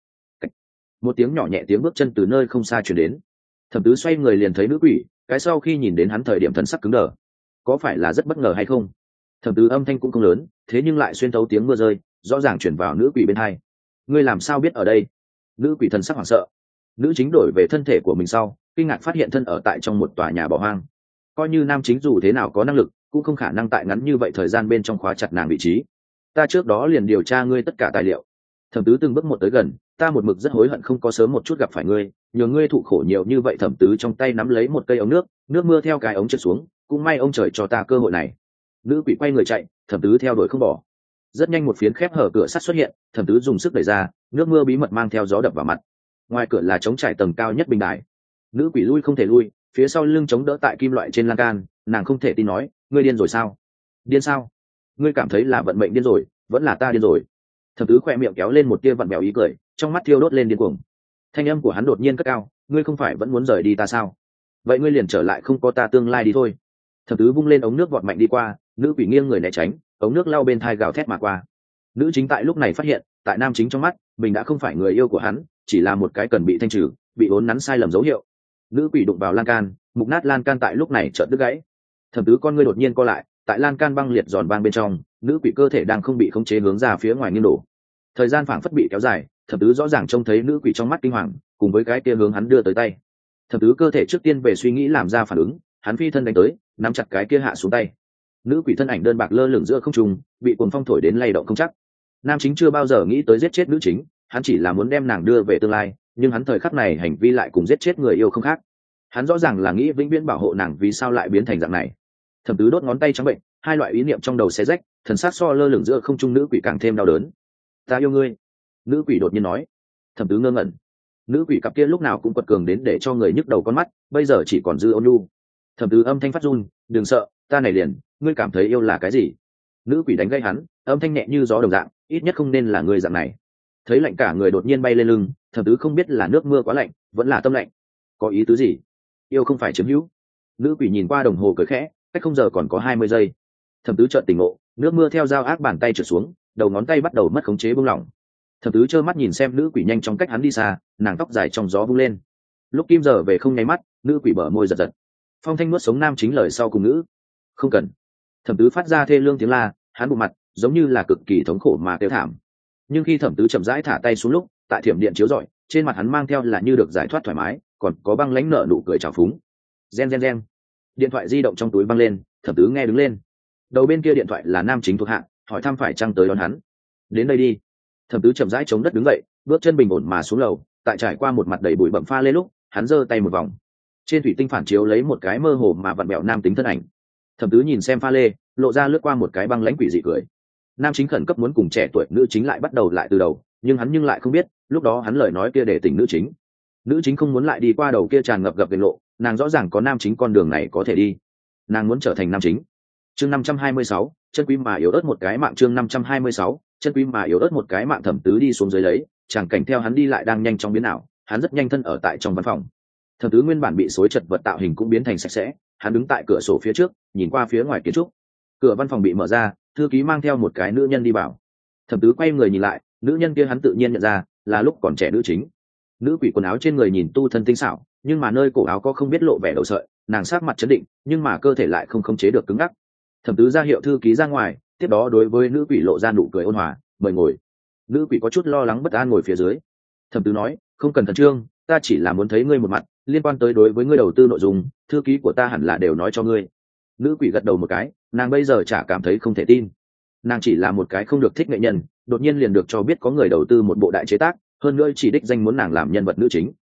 Một tiếng nhỏ nhẹ tiếng bước chân từ nơi không xa truyền đến. Thẩm tứ xoay người liền thấy nữ quỷ, cái sau khi nhìn đến hắn thời điểm thần sắc cứng đờ. Có phải là rất bất ngờ hay không? Thẩm tứ âm thanh cũng không lớn, thế nhưng lại xuyên thấu tiếng mưa rơi, rõ ràng truyền vào nữ quỷ bên hai. Ngươi làm sao biết ở đây? Nữ quỷ thần sắc hoảng sợ. Nữ chính đổi về thân thể của mình sau, kinh ngạc phát hiện thân ở tại trong một tòa nhà bỏ hoang. Coi như nam chính dù thế nào có năng lực, cũng không khả năng tại ngắn như vậy thời gian bên trong khóa chặt nàng vị trí. Ta trước đó liền điều tra ngươi tất cả tài liệu. Thẩm tứ từng bước một tới gần, ta một mực rất hối hận không có sớm một chút gặp phải ngươi, nhờ ngươi thụ khổ nhiều như vậy. Thẩm tứ trong tay nắm lấy một cây ống nước, nước mưa theo cái ống trượt xuống, cũng may ông trời cho ta cơ hội này. Nữ quỷ quay người chạy, thẩm tứ theo đuổi không bỏ. Rất nhanh một phiến khép hở cửa sắt xuất hiện, thẩm tứ dùng sức đẩy ra, nước mưa bí mật mang theo gió đập vào mặt. Ngoài cửa là trống trải tầng cao nhất bình đài. Nữ quỷ lui không thể lui, phía sau lưng chống đỡ tại kim loại trên lan can, nàng không thể tin nói, ngươi điên rồi sao? Điên sao? Ngươi cảm thấy là vận mệnh điên rồi, vẫn là ta điên rồi? Thẩm tứ khoe miệng kéo lên một tia vặn vẹo ý cười, trong mắt thiêu đốt lên điên cuồng. Thanh âm của hắn đột nhiên cất cao, ngươi không phải vẫn muốn rời đi ta sao? Vậy ngươi liền trở lại không có ta tương lai đi thôi. Thẩm tứ vung lên ống nước vọt mạnh đi qua, nữ quỷ nghiêng người né tránh, ống nước lao bên thai gào thét mà qua. Nữ chính tại lúc này phát hiện, tại nam chính trong mắt mình đã không phải người yêu của hắn, chỉ là một cái cần bị thanh trừ, bị uốn nắn sai lầm dấu hiệu. Nữ quỷ đụng vào lan can, mục nát lan can tại lúc này chợt đứt gãy. Thẩm tứ con ngươi đột nhiên co lại, tại lan can băng liệt giòn vang bên trong, nữ quỷ cơ thể đang không bị khống chế hướng ra phía ngoài nghiêng đổ. Thời gian phảng phất bị kéo dài, thẩm tứ rõ ràng trông thấy nữ quỷ trong mắt kinh hoàng, cùng với cái kia hướng hắn đưa tới tay. Thẩm tứ cơ thể trước tiên về suy nghĩ làm ra phản ứng, hắn phi thân đánh tới, nắm chặt cái kia hạ xuống tay. Nữ quỷ thân ảnh đơn bạc lơ lửng giữa không trung, bị cuồng phong thổi đến lay động không chắc. Nam chính chưa bao giờ nghĩ tới giết chết nữ chính, hắn chỉ là muốn đem nàng đưa về tương lai, nhưng hắn thời khắc này hành vi lại cùng giết chết người yêu không khác. Hắn rõ ràng là nghĩ vĩnh viễn bảo hộ nàng, vì sao lại biến thành dạng này? Thẩm tứ đốt ngón tay trắng bệnh, hai loại ý niệm trong đầu xé rách, thần sát so lơ lửng giữa không trung nữ quỷ càng thêm đau đớn. Ta yêu ngươi. Nữ quỷ đột nhiên nói. Thẩm tứ ngơ ngẩn. Nữ quỷ cặp kia lúc nào cũng quật cường đến để cho người nhức đầu con mắt, bây giờ chỉ còn dư ôn nhu. Thẩm tứ âm thanh phát run, đừng sợ, ta này liền, ngươi cảm thấy yêu là cái gì? Nữ quỷ đánh gây hắn, âm thanh nhẹ như gió đồng dạng, ít nhất không nên là người dạng này. Thấy lạnh cả người đột nhiên bay lên lưng, thẩm tứ không biết là nước mưa quá lạnh, vẫn là tâm lạnh. Có ý tứ gì? Yêu không phải chiếm hữu. Nữ quỷ nhìn qua đồng hồ cười khẽ, cách không giờ còn có hai mươi giây. Thẩm tứ chợt tỉnh ngộ, nước mưa theo dao ác bàn tay trượt xuống, đầu ngón tay bắt đầu mất khống chế buông lỏng. Thẩm tứ trơ mắt nhìn xem nữ quỷ nhanh chóng cách hắn đi xa, nàng tóc dài trong gió vung lên. Lúc kim giờ về không nháy mắt, nữ quỷ bở môi giật giật. Phong thanh nuốt sống nam chính lời sau cùng ngữ. Không cần. Thẩm tứ phát ra thê lương tiếng la, hắn bụng mặt, giống như là cực kỳ thống khổ mà kêu thảm. Nhưng khi thẩm tứ chậm rãi thả tay xuống lúc, tại thiểm điện chiếu rọi, trên mặt hắn mang theo là như được giải thoát thoải mái, còn có băng lãnh nở nụ cười trào phúng. Gen gen gen. Điện thoại di động trong túi văng lên, thẩm tứ nghe đứng lên. Đầu bên kia điện thoại là nam chính thuộc hạ, hỏi thăm phải chăng tới đón hắn. Đến đây đi. Thẩm tứ chậm rãi chống đất đứng dậy, bước chân bình ổn mà xuống lầu, tại trải qua một mặt đầy bụi bặm pha lê lúc, hắn giơ tay một vòng. Trên thủy tinh phản chiếu lấy một cái mơ hồ mà vặn bẹo nam tính thân ảnh. Thẩm tứ nhìn xem pha lê, lộ ra lướt qua một cái băng lãnh quỷ dị cười. Nam chính khẩn cấp muốn cùng trẻ tuổi nữ chính lại bắt đầu lại từ đầu, nhưng hắn nhưng lại không biết, lúc đó hắn lời nói kia để tỉnh nữ chính. Nữ chính không muốn lại đi qua đầu kia tràn ngập gập ghềnh lộ, nàng rõ ràng có nam chính con đường này có thể đi, nàng muốn trở thành nam chính. Chương năm trăm hai mươi sáu, chân quý mà yếu ớt một cái mạng. Chương năm trăm hai mươi sáu, chân quý mà yếu ớt một cái mạng. Thẩm tứ đi xuống dưới lấy, chàng cảnh theo hắn đi lại đang nhanh chóng biến ảo, hắn rất nhanh thân ở tại trong văn phòng. Thẩm tứ nguyên bản bị xối chật vật tạo hình cũng biến thành sạch sẽ, hắn đứng tại cửa sổ phía trước, nhìn qua phía ngoài kiến trúc. Cửa văn phòng bị mở ra, thư ký mang theo một cái nữ nhân đi vào. Thẩm tứ quay người nhìn lại, nữ nhân kia hắn tự nhiên nhận ra là lúc còn trẻ nữ chính. Nữ quỷ quần áo trên người nhìn tu thân tinh xảo, nhưng mà nơi cổ áo có không biết lộ vẻ đầu sợi, nàng sát mặt chấn định, nhưng mà cơ thể lại không khống chế được cứng ngắc. Thẩm tứ ra hiệu thư ký ra ngoài, tiếp đó đối với nữ quỷ lộ ra nụ cười ôn hòa, mời ngồi. Nữ quỷ có chút lo lắng bất an ngồi phía dưới. Thẩm tứ nói, không cần khẩn trương, ta chỉ là muốn thấy ngươi một mặt, liên quan tới đối với ngươi đầu tư nội dung, thư ký của ta hẳn là đều nói cho ngươi. Nữ quỷ gật đầu một cái, nàng bây giờ chả cảm thấy không thể tin. Nàng chỉ là một cái không được thích nghệ nhân, đột nhiên liền được cho biết có người đầu tư một bộ đại chế tác, hơn nữa chỉ đích danh muốn nàng làm nhân vật nữ chính.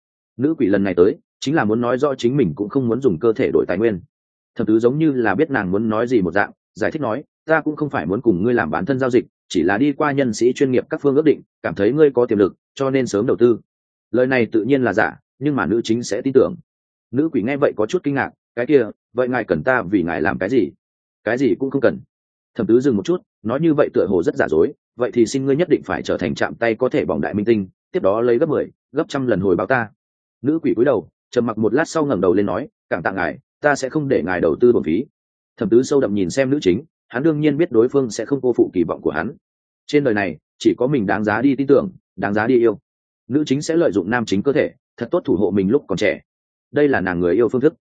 nữ quỷ lần này tới chính là muốn nói rõ chính mình cũng không muốn dùng cơ thể đổi tài nguyên. Thẩm tứ giống như là biết nàng muốn nói gì một dạng, giải thích nói, ta cũng không phải muốn cùng ngươi làm bán thân giao dịch, chỉ là đi qua nhân sĩ chuyên nghiệp các phương ước định, cảm thấy ngươi có tiềm lực cho nên sớm đầu tư. Lời này tự nhiên là giả, nhưng mà nữ chính sẽ tin tưởng. Nữ quỷ nghe vậy có chút kinh ngạc, cái kia vậy ngài cần ta vì ngài làm cái gì? Cái gì cũng không cần. Thẩm tứ dừng một chút, nói như vậy tựa hồ rất giả dối, vậy thì xin ngươi nhất định phải trở thành chạm tay có thể bỏng đại minh tinh, tiếp đó lấy gấp mười, gấp trăm lần hồi báo ta. Nữ quỷ cúi đầu trầm mặc một lát sau ngẩng đầu lên nói, cảm tạ ngài, ta sẽ không để ngài đầu tư bổn phí. Thẩm tứ sâu đậm nhìn xem nữ chính, hắn đương nhiên biết đối phương sẽ không cô phụ kỳ vọng của hắn. Trên đời này chỉ có mình đáng giá đi tin tưởng, đáng giá đi yêu. Nữ chính sẽ lợi dụng nam chính cơ thể thật tốt thủ hộ mình lúc còn trẻ, đây là nàng người yêu phương thức.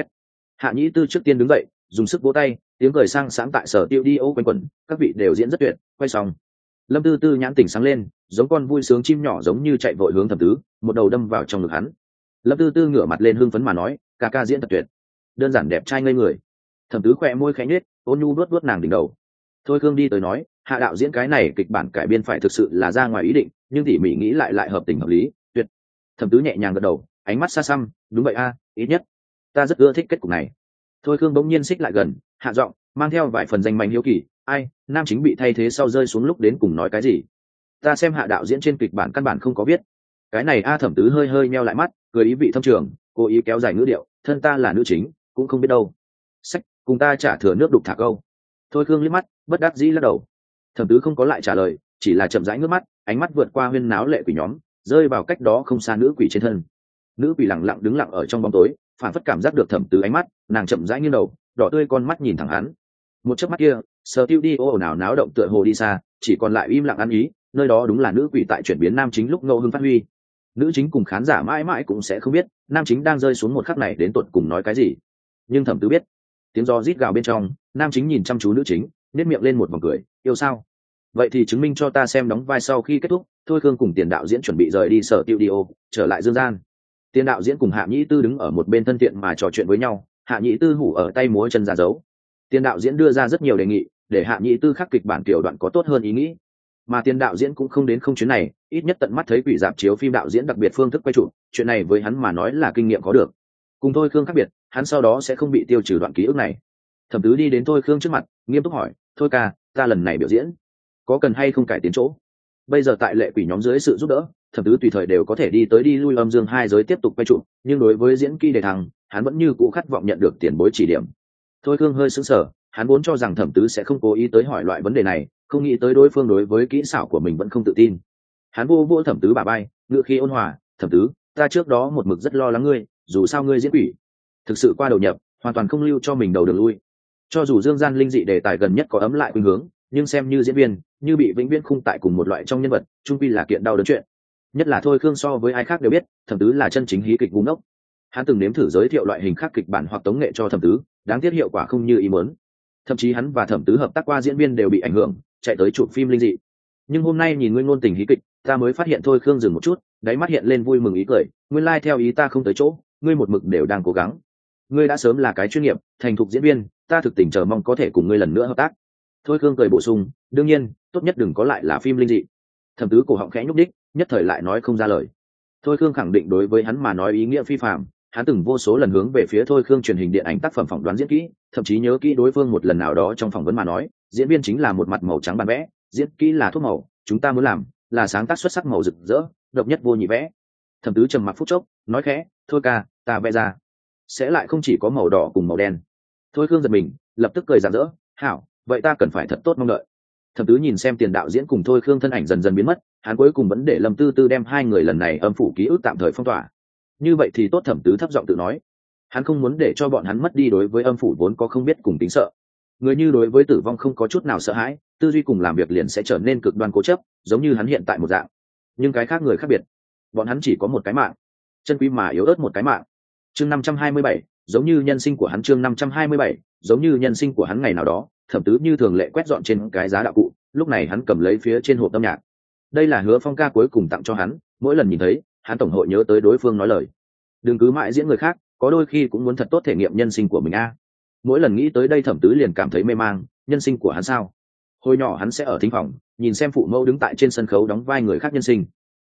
Hạ Nhĩ Tư trước tiên đứng dậy, dùng sức vỗ tay, tiếng cười sang sáng tại sở tiêu đi ô quanh quẩn, các vị đều diễn rất tuyệt. Quay xong, Lâm Tư Tư nhãn tỉnh sáng lên, giống con vui sướng chim nhỏ giống như chạy vội hướng Thẩm tứ, một đầu đâm vào trong ngực hắn. Lâm Tư Tư ngửa mặt lên hưng phấn mà nói, ca ca diễn thật tuyệt, đơn giản đẹp trai ngây người. Thẩm tứ khỏe môi khẽ nhếch, ôn nhu vuốt vuốt nàng đỉnh đầu. Thôi Khương đi tới nói, Hạ đạo diễn cái này kịch bản cải biên phải thực sự là ra ngoài ý định, nhưng tỉ mỉ nghĩ lại lại hợp tình hợp lý, tuyệt. Thẩm tứ nhẹ nhàng gật đầu, ánh mắt xa xăm, đúng vậy a, ít nhất ta rất ưa thích kết cục này. Thôi Khương bỗng nhiên xích lại gần, hạ giọng, mang theo vài phần danh mạnh hiếu kỳ, ai, nam chính bị thay thế sau rơi xuống lúc đến cùng nói cái gì? Ta xem Hạ đạo diễn trên kịch bản căn bản không có viết. Cái này a. Thẩm tứ hơi hơi meo lại mắt, cười ý vị thâm trường, cố ý kéo dài ngữ điệu, thân ta là nữ chính, cũng không biết đâu. Sách, cùng ta trả thừa nước đục thả câu. Thôi Khương liếc mắt, bất đắc dĩ lắc đầu. Thẩm tứ không có lại trả lời, chỉ là chậm rãi ngước mắt, ánh mắt vượt qua huyên náo lệ quỷ nhóm, rơi vào cách đó không xa nữ quỷ trên thân. Nữ quỷ lặng lặng đứng lặng ở trong bóng tối, phản phất cảm giác được Thẩm tứ ánh mắt, nàng chậm rãi nghiêng đầu, đỏ tươi con mắt nhìn thẳng hắn. Một chớp mắt kia, Sở Tiêu đi ồn ào náo động tựa hồ đi xa, chỉ còn lại im lặng ăn ý, nơi đó đúng là nữ quỷ tại chuyển biến nam chính lúc ngẫu hứng phát huy. Nữ chính cùng khán giả mãi mãi cũng sẽ không biết, nam chính đang rơi xuống một khắc này đến tột cùng nói cái gì. Nhưng Thẩm tứ biết. Tiếng gió rít gào bên trong, nam chính nhìn chăm chú nữ chính, nét miệng lên một vòng cười, yêu sao? Vậy thì chứng minh cho ta xem đóng vai sau khi kết thúc. Thôi Khương cùng Tiền đạo diễn chuẩn bị rời đi Sở Tiêu đi ô, trở lại dương gian. Tiền đạo diễn cùng Hạ Nhĩ Tư đứng ở một bên thân thiện mà trò chuyện với nhau, Hạ Nhĩ Tư hủ ở tay múa chân ra dấu. Tiền đạo diễn đưa ra rất nhiều đề nghị, để Hạ Nhĩ Tư khắc kịch bản tiểu đoạn có tốt hơn ý nghĩ. Mà tiền đạo diễn cũng không đến không chuyến này, ít nhất tận mắt thấy quỷ dạp chiếu phim đạo diễn đặc biệt phương thức quay chụp, chuyện này với hắn mà nói là kinh nghiệm có được. Cùng Thôi Khương khác biệt, hắn sau đó sẽ không bị tiêu trừ đoạn ký ức này. Thẩm tứ đi đến Thôi Khương trước mặt, nghiêm túc hỏi, thôi ca, ta lần này biểu diễn có cần hay không cải tiến chỗ? Bây giờ tại lệ quỷ nhóm dưới sự giúp đỡ, Thẩm tứ tùy thời đều có thể đi tới đi lui âm dương hai giới tiếp tục quay chụp, nhưng đối với diễn kỹ đề thăng, hắn vẫn như cũ khát vọng nhận được tiền bối chỉ điểm. Thôi Khương hơi sững sờ, hắn vốn cho rằng Thẩm tứ sẽ không cố ý tới hỏi loại vấn đề này, không nghĩ tới đối phương đối với kỹ xảo của mình vẫn không tự tin. Hắn vô vô Thẩm tứ bả vai, ngựa khí ôn hòa, Thẩm tứ, ta trước đó một mực rất lo lắng ngươi, dù sao ngươi diễn quỷ thực sự qua đầu nhập, hoàn toàn không lưu cho mình đầu đường lui. Cho dù dương gian linh dị đề tài gần nhất có ấm lại khuynh hướng, nhưng xem như diễn viên, như bị vĩnh viễn khung tại cùng một loại trong nhân vật, chung quy là kiện đau đớn chuyện. Nhất là Thôi Khương so với ai khác đều biết, Thẩm tứ là chân chính hí kịch ngu ngốc. Hắn từng nếm thử giới thiệu loại hình khác kịch bản hoặc tống nghệ cho Thẩm tứ, đáng tiếc hiệu quả không như ý muốn. Thậm chí hắn và Thẩm tứ hợp tác qua diễn viên đều bị ảnh hưởng, chạy tới chụp phim linh dị. Nhưng hôm nay nhìn ngươi ngôn tình hí kịch, ta mới phát hiện Thôi Khương dừng một chút, đáy mắt hiện lên vui mừng ý cười, nguyên lai like theo ý ta không tới chỗ, ngươi một mực đều đang cố gắng. Ngươi đã sớm là cái chuyên nghiệp, thành thục diễn viên, ta thực tình chờ mong có thể cùng ngươi lần nữa hợp tác. Thôi Khương cười bổ sung, đương nhiên, tốt nhất đừng có lại là phim linh dị. Thẩm tứ cổ họng khẽ nhúc đích, nhất thời lại nói không ra lời. Thôi Khương khẳng định đối với hắn mà nói ý nghĩa phi phàm, hắn từng vô số lần hướng về phía Thôi Khương truyền hình điện ảnh tác phẩm phỏng đoán diễn kỹ, thậm chí nhớ kỹ đối phương một lần nào đó trong phỏng vấn mà nói, diễn viên chính là một mặt màu trắng bản vẽ, diễn kỹ là thuốc màu, chúng ta muốn làm là sáng tác xuất sắc màu rực rỡ, độc nhất vô nhị vẽ. Thẩm tứ trầm mặc phút chốc, nói khẽ, thôi ca, ta vẽ ra sẽ lại không chỉ có màu đỏ cùng màu đen. Thôi Khương giật mình, lập tức cười rạng rỡ, hảo, vậy ta cần phải thật tốt mong đợi. Thẩm tứ nhìn xem Tiền đạo diễn cùng Thôi Khương thân ảnh dần dần biến mất, hắn cuối cùng vẫn để Lâm Tư Tư đem hai người lần này âm phủ ký ức tạm thời phong tỏa. Như vậy thì tốt. Thẩm tứ thấp giọng tự nói, hắn không muốn để cho bọn hắn mất đi đối với âm phủ vốn có không biết cùng tính sợ. Người như đối với tử vong không có chút nào sợ hãi, tư duy cùng làm việc liền sẽ trở nên cực đoan cố chấp, giống như hắn hiện tại một dạng. Nhưng cái khác người khác biệt, bọn hắn chỉ có một cái mạng, chân quý mà yếu ớt một cái mạng. Chương năm trăm hai mươi bảy, giống như nhân sinh của hắn. Chương năm trăm hai mươi bảy, giống như nhân sinh của hắn. Ngày nào đó, Thẩm tứ như thường lệ quét dọn trên cái giá đạo cụ, lúc này hắn cầm lấy phía trên hộp âm nhạc. Đây là Hứa Phong ca cuối cùng tặng cho hắn, mỗi lần nhìn thấy, hắn tổng hội nhớ tới đối phương nói lời, đừng cứ mãi diễn người khác, có đôi khi cũng muốn thật tốt thể nghiệm nhân sinh của mình a. Mỗi lần nghĩ tới đây Thẩm tứ liền cảm thấy mê mang, nhân sinh của hắn sao? Hồi nhỏ hắn sẽ ở thính phòng, nhìn xem phụ mẫu đứng tại trên sân khấu đóng vai người khác nhân sinh.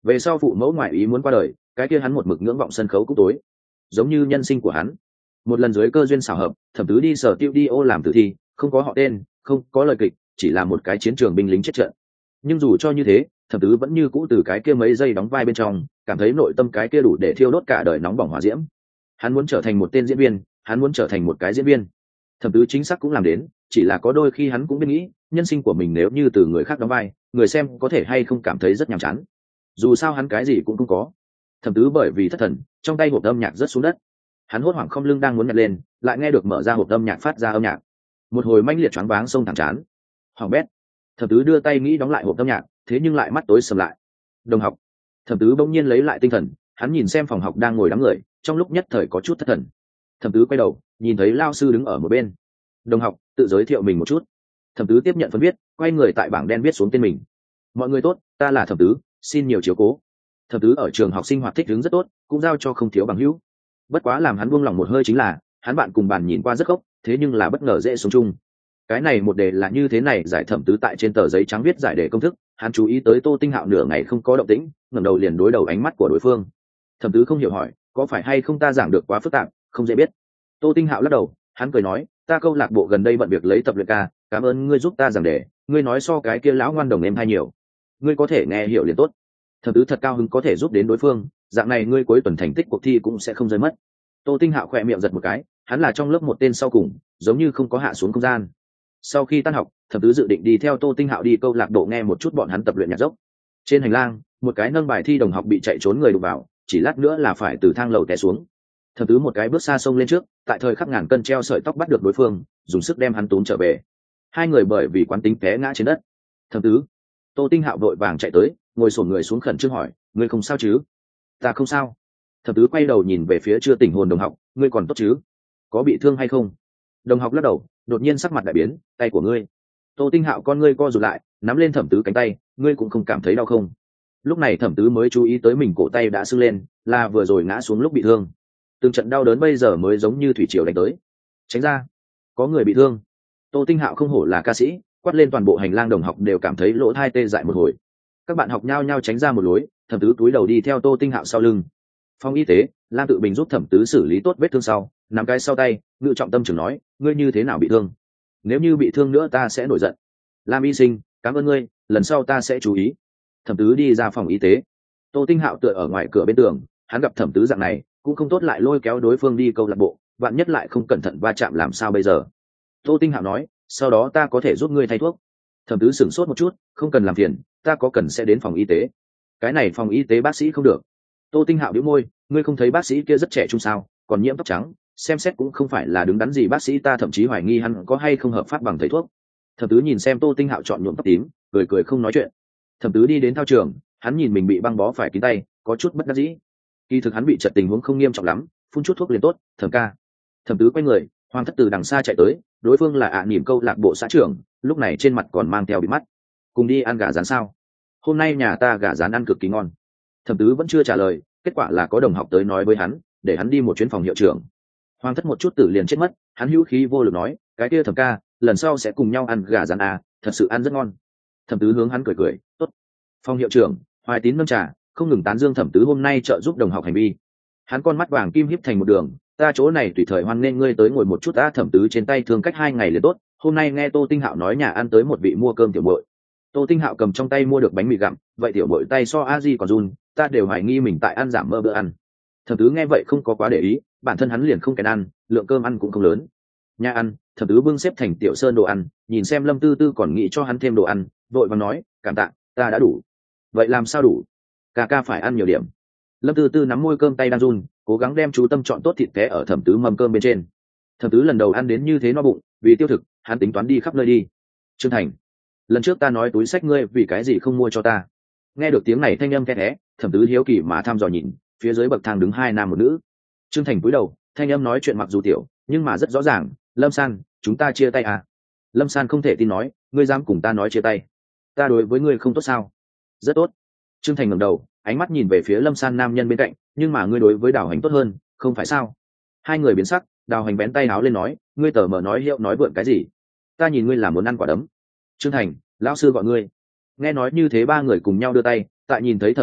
về sau phụ mẫu ngoại ý muốn qua đời, cái kia hắn một mực ngưỡng vọng sân khấu cũng tối, giống như nhân sinh của hắn. Một lần dưới cơ duyên xảo hợp, Thẩm Tứ đi sở tiêu đi ô làm tử thi, không có họ tên, không có lời kịch, chỉ là một cái chiến trường binh lính chết trận. Nhưng dù cho như thế, Thẩm Tứ vẫn như cũ từ cái kia mấy giây đóng vai bên trong, cảm thấy nội tâm cái kia đủ để thiêu đốt cả đời nóng bỏng hỏa diễm. Hắn muốn trở thành một tên diễn viên, hắn muốn trở thành một cái diễn viên. Thẩm Tứ chính xác cũng làm đến, chỉ là có đôi khi hắn cũng biết nghĩ, nhân sinh của mình nếu như từ người khác đóng vai, người xem có thể hay không cảm thấy rất nhàm chán. Dù sao hắn cái gì cũng không có. Thẩm Tứ bởi vì thất thần, trong tay hộp âm nhạc rớt xuống đất. Hắn hốt hoảng không lưng đang muốn nhặt lên, lại nghe được mở ra hộp âm nhạc phát ra âm nhạc. Một hồi manh liệt choáng váng xông thẳng chán. Hoàng bét. Thẩm Tứ đưa tay nghĩ đóng lại hộp âm nhạc, thế nhưng lại mắt tối sầm lại. Đồng học. Thẩm Tứ bỗng nhiên lấy lại tinh thần, hắn nhìn xem phòng học đang ngồi đám người, trong lúc nhất thời có chút thất thần. Thẩm Tứ quay đầu, nhìn thấy lao sư đứng ở một bên. Đồng học, tự giới thiệu mình một chút. Thẩm Tứ tiếp nhận phân viết, quay người tại bảng đen viết xuống tên mình. Mọi người tốt, ta là Thẩm Tứ, xin nhiều chiếu cố. Thẩm Tứ ở trường học sinh hoạt thích ứng rất tốt, cũng giao cho không thiếu bằng hữu. Bất quá làm hắn buông lòng một hơi chính là, hắn bạn cùng bàn nhìn qua rất gốc, thế nhưng là bất ngờ dễ sống chung. Cái này một đề là như thế này, giải Thẩm Tứ tại trên tờ giấy trắng viết giải đề công thức, hắn chú ý tới Tô Tinh Hạo nửa ngày không có động tĩnh, ngẩng đầu liền đối đầu ánh mắt của đối phương. Thẩm Tứ không hiểu hỏi, có phải hay không ta giảng được quá phức tạp, không dễ biết. Tô Tinh Hạo lắc đầu, hắn cười nói, ta câu lạc bộ gần đây bận việc lấy tập luyện ca, cảm ơn ngươi giúp ta giảng đề, ngươi nói so cái kia lão ngoan đồng em hay nhiều, ngươi có thể nghe hiểu liền tốt. Thẩm Tứ thật cao hứng có thể giúp đến đối phương, dạng này ngươi cuối tuần thành tích cuộc thi cũng sẽ không rơi mất. Tô Tinh Hạo khỏe miệng giật một cái, hắn là trong lớp một tên sau cùng, giống như không có hạ xuống không gian. Sau khi tan học, Thẩm Tứ dự định đi theo Tô Tinh Hạo đi câu lạc bộ nghe một chút bọn hắn tập luyện nhạc dốc. Trên hành lang, một cái nâng bài thi đồng học bị chạy trốn người đụng vào, chỉ lát nữa là phải từ thang lầu té xuống. Thẩm Tứ một cái bước xa xông lên trước, tại thời khắc ngàn cân treo sợi tóc bắt được đối phương, dùng sức đem hắn túm trở về. Hai người bởi vì quán tính té ngã trên đất. Thẩm Tứ. Tô Tinh Hạo vội vàng chạy tới, ngồi xổm người xuống khẩn trương hỏi, ngươi không sao chứ? Ta không sao. Thẩm Tứ quay đầu nhìn về phía chưa tỉnh hồn đồng học, ngươi còn tốt chứ? Có bị thương hay không? Đồng học lắc đầu, đột nhiên sắc mặt đại biến, tay của ngươi. Tô Tinh Hạo con ngươi co rụt lại, nắm lên Thẩm Tứ cánh tay, ngươi cũng không cảm thấy đau không? Lúc này Thẩm Tứ mới chú ý tới mình cổ tay đã sưng lên, là vừa rồi ngã xuống lúc bị thương. Từng trận đau đớn bây giờ mới giống như thủy triều đánh tới. Tránh ra, có người bị thương. Tô Tinh Hạo không hổ là ca sĩ, quát lên toàn bộ hành lang đồng học đều cảm thấy lỗ tai tê dại một hồi. Các bạn học nhao nhao tránh ra một lối, Thẩm Tứ túi đầu đi theo Tô Tinh Hạo sau lưng. Phòng y tế, Lam Tự Bình giúp Thẩm Tứ xử lý tốt vết thương sau, nắm cái sau tay, ngự trọng tâm trường nói, ngươi như thế nào bị thương? Nếu như bị thương nữa ta sẽ nổi giận. Lam y sinh, cảm ơn ngươi, lần sau ta sẽ chú ý. Thẩm Tứ đi ra phòng y tế. Tô Tinh Hạo tựa ở ngoài cửa bên tường, hắn gặp Thẩm Tứ dạng này, cũng không tốt lại lôi kéo đối phương đi câu lạc bộ, vạn nhất lại không cẩn thận va chạm làm sao bây giờ. Tô Tinh Hạo nói, sau đó ta có thể giúp ngươi thay thuốc. Thẩm Tứ sửng sốt một chút, không cần làm phiền, ta có cần sẽ đến phòng y tế. Cái này phòng y tế bác sĩ không được. Tô Tinh Hạo bĩu môi, ngươi không thấy bác sĩ kia rất trẻ trung sao, còn nhiễm tóc trắng, xem xét cũng không phải là đứng đắn gì bác sĩ, ta thậm chí hoài nghi hắn có hay không hợp pháp bằng thầy thuốc. Thẩm Tứ nhìn xem Tô Tinh Hạo chọn nhuộm tóc tím, cười cười không nói chuyện. Thẩm Tứ đi đến thao trường, hắn nhìn mình bị băng bó phải kín tay, có chút bất đắc dĩ. Kỳ thực hắn bị trật tình huống không nghiêm trọng lắm, phun chút thuốc liền tốt. Thẩm ca. Thẩm Tứ quay người, Hoàng Thất từ đằng xa chạy tới, đối phương là ạ à niệm câu lạc bộ xã trưởng, lúc này trên mặt còn mang theo bị mắt. Cùng đi ăn gà rán sao? Hôm nay nhà ta gà rán ăn cực kỳ ngon. Thẩm Tứ vẫn chưa trả lời, kết quả là có đồng học tới nói với hắn, để hắn đi một chuyến phòng hiệu trưởng. Hoàng Thất một chút tử liền chết mất, hắn hữu khí vô lực nói, cái kia Thẩm ca, lần sau sẽ cùng nhau ăn gà rán à, thật sự ăn rất ngon. Thẩm Tứ hướng hắn cười cười, tốt. Phòng hiệu trưởng, Hoài Tín nâng trà, không ngừng tán dương Thẩm Tứ hôm nay trợ giúp đồng học hành vi. Hắn con mắt vàng kim híp thành một đường, ta chỗ này tùy thời hoan nên ngươi tới ngồi một chút. Ta Thẩm Tứ trên tay thường cách hai ngày liền tốt, hôm nay nghe Tô Tinh Hạo nói nhà ăn tới một vị mua cơm tiểu muội. Tô Tinh Hạo cầm trong tay mua được bánh mì gặm, vậy tiểu muội tay so a di còn run, ta đều hoài nghi mình tại ăn giảm mơ bữa ăn. Thẩm Tứ nghe vậy không có quá để ý, bản thân hắn liền không kén ăn, lượng cơm ăn cũng không lớn. Nhà ăn, Thẩm Tứ bưng xếp thành tiểu sơn đồ ăn, nhìn xem Lâm Tư Tư còn nghĩ cho hắn thêm đồ ăn, vội vàng nói, cảm tạ, ta đã đủ. Vậy làm sao đủ? Ca ca phải ăn nhiều điểm. Lâm Tư Tư nắm môi cơm tay đang run, cố gắng đem chú tâm chọn tốt thịt té ở Thẩm Tứ mâm cơm bên trên. Thẩm Tứ lần đầu ăn đến như thế no bụng, vì tiêu thực, hắn tính toán đi khắp nơi đi. Trương Thành, lần trước ta nói túi sách ngươi vì cái gì không mua cho ta? Nghe được tiếng này thanh âm khe khẽ, Thẩm Tứ hiếu kỳ mà thăm dò nhìn, phía dưới bậc thang đứng hai nam một nữ. Trương Thành cúi đầu, thanh âm nói chuyện mặc dù tiểu, nhưng mà rất rõ ràng, Lâm San, chúng ta chia tay à? Lâm San không thể tin nói, ngươi dám cùng ta nói chia tay? Ta đối với ngươi không tốt sao? Rất tốt. Trương Thành ngẩng đầu, ánh mắt nhìn về phía Lâm San nam nhân bên cạnh, nhưng mà ngươi đối với Đào Hành tốt hơn, không phải sao? Hai người biến sắc, Đào Hành bén tay áo lên nói, ngươi tờ mờ nói hiệu nói vượn cái gì? Ta nhìn ngươi là muốn ăn quả đấm. Trương Thành, lão sư gọi ngươi. Nghe nói như thế ba người cùng nhau đưa tay, tại nhìn thấy Thẩm Tứ lúc,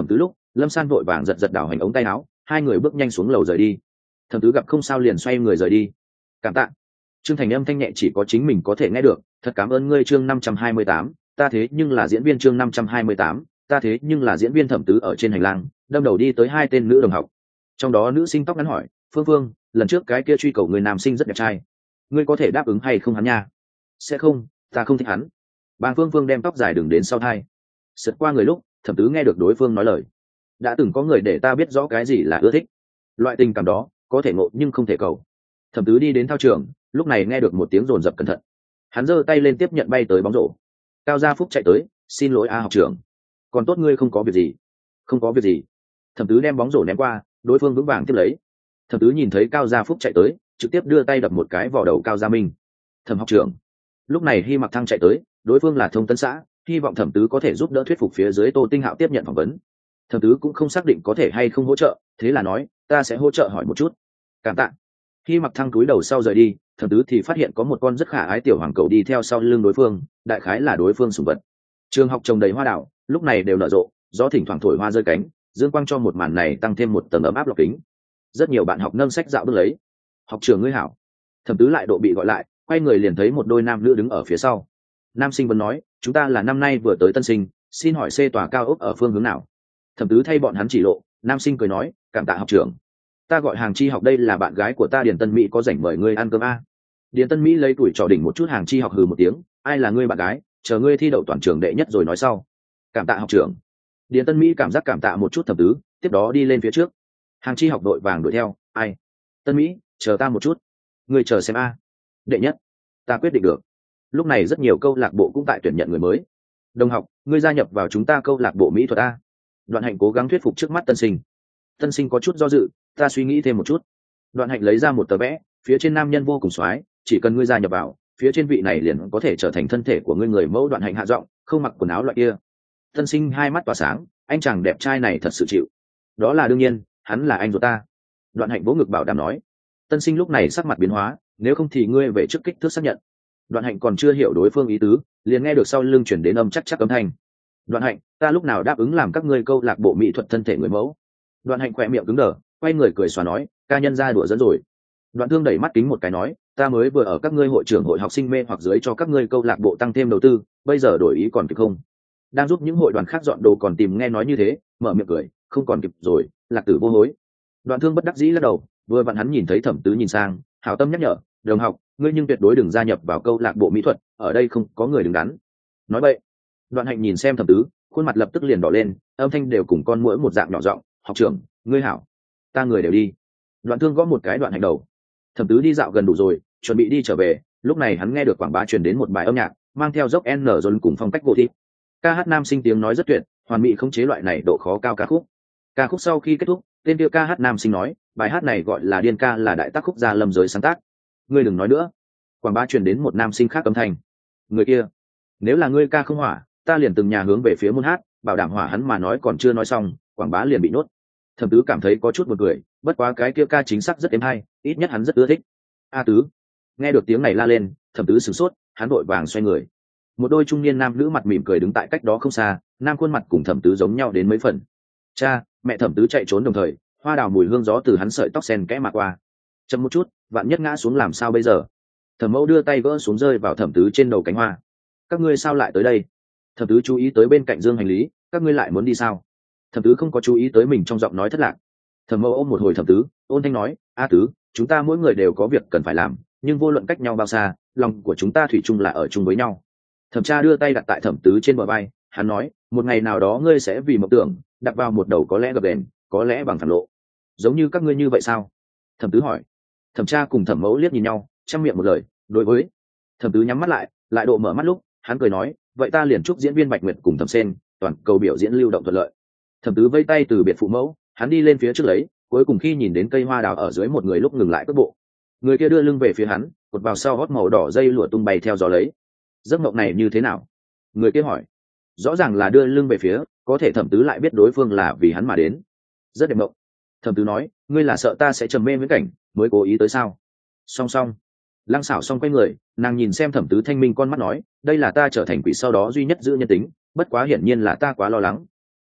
Lâm San vội vàng giật giật đảo hành ống tay áo, hai người bước nhanh xuống lầu rời đi. Thẩm Tứ gặp không sao liền xoay người rời đi. Cảm tạ. Trương Thành âm thanh nhẹ chỉ có chính mình có thể nghe được, thật cảm ơn ngươi. Chương năm trăm hai mươi tám, ta thế nhưng là diễn viên. Chương năm trăm hai mươi tám, ta thế nhưng là diễn viên. Thẩm Tứ ở trên hành lang đâm đầu đi tới hai tên nữ đồng học, trong đó nữ sinh tóc ngắn hỏi, Phương Phương, lần trước cái kia truy cầu người nam sinh rất đẹp trai, ngươi có thể đáp ứng hay không hắn nha? Sẽ không, ta không thích hắn. Bàng Phương Phương đem tóc dài đường đến sau thai, sượt qua người lúc Thẩm Tứ nghe được đối phương nói lời, đã từng có người để ta biết rõ cái gì là ưa thích, loại tình cảm đó có thể ngộ nhưng không thể cầu. Thẩm Tứ đi đến thao trường, lúc này nghe được một tiếng rồn rập cẩn thận, hắn giơ tay lên tiếp nhận bay tới bóng rổ. Cao Gia Phúc chạy tới, xin lỗi a học trưởng. Còn tốt ngươi không có việc gì. Không có việc gì. Thẩm Tứ đem bóng rổ ném qua, đối phương vững vàng tiếp lấy. Thẩm Tứ nhìn thấy Cao Gia Phúc chạy tới, trực tiếp đưa tay đập một cái vào đầu Cao Gia Minh. Thẩm học trưởng. Lúc này Hy Mặc Thăng chạy tới, đối phương là Thông Tấn xã, hy vọng Thẩm Tứ có thể giúp đỡ thuyết phục phía dưới Tô Tinh Hạo tiếp nhận phỏng vấn. Thẩm Tứ cũng không xác định có thể hay không hỗ trợ, thế là nói, ta sẽ hỗ trợ hỏi một chút. Cảm tạ. Hy Mặc Thăng cúi đầu sau rời đi, Thẩm Tứ thì phát hiện có một con rất khả ái tiểu hoàng cầu đi theo sau lưng đối phương, đại khái là đối phương sủng vật. Trường học trồng đầy hoa đào, lúc này đều nở rộ, gió thỉnh thoảng thổi hoa rơi cánh, dương quang cho một màn này tăng thêm một tầng ấm áp lọc kính. Rất nhiều bạn học nâng sách dạo bước lấy. Học trường ngươi hảo. Thẩm Tứ lại độ bị gọi lại, quay người liền thấy một đôi nam nữ đứng ở phía sau. Nam sinh vẫn nói, chúng ta là năm nay vừa tới tân sinh, xin hỏi C tòa cao ốc ở phương hướng nào? Thẩm Tứ thay bọn hắn chỉ lộ, nam sinh cười nói, cảm tạ học trưởng. Ta gọi Hàng Chi học, đây là bạn gái của ta Điền Tân Mỹ, có rảnh mời ngươi ăn cơm a. Điền Tân Mỹ lấy tuổi trò đỉnh một chút Hàng Chi học, hừ một tiếng, ai là ngươi bạn gái, chờ ngươi thi đậu toàn trường đệ nhất rồi nói sau. Cảm tạ học trưởng. Điền Tân Mỹ cảm giác cảm tạ một chút Thẩm Tứ, tiếp đó đi lên phía trước. Hàng Chi học đội vàng đuổi theo, ai? Tân Mỹ, chờ ta một chút. Ngươi chờ xem a. Đệ nhất, ta quyết định được. Lúc này rất nhiều câu lạc bộ cũng tại tuyển nhận người mới. Đồng học, ngươi gia nhập vào chúng ta câu lạc bộ mỹ thuật a. Đoạn Hạnh cố gắng thuyết phục trước mắt tân sinh. Tân sinh có chút do dự, ta suy nghĩ thêm một chút. Đoạn Hạnh lấy ra một tờ vẽ, phía trên nam nhân vô cùng xoái, chỉ cần ngươi gia nhập vào, phía trên vị này liền có thể trở thành thân thể của ngươi người mẫu. Đoạn Hạnh hạ giọng, không mặc quần áo loại kia. Tân sinh hai mắt tỏa sáng, anh chàng đẹp trai này thật sự chịu. Đó là đương nhiên, hắn là anh của ta. Đoạn Hạnh vỗ ngực bảo đảm nói. Tân sinh lúc này sắc mặt biến hóa, nếu không thì ngươi về trước kích thước xác nhận. Đoạn Hạnh còn chưa hiểu đối phương ý tứ, liền nghe được sau lưng chuyển đến âm chắc chắc âm thanh. Đoạn Hạnh, ta lúc nào đáp ứng làm các ngươi câu lạc bộ mỹ thuật thân thể người mẫu? Đoạn Hạnh khỏe miệng cứng đờ, quay người cười xòa nói, ca nhân ra đùa dẫn rồi. Đoạn Thương đẩy mắt kính một cái nói, ta mới vừa ở các ngươi hội trưởng hội học sinh mê hoặc dưới cho các ngươi câu lạc bộ tăng thêm đầu tư, bây giờ đổi ý còn kịp không? Đang giúp những hội đoàn khác dọn đồ còn tìm nghe nói như thế, mở miệng cười, không còn kịp rồi, Lạc Tử vô hối. Đoạn Thương bất đắc dĩ lắc đầu, vừa vặn hắn nhìn thấy Thẩm Tứ nhìn sang, hảo tâm nhắc nhở, đồng học, ngươi nhưng tuyệt đối đừng gia nhập vào câu lạc bộ mỹ thuật, ở đây không có người đứng đắn. Nói vậy. Đoạn Hạnh nhìn xem Thẩm Tứ, khuôn mặt lập tức liền đỏ lên, âm thanh đều cùng con muỗi một dạng nhỏ giọng, học trưởng, ngươi hảo. Ta người đều đi. Đoạn Thương gõ một cái Đoạn Hạnh đầu. Thẩm Tứ đi dạo gần đủ rồi, chuẩn bị đi trở về, lúc này hắn nghe được quảng bá truyền đến một bài âm nhạc, mang theo dốc N rồi cùng phong cách vô thị. Ca hát nam sinh tiếng nói rất tuyệt, hoàn mỹ khống chế loại này độ khó cao ca khúc. Ca khúc sau khi kết thúc, tên kia ca hát nam sinh nói, bài hát này gọi là Điên ca, là đại tác khúc gia Lâm Giới sáng tác. Ngươi đừng nói nữa. Quảng bá truyền đến một nam sinh khác âm thanh. Người kia, nếu là ngươi ca không hỏa, ta liền từng nhà hướng về phía môn hát, bảo đảm hỏa. Hắn mà nói còn chưa nói xong, quảng bá liền bị nhốt. Thẩm Tứ cảm thấy có chút buồn cười, bất quá cái kia ca chính xác rất êm hay, ít nhất hắn rất ưa thích. A Tứ. Nghe được tiếng này la lên, Thẩm Tứ sửng sốt, hắn vội vàng xoay người. Một đôi trung niên nam nữ mặt mỉm cười đứng tại cách đó không xa, nam khuôn mặt cùng Thẩm Tứ giống nhau đến mấy phần. Cha, mẹ Thẩm Tứ chạy trốn đồng thời, hoa đào mùi hương gió từ hắn sợi tóc sen kẽ mà qua. Chậm một chút, vạn nhất ngã xuống làm sao bây giờ? Thẩm Mẫu đưa tay gỡ xuống rơi vào Thẩm Tứ trên đầu cánh hoa. Các ngươi sao lại tới đây? Thẩm Tứ chú ý tới bên cạnh dương hành lý, các ngươi lại muốn đi sao? Thẩm Tứ không có chú ý tới mình trong giọng nói thất lạc. Thẩm Mẫu ôm một hồi Thẩm Tứ, ôn thanh nói, A Tứ, chúng ta mỗi người đều có việc cần phải làm, nhưng vô luận cách nhau bao xa, lòng của chúng ta thủy chung là ở chung với nhau. Thẩm Cha đưa tay đặt tại Thẩm Tứ trên bờ vai, hắn nói, một ngày nào đó ngươi sẽ vì mộng tưởng đặt vào một đầu có lẽ gập ghềnh, có lẽ bằng thẳng lộ. Giống như các ngươi như vậy sao? Thẩm Tứ hỏi. Thẩm Cha cùng Thẩm Mẫu liếc nhìn nhau, chăm miệng một lời, đối với. Thẩm Tứ nhắm mắt lại, lại độ mở mắt lúc, hắn cười nói, vậy ta liền chúc diễn viên Bạch Nguyệt cùng Thẩm Sen toàn cầu biểu diễn lưu động thuận lợi. Thẩm Tứ vây tay từ biệt phụ mẫu, hắn đi lên phía trước lấy, cuối cùng khi nhìn đến cây hoa đào ở dưới một người lúc ngừng lại cước bộ. Người kia đưa lưng về phía hắn, cột vào sau hót màu đỏ dây lụa tung bay theo gió lấy. Giấc mộng này như thế nào? Người kia hỏi. Rõ ràng là đưa lưng về phía, có thể Thẩm Tứ lại biết đối phương là vì hắn mà đến. Rất đẹp mộng. Thẩm Tứ nói, ngươi là sợ ta sẽ trầm mê viễn cảnh mới cố ý tới sao? Song song. Lăng Xảo song quay người, nàng nhìn xem Thẩm Tứ thanh minh con mắt nói, đây là ta trở thành quỷ sau đó duy nhất giữ nhân tính, bất quá hiển nhiên là ta quá lo lắng.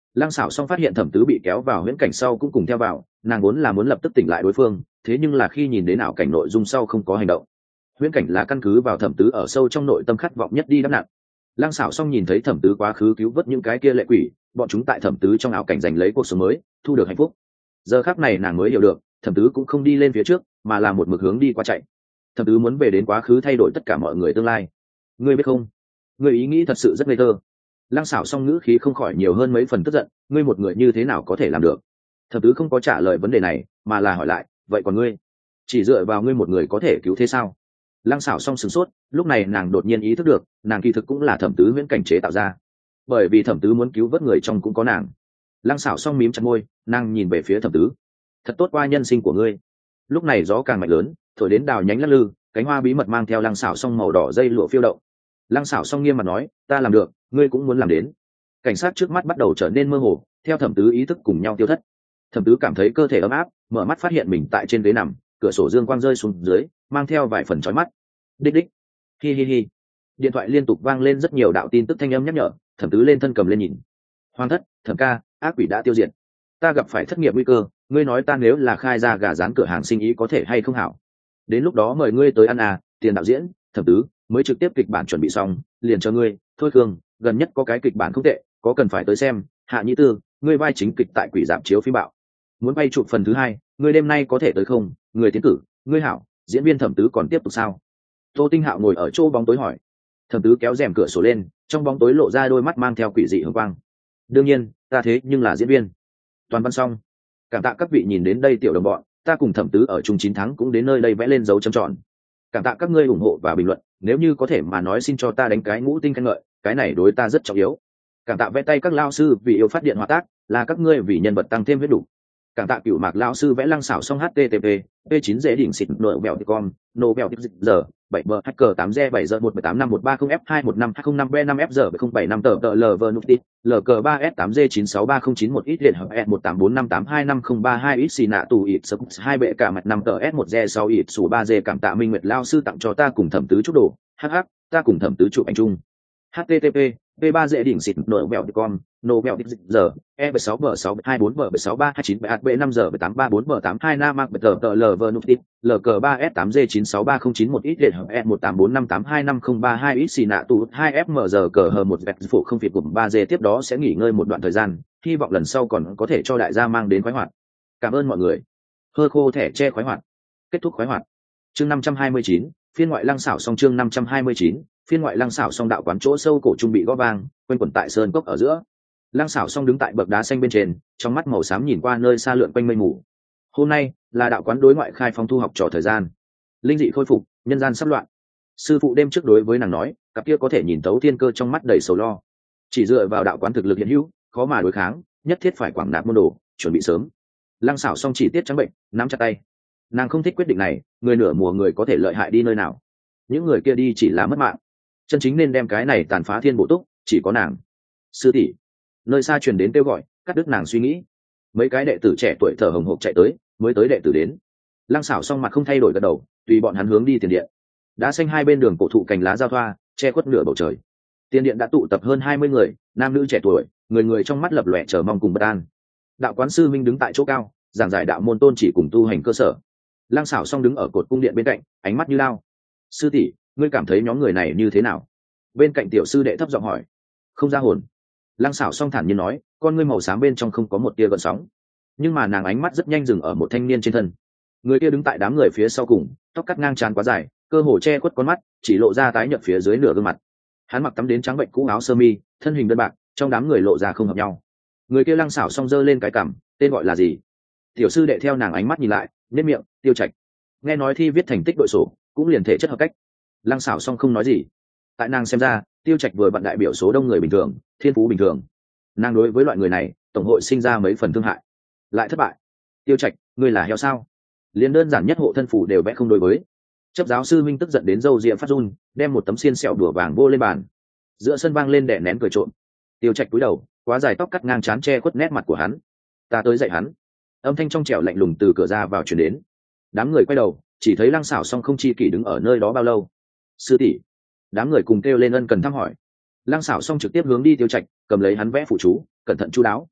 Lăng Sảo Song phát hiện thẩm tứ bị kéo vào huyễn cảnh sau cũng cùng theo vào, nàng vốn là muốn lập tức tỉnh lại đối phương, thế nhưng là khi nhìn đến ảo cảnh nội dung sau không có hành động. Huyễn cảnh là căn cứ vào thẩm tứ ở sâu trong nội tâm khát vọng nhất đi đắp nặng. Lăng Sảo Song nhìn thấy thẩm tứ quá khứ cứu vớt những cái kia lệ quỷ, bọn chúng tại thẩm tứ trong ảo cảnh giành lấy cuộc sống mới, thu được hạnh phúc. Giờ khắc này nàng mới hiểu được, thẩm tứ cũng không đi lên phía trước, mà là một mực hướng đi qua chạy. Thẩm tứ muốn về đến quá khứ thay đổi tất cả mọi người tương lai. Ngươi biết không, ngươi ý nghĩ thật sự rất ngây thơ. Lăng Sảo Song ngữ khí không khỏi nhiều hơn mấy phần tức giận, ngươi một người như thế nào có thể làm được? Thẩm tứ không có trả lời vấn đề này, mà là hỏi lại, vậy còn ngươi, chỉ dựa vào ngươi một người có thể cứu thế sao? Lăng Sảo Song sửng sốt, lúc này nàng đột nhiên ý thức được, nàng kỳ thực cũng là thẩm tứ huyễn cảnh chế tạo ra, bởi vì thẩm tứ muốn cứu vớt người trong cũng có nàng. Lăng Sảo Song mím chặt môi, nàng nhìn về phía thẩm tứ, thật tốt qua nhân sinh của ngươi. Lúc này gió càng mạnh lớn, thổi đến đào nhánh lắc lư, cánh hoa bí mật mang theo Lăng Sảo Song màu đỏ dây lụa phiêu động. Lăng Sảo Song nghiêm mặt nói, ta làm được, ngươi cũng muốn làm đến. Cảnh sát trước mắt bắt đầu trở nên mơ hồ, theo thẩm tứ ý thức cùng nhau tiêu thất. Thẩm tứ cảm thấy cơ thể ấm áp, mở mắt phát hiện mình tại trên ghế nằm, cửa sổ dương quang rơi xuống dưới, mang theo vài phần chói mắt. Đích đích, hi hi hi. Điện thoại liên tục vang lên rất nhiều đạo tin tức thanh âm nhắc nhở. Thẩm tứ lên thân cầm lên nhìn. Hoàng thất, thẩm ca, ác quỷ đã tiêu diệt. Ta gặp phải thất nghiệp nguy cơ, ngươi nói ta nếu là khai ra gà rán cửa hàng sinh ý có thể hay không hảo? Đến lúc đó mời ngươi tới ăn à, tiền đạo diễn, thẩm tứ mới trực tiếp kịch bản chuẩn bị xong, liền cho ngươi. Thôi Khương, gần nhất có cái kịch bản không tệ, có cần phải tới xem. Hạ Nhĩ Tư, ngươi vai chính kịch tại quỷ giảm chiếu phim bạo, muốn bay chụp phần thứ hai, ngươi đêm nay có thể tới không? Người tiến cử, ngươi hảo, diễn viên thẩm tứ còn tiếp tục sao? Tô Tinh Hạo ngồi ở chỗ bóng tối hỏi. Thẩm tứ kéo rèm cửa sổ lên, trong bóng tối lộ ra đôi mắt mang theo quỷ dị hường quang. Đương nhiên, ta thế nhưng là diễn viên. Toàn văn xong. Cảm tạ các vị nhìn đến đây tiểu đồng bọn, ta cùng thẩm tứ ở chung chín tháng cũng đến nơi đây vẽ lên dấu chấm tròn. Cảm tạ các ngươi ủng hộ và bình luận, nếu như có thể mà nói xin cho ta đánh cái ngũ tinh khen ngợi, cái này đối ta rất trọng yếu. Cảm tạ vẽ tay các lao sư vì yêu phát điện hòa tác, là các ngươi vì nhân vật tăng thêm huyết đủ. Cảm tạ Cửu Mạc lão sư vẽ Lăng Xảo Song http p chín dễ đỉnh xịt nội bèo com nô bèo giờ bảy bờ hacker tám g bảy giờ một bảy tám năm một ba không f hai một năm hai không năm b năm f giờ không bảy năm tờ tờ lv nút lg ba s tám g chín sáu ba không chín một ít liệt hợp e một tám bốn năm tám hai năm không ba hai ít xì nạ tù ít sập hai bệ cả mặt năm tờ s một g sáu ít số ba g. Cảm tạ Minh Nguyệt lão sư tặng cho ta cùng thẩm tứ chút đồ, hh ta cùng thẩm tứ chụp ảnh chung. Http p ba dễ đỉnh xịt nội bèo com nô bèo giờ e sáu bờ sáu hai bốn bờ sáu ba hai chín b năm giờ tám ba bốn bờ tám hai nam mặc tờ tờ lv nút lg ba s tám g chín sáu ba không chín một ít liệt hợp e một tám bốn năm tám hai năm không ba hai ít xì nạ tù hai f m giờ cờ hờ một vẹt phụ không phiệt gồm ba g. Tiếp đó sẽ nghỉ ngơi một đoạn thời gian, hy vọng lần sau còn có thể cho đại gia mang đến khoái hoạt. Cảm ơn mọi người. Hơ khô thẻ che khoái hoạt. Kết thúc khoái hoạt. Chương năm trăm hai mươi chín, phiên ngoại Lăng Xảo Song. Chương năm trăm hai mươi chín, phiên ngoại Lăng Xảo Song. Đạo quán chỗ sâu cổ trung bị gõ vang, quanh quẩn tại sơn cốc ở giữa. Lăng Xảo Song đứng tại bậc đá xanh bên trên, trong mắt màu xám nhìn qua nơi xa lượn quanh mây mù. Hôm nay là đạo quán đối ngoại khai phong thu học trò thời gian, linh dị khôi phục, nhân gian sắp loạn. Sư phụ đêm trước đối với nàng nói, cặp kia có thể nhìn tấu thiên cơ trong mắt đầy sầu lo. Chỉ dựa vào đạo quán thực lực hiện hữu, khó mà đối kháng, nhất thiết phải quảng nạp môn đồ, chuẩn bị sớm. Lăng Xảo Song chỉ tiết trắng bệnh, nắm chặt tay. Nàng không thích quyết định này, người nửa mùa người có thể lợi hại đi nơi nào, những người kia đi chỉ là mất mạng, chân chính nên đem cái này tàn phá thiên bộ túc, chỉ có nàng. Sư tỷ. Nơi xa truyền đến kêu gọi, cắt đứt nàng suy nghĩ. Mấy cái đệ tử trẻ tuổi thở hồng hộc chạy tới, mới tới đệ tử đến. Lăng Xảo Song mặt không thay đổi gật đầu, tùy bọn hắn hướng đi tiền điện. Đá xanh hai bên đường cổ thụ cành lá giao thoa, che khuất nửa bầu trời. Tiền điện đã tụ tập hơn hai mươi người, nam nữ trẻ tuổi, người người trong mắt lập lòe chờ mong cùng bất an. Đạo quán sư minh đứng tại chỗ cao, giảng giải đạo môn tôn chỉ cùng tu hành cơ sở. Lăng Xảo Song đứng ở cột cung điện bên cạnh, ánh mắt như lao. Sư tỷ, ngươi cảm thấy nhóm người này như thế nào? Bên cạnh tiểu sư đệ thấp giọng hỏi. Không ra hồn. Lăng Xảo Song thản nhiên nói, con ngươi màu xám bên trong không có một tia gợn sóng, nhưng mà nàng ánh mắt rất nhanh dừng ở một thanh niên trên thân. Người kia đứng tại đám người phía sau cùng, tóc cắt ngang trán quá dài, cơ hồ che khuất con mắt, chỉ lộ ra tái nhợt phía dưới nửa gương mặt. Hắn mặc tắm đến trắng bệnh cũ áo sơ mi, thân hình đơn bạc, trong đám người lộ ra không hợp nhau. Người kia Lăng Xảo Song giơ lên cái cằm, tên gọi là gì? Tiểu sư đệ theo nàng ánh mắt nhìn lại, nhếch miệng, Tiêu Trạch. Nghe nói thi viết thành tích đội sổ, cũng liền thể chất hợp cách. Lăng Xảo Song không nói gì. Tại nàng xem ra, Tiêu Trạch vừa bận đại biểu số đông người bình thường, thiên phú bình thường. Nàng đối với loại người này, tổng hội sinh ra mấy phần thương hại. Lại thất bại. Tiêu Trạch, ngươi là heo sao? Liên đơn giản nhất hộ thân phủ đều vẽ không đối với. Chấp giáo sư minh tức giận đến râu ria phát run, đem một tấm xiên sẹo đùa vàng vô lên bàn. Giữa sân vang lên đè nén cười trộm. Tiêu Trạch cúi đầu, quá dài tóc cắt ngang trán che khuất nét mặt của hắn. Ta tới dạy hắn. Âm thanh trong trẻo lạnh lùng từ cửa ra vào truyền đến. Đám người quay đầu, chỉ thấy Lăng Xảo Song không chi kỷ đứng ở nơi đó bao lâu. Sư tỷ. Đám người cùng kêu lên ân cần thăm hỏi. Lăng Xảo Song trực tiếp hướng đi Tiêu Trạch, cầm lấy hắn vẽ phụ chú, cẩn thận chu đáo.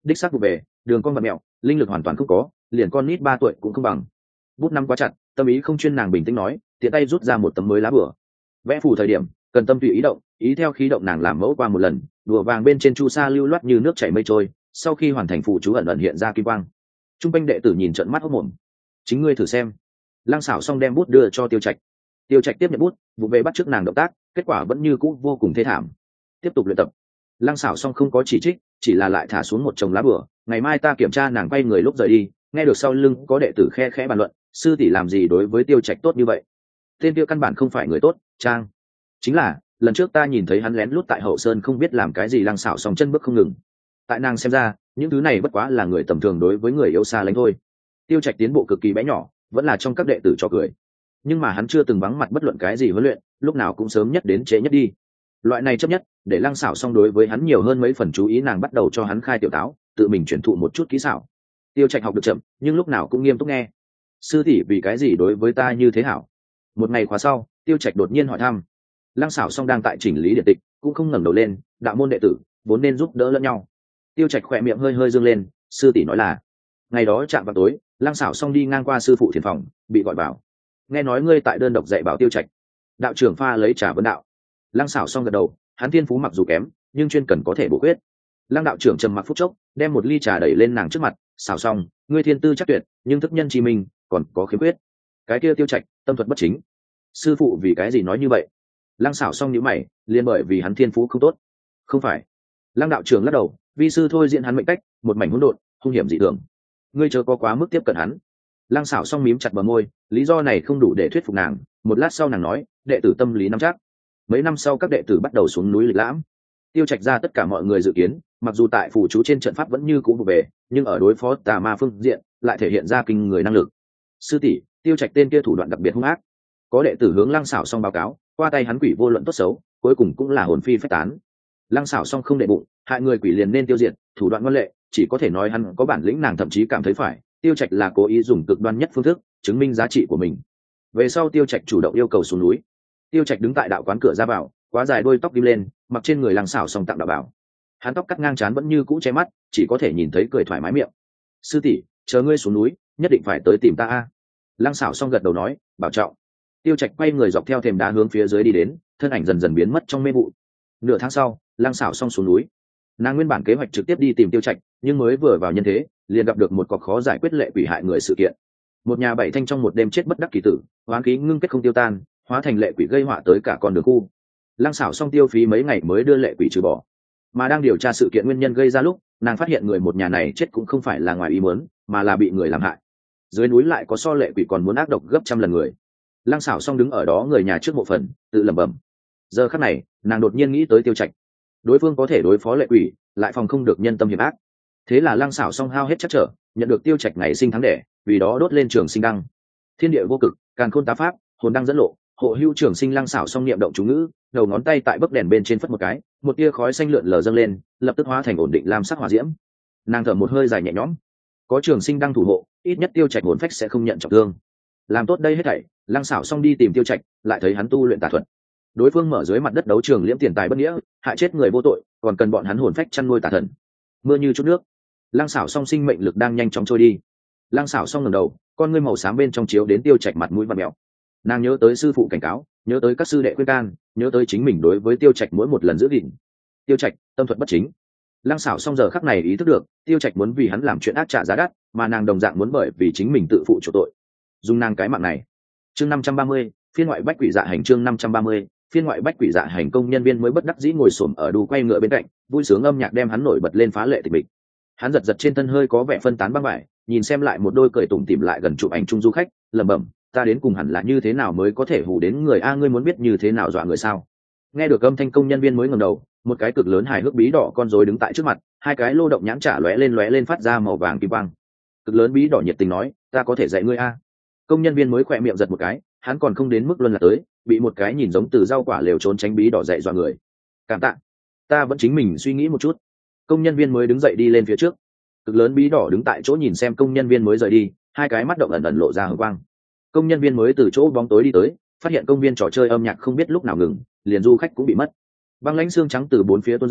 đích xác vụ về đường con vật mẹo, linh lực hoàn toàn không có, liền con nít ba tuổi cũng không bằng. Bút năm quá chặt, tâm ý không chuyên, nàng bình tĩnh nói, tiện tay rút ra một tấm mới lá bửa. Vẽ phù thời điểm cần tâm tùy ý động, ý theo khí động, nàng làm mẫu qua một lần, đùa vàng bên trên chu sa lưu loát như nước chảy mây trôi, sau khi hoàn thành phù chú ẩn ẩn hiện ra kim quang. Trung quanh đệ tử nhìn trợn mắt hốt mồm. Chính ngươi thử xem. Lăng Sảo Song đem bút đưa cho Tiêu Trạch. Tiêu Trạch tiếp nhận bút, vụ về bắt trước nàng động tác, kết quả vẫn như cũ vô cùng thê thảm. Tiếp tục luyện tập. Lăng Sảo Song không có chỉ trích, chỉ là lại thả xuống một chồng lá bửa. Ngày mai ta kiểm tra. Nàng quay người lúc rời đi, nghe được sau lưng có đệ tử khe khẽ bàn luận, sư tỷ làm gì đối với Tiêu Trạch tốt như vậy? Tên kia căn bản không phải người tốt, trang. Chính là lần trước ta nhìn thấy hắn lén lút tại hậu sơn không biết làm cái gì. Lăng Sảo Song chân bước không ngừng. Tại nàng xem ra, những thứ này bất quá là người tầm thường đối với người yếu xa lánh thôi. Tiêu Trạch tiến bộ cực kỳ bé nhỏ, vẫn là trong các đệ tử cho cười, nhưng mà hắn chưa từng vắng mặt bất luận cái gì huấn luyện, lúc nào cũng sớm nhất đến trễ nhất đi. Loại này chấp nhất để Lăng Sảo Song đối với hắn nhiều hơn mấy phần chú ý, nàng bắt đầu cho hắn khai tiểu táo, tự mình truyền thụ một chút kỹ xảo. Tiêu Trạch học được chậm, nhưng lúc nào cũng nghiêm túc nghe. Sư tỷ vì cái gì đối với ta như thế hảo? Một ngày khóa sau, Tiêu Trạch đột nhiên hỏi thăm. Lăng Sảo Song đang tại chỉnh lý điện tịch, cũng không ngẩng đầu lên, đạo môn đệ tử vốn nên giúp đỡ lẫn nhau. Tiêu Trạch khỏe miệng hơi hơi dương lên, sư tỷ nói là ngày đó chạm vào tối, Lăng Sảo Song đi ngang qua sư phụ thiền phòng, bị gọi vào. Nghe nói ngươi tại đơn độc dạy bảo Tiêu Trạch. Đạo trưởng pha lấy trà vấn đạo. Lăng Sảo Song gật đầu, hắn thiên phú mặc dù kém, nhưng chuyên cần có thể bổ khuyết. Lăng đạo trưởng trầm mặc phút chốc, đem một ly trà đẩy lên nàng trước mặt. Sảo Song, ngươi thiên tư chắc tuyệt, nhưng thức nhân chi minh còn có khiếm khuyết. Cái kia Tiêu Trạch tâm thuật bất chính. Sư phụ vì cái gì nói như vậy? Lăng Sảo Song nhíu mày, liền bởi vì hắn thiên phú không tốt. Không phải. Lăng đạo trưởng lắc đầu, vi sư thôi diễn hắn mệnh cách, một mảnh hỗn độn, hung hiểm dị thường. Ngươi chớ có quá mức tiếp cận hắn. Lăng Sảo Song mím chặt bờ môi, lý do này không đủ để thuyết phục nàng. Một lát sau nàng nói, đệ tử tâm lý nắm chắc. Mấy năm sau các đệ tử bắt đầu xuống núi lịch lãm. Tiêu Trạch ra tất cả mọi người dự kiến, mặc dù tại phù chú trên trận pháp vẫn như cũ vụ về, nhưng ở đối phó tà ma phương diện lại thể hiện ra kinh người năng lực. Sư tỷ, Tiêu Trạch tên kia thủ đoạn đặc biệt hung ác. Có đệ tử hướng Lăng Sảo Song báo cáo, qua tay hắn quỷ vô luận tốt xấu, cuối cùng cũng là hồn phi phách tán. Lăng Sảo Song không đệ bụng, hại người quỷ liền nên tiêu diệt, thủ đoạn ngoan lệ, chỉ có thể nói hắn có bản lĩnh. Nàng thậm chí cảm thấy phải, Tiêu Trạch là cố ý dùng cực đoan nhất phương thức chứng minh giá trị của mình. Về sau Tiêu Trạch chủ động yêu cầu xuống núi. Tiêu Trạch đứng tại đạo quán cửa ra vào, quá dài đôi tóc ghim lên, mặc trên người Lăng Sảo Song tặng đạo bảo. Hắn tóc cắt ngang trán vẫn như cũ che mắt, chỉ có thể nhìn thấy cười thoải mái miệng. Sư tỷ, chờ ngươi xuống núi, nhất định phải tới tìm ta a. Lăng Sảo Song gật đầu nói, bảo trọng. Tiêu Trạch quay người dọc theo thềm đá hướng phía dưới đi đến, thân ảnh dần dần biến mất trong mê vụ. Nửa tháng sau, Lăng Sảo Song xuống núi. Nàng nguyên bản kế hoạch trực tiếp đi tìm Tiêu Trạch, nhưng mới vừa vào nhân thế, liền gặp được một cọc khó giải quyết lệ quỷ hại người sự kiện. Một nhà bảy thanh trong một đêm chết bất đắc kỳ tử, oán khí ngưng kết không tiêu tan, hóa thành lệ quỷ gây họa tới cả con đường khu. Lăng Sảo Song tiêu phí mấy ngày mới đưa lệ quỷ trừ bỏ. Mà đang điều tra sự kiện nguyên nhân gây ra lúc, nàng phát hiện người một nhà này chết cũng không phải là ngoài ý muốn, mà là bị người làm hại. Dưới núi lại có so lệ quỷ còn muốn ác độc gấp trăm lần người. Lăng Sảo Song đứng ở đó người nhà trước mộ phần, tự lẩm bẩm. Giờ khắc này, nàng đột nhiên nghĩ tới Tiêu Trạch. Đối phương có thể đối phó lệ quỷ, lại phòng không được nhân tâm hiểm ác. Thế là Lăng Sảo Song hao hết chắc trở, nhận được Tiêu Trạch ngày sinh tháng đẻ, vì đó đốt lên trường sinh đăng. Thiên địa vô cực, càn khôn tá pháp, hồn đăng dẫn lộ, hộ hưu trường sinh. Lăng Sảo Song niệm động chú ngữ, đầu ngón tay tại bấc đèn bên trên phất một cái, một tia khói xanh lượn lờ dâng lên, lập tức hóa thành ổn định lam sắc hỏa diễm. Nàng thở một hơi dài nhẹ nhõm, có trường sinh đăng thủ hộ, ít nhất Tiêu Trạch hồn phách sẽ không nhận trọng thương. Làm tốt đây hết thảy, Lăng Sảo Song đi tìm Tiêu Trạch, lại thấy hắn tu luyện tà thuật. Đối phương mở dưới mặt đất đấu trường liễm tiền tài bất nghĩa, hại chết người vô tội, còn cần bọn hắn hồn phách chăn nuôi tà thần. Mưa như chút nước, Lăng Sảo Song sinh mệnh lực đang nhanh chóng trôi đi. Lăng Sảo Song ngẩng đầu, con ngươi màu xám bên trong chiếu đến Tiêu Trạch mặt mũi vặn mèo. Nàng nhớ tới sư phụ cảnh cáo, nhớ tới các sư đệ khuyên can, nhớ tới chính mình đối với Tiêu Trạch mỗi một lần giữ gìn. Tiêu Trạch tâm thuật bất chính. Lăng Sảo Song giờ khắc này ý thức được, Tiêu Trạch muốn vì hắn làm chuyện ác trả giá đắt, mà nàng đồng dạng muốn bởi vì chính mình tự phụ chỗ tội. Dùng nàng cái mạng này. Chương năm trăm ba mươi, phiên ngoại bách quỷ dạ hành. Chương năm trăm ba mươi, phiên ngoại bách quỷ dạ hành. Công nhân viên mới bất đắc dĩ ngồi xổm ở đu quay ngựa bên cạnh, vui sướng âm nhạc đem hắn nổi bật lên phá lệ tịch mịch. Hắn giật giật trên thân hơi có vẻ phân tán băng vải, nhìn xem lại một đôi cười tủm tỉm lại gần chụp ảnh chung du khách, lẩm bẩm, ta đến cùng hẳn là như thế nào mới có thể hù đến người a, ngươi muốn biết như thế nào dọa người sao? Nghe được âm thanh, công nhân viên mới ngẩng đầu, một cái cực lớn hài hước bí đỏ con rối đứng tại trước mặt, hai cái lô động nhãn trả lóe lên lóe lên phát ra màu vàng kim quang. Cực lớn bí đỏ nhiệt tình nói, ta có thể dạy ngươi a. Công nhân viên mới khỏe miệng giật một cái, hắn còn không đến mức luân là tới, bị một cái nhìn giống từ rau quả lều trốn tránh bí đỏ dạy dọa người. Cảm tạ, ta vẫn chính mình suy nghĩ một chút. Công nhân viên mới đứng dậy đi lên phía trước. Cực lớn bí đỏ đứng tại chỗ nhìn xem công nhân viên mới rời đi, hai cái mắt động ẩn ẩn lộ ra hờ quang. Công nhân viên mới từ chỗ bóng tối đi tới, phát hiện công viên trò chơi âm nhạc không biết lúc nào ngừng, liền du khách cũng bị mất. Băng lãnh xương trắng từ bốn phía tuôn ra,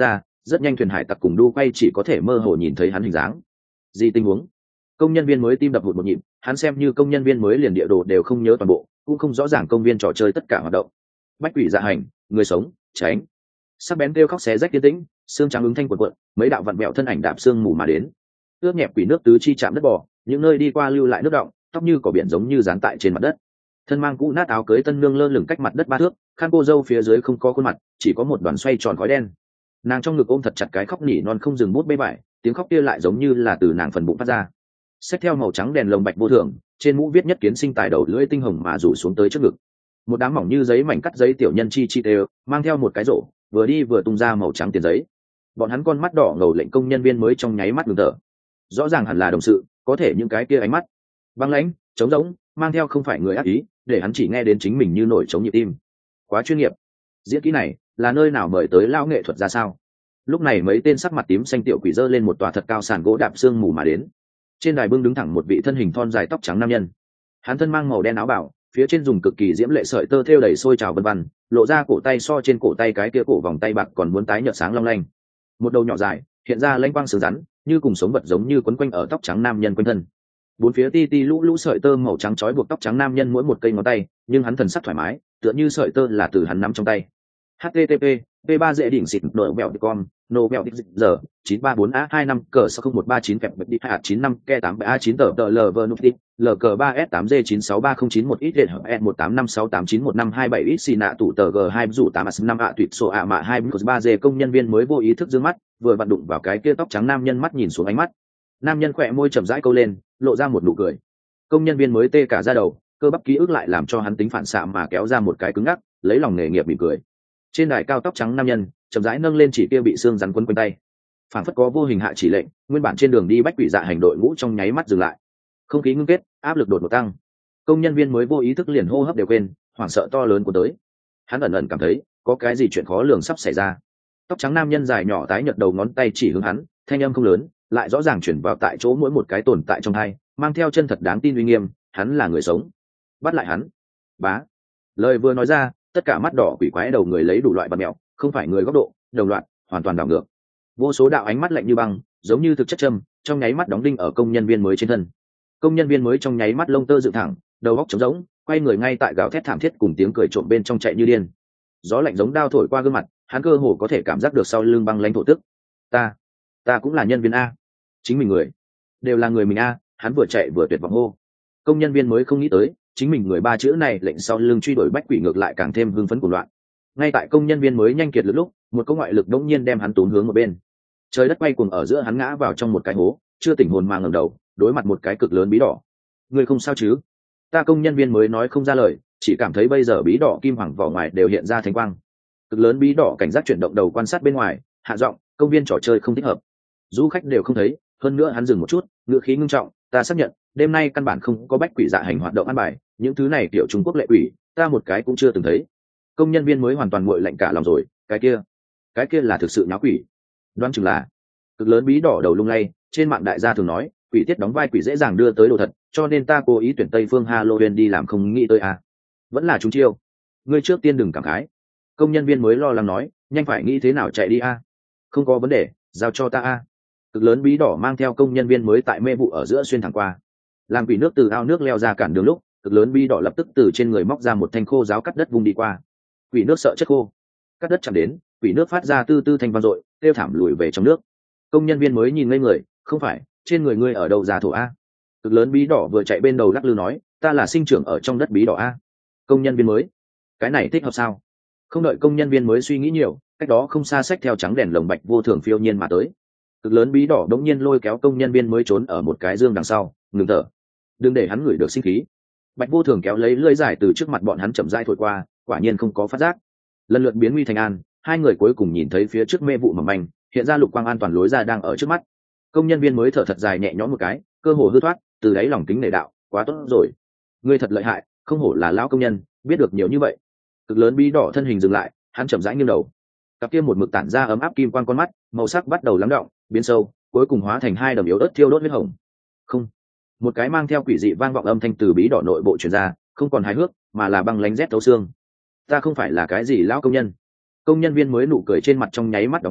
rất nhanh thuyền hải tặc cùng đu quay chỉ có thể mơ hồ nhìn thấy hắn hình dáng. Gì tình huống? Công nhân viên mới tim đập hụt một nhịp, hắn xem như công nhân viên mới liền địa đồ đều không nhớ toàn bộ, cũng không rõ ràng công viên trò chơi tất cả hoạt động. Bách quỷ dạ hành, người sống, tránh. Sắc bén kêu khóc xé rách tiến tĩnh, xương trắng ứng thanh quần quận, mấy đạo vặn vẹo thân ảnh đạp xương mù mà đến. Ướt nhẹp quỷ nước tứ chi chạm đất bò, những nơi đi qua lưu lại nước động, tóc như cỏ biển giống như dán tại trên mặt đất. Thân mang cũ nát áo cưới tân nương lơ lửng cách mặt đất ba thước, khăn cô dâu phía dưới không có khuôn mặt, chỉ có một đoàn xoay tròn khói đen. Nàng trong ngực ôm thật chặt cái khóc nỉ non không dừng bút bê vải, tiếng khóc kia lại giống như là từ nàng phần bụng phát ra. Xách theo màu trắng đèn lồng bạch vô thường, trên mũ viết nhất kiến sinh tài đầu lưỡi tinh hồng mà rủ xuống tới trước ngực. Một đám mỏng như giấy mảnh cắt giấy tiểu nhân chi chi đều mang theo một cái rổ, vừa đi vừa tung ra màu trắng tiền giấy. Bọn hắn con mắt đỏ ngầu lệnh công nhân viên mới trong nháy mắt ngừng thở. Rõ ràng hẳn là đồng sự, có thể những cái kia ánh mắt băng lãnh, trống rỗng, mang theo không phải người ác ý, để hắn chỉ nghe đến chính mình như nổi trống nhịp tim. Quá chuyên nghiệp. Diễn kỹ này là nơi nào mời tới lao nghệ thuật ra sao? Lúc này mấy tên sắc mặt tím xanh tiểu quỷ dơ lên một tòa thật cao sàn gỗ đạp xương mù mà đến. Trên đài bưng đứng thẳng một vị thân hình thon dài tóc trắng nam nhân. Hắn thân mang màu đen áo bảo, phía trên dùng cực kỳ diễm lệ sợi tơ thêu đầy sôi trào vân vân, lộ ra cổ tay so trên cổ tay cái kia cổ vòng tay bạc còn muốn tái nhợt sáng long lanh. Một đầu nhỏ dài, hiện ra lanh quang sừng rắn, như cùng sống vật giống như quấn quanh ở tóc trắng nam nhân quanh thân. Bốn phía ti ti lũ lũ sợi tơ màu trắng trói buộc tóc trắng nam nhân mỗi một cây ngón tay, nhưng hắn thần sắc thoải mái, tựa như sợi tơ là từ hắn nắm trong tay. H T T P P ba dễ đỉnh xịt nổ bẹo com nổ bẹo giờ chín ba bốn a hai năm cờ sáu không một ba chín kẹp bật đi hạt chín năm ke tám a chín tờ tờ lv nút đi lg ba s tám g chín sáu ba không chín một ít điện hợp e một tám năm sáu tám chín một năm hai bảy ít xì nạ tủ tờ g hai dụ tám s năm a tuyệt sổ a mạ hai ba g công nhân viên mới vô ý thức dương mắt, vừa vặn đụng vào cái kia tóc trắng nam nhân mắt nhìn xuống ánh mắt. Nam nhân khỏe môi chậm rãi câu lên, lộ ra một nụ cười. Công nhân viên mới tê cả da đầu, cơ bắp ký ức lại làm cho hắn tính phản xạ mà kéo ra một cái cứng ngắc, lấy lòng nghề nghiệp mỉm cười. Trên đài cao tóc trắng nam nhân chậm rãi nâng lên chỉ kia bị xương rắn quấn quanh tay, phản phất có vô hình hạ chỉ lệnh, nguyên bản trên đường đi bách quỷ dạ hành đội ngũ trong nháy mắt dừng lại. Không khí ngưng kết, áp lực đột ngột tăng. Công nhân viên mới vô ý thức liền hô hấp đều quên, hoảng sợ to lớn của tới. Hắn ẩn ẩn cảm thấy có cái gì chuyện khó lường sắp xảy ra. Tóc trắng nam nhân dài nhỏ tái nhợt đầu ngón tay chỉ hướng hắn, thanh âm không lớn, lại rõ ràng chuyển vào tại chỗ mỗi một cái tồn tại trong hai, mang theo chân thật đáng tin uy nghiêm, hắn là người sống. Bắt lại hắn. Bá. Lời vừa nói ra, tất cả mắt đỏ quỷ quái đầu người lấy đủ loại bạt mẹo, không phải người góc độ, đồng loạt, hoàn toàn đảo ngược. Vô số đạo ánh mắt lạnh như băng, giống như thực chất châm, trong nháy mắt đóng đinh ở công nhân viên mới trên thân. Công nhân viên mới trong nháy mắt lông tơ dựng thẳng, đầu óc trống rỗng, quay người ngay tại gào thét thảm thiết cùng tiếng cười trộm bên trong chạy như điên. Gió lạnh giống đao thổi qua gương mặt, hắn cơ hồ có thể cảm giác được sau lưng băng lãnh thổ tức. Ta, ta cũng là nhân viên a, chính mình người, đều là người mình a. Hắn vừa chạy vừa tuyệt vọng hô. Công nhân viên mới không nghĩ tới, chính mình người ba chữ này lệnh sau lưng truy đuổi bách quỷ ngược lại càng thêm hưng phấn cuồng loạn. Ngay tại công nhân viên mới nhanh kiệt lực lúc, một cỗ ngoại lực đống nhiên đem hắn tốn hướng một bên. Trời đất quay cuồng ở giữa hắn ngã vào trong một cái hố, chưa tỉnh hồn mà ngẩng đầu, đối mặt một cái cực lớn bí đỏ. Người không sao chứ? Ta công nhân viên mới nói không ra lời, chỉ cảm thấy bây giờ bí đỏ kim hoàng vỏ ngoài đều hiện ra thánh quang. Cực lớn bí đỏ cảnh giác chuyển động đầu quan sát bên ngoài, hạ giọng, công viên trò chơi không thích hợp. Du khách đều không thấy, hơn nữa hắn dừng một chút, ngữ khí ngưng trọng, ta xác nhận, đêm nay căn bản không có bách quỷ dạ hành hoạt động ăn bài, những thứ này kiểu Trung Quốc lệ quỷ, ta một cái cũng chưa từng thấy. Công nhân viên mới hoàn toàn nguội lạnh cả lòng rồi, cái kia, cái kia là thực sự nháo quỷ. Đoán chừng là. Cực lớn bí đỏ đầu lung lay, trên mạng đại gia thường nói, quỷ tiết đóng vai quỷ dễ dàng đưa tới đồ thật, cho nên ta cố ý tuyển Tây Phương Halloween đi làm không nghĩ tới à. Vẫn là chúng chiêu. Ngươi trước tiên đừng cảm khái. Công nhân viên mới lo lắng nói, nhanh phải nghĩ thế nào chạy đi a. Không có vấn đề, giao cho ta a. Cực lớn bí đỏ mang theo công nhân viên mới tại mê vụ ở giữa xuyên thẳng qua. Làm quỷ nước từ ao nước leo ra cản đường lúc, cực lớn bí đỏ lập tức từ trên người móc ra một thanh khô giáo cắt đất vung đi qua. Quỷ nước sợ chất khô, cắt đất chạm đến, quỷ nước phát ra tư tư thanh vang dội, kêu thảm lùi về trong nước. Công nhân viên mới nhìn ngây người, không phải, trên người ngươi ở đâu ra thổ a? Cực lớn bí đỏ vừa chạy bên đầu lắc lư nói, ta là sinh trưởng ở trong đất bí đỏ a. Công nhân viên mới, cái này thích hợp sao? Không đợi công nhân viên mới suy nghĩ nhiều, cách đó không xa xách theo trắng đèn lồng bạch vô thường phiêu nhiên mà tới. Cực lớn bí đỏ đống nhiên lôi kéo công nhân viên mới trốn ở một cái dương đằng sau, ngừng thở. Đừng để hắn ngửi được sinh khí. Bạch vô thường kéo lấy lưỡi dài từ trước mặt bọn hắn chậm rãi thổi qua, quả nhiên không có phát giác. Lần lượt biến nguy thành an, hai người cuối cùng nhìn thấy phía trước mê vụ mỏng manh, hiện ra lục quang an toàn lối ra đang ở trước mắt. Công nhân viên mới thở thật dài nhẹ nhõm một cái, cơ hồ hư thoát, từ đáy lòng kính nể đạo, quá tốt rồi. Ngươi thật lợi hại, không hổ là lão công nhân, biết được nhiều như vậy. Cực lớn bí đỏ thân hình dừng lại, hắn chậm rãi nghiêng đầu. Cặp kia một mực tản ra ấm áp kim quang con mắt, màu sắc bắt đầu lắng đọng, biến sâu, cuối cùng hóa thành hai đầm yếu ớt thiêu đốt huyết hồng. Không, một cái mang theo quỷ dị vang vọng âm thanh từ bí đỏ nội bộ truyền ra, không còn hài hước, mà là băng lánh rét thấu xương. Ta không phải là cái gì lão công nhân. Công nhân viên mới nụ cười trên mặt trong nháy mắt đóng băng,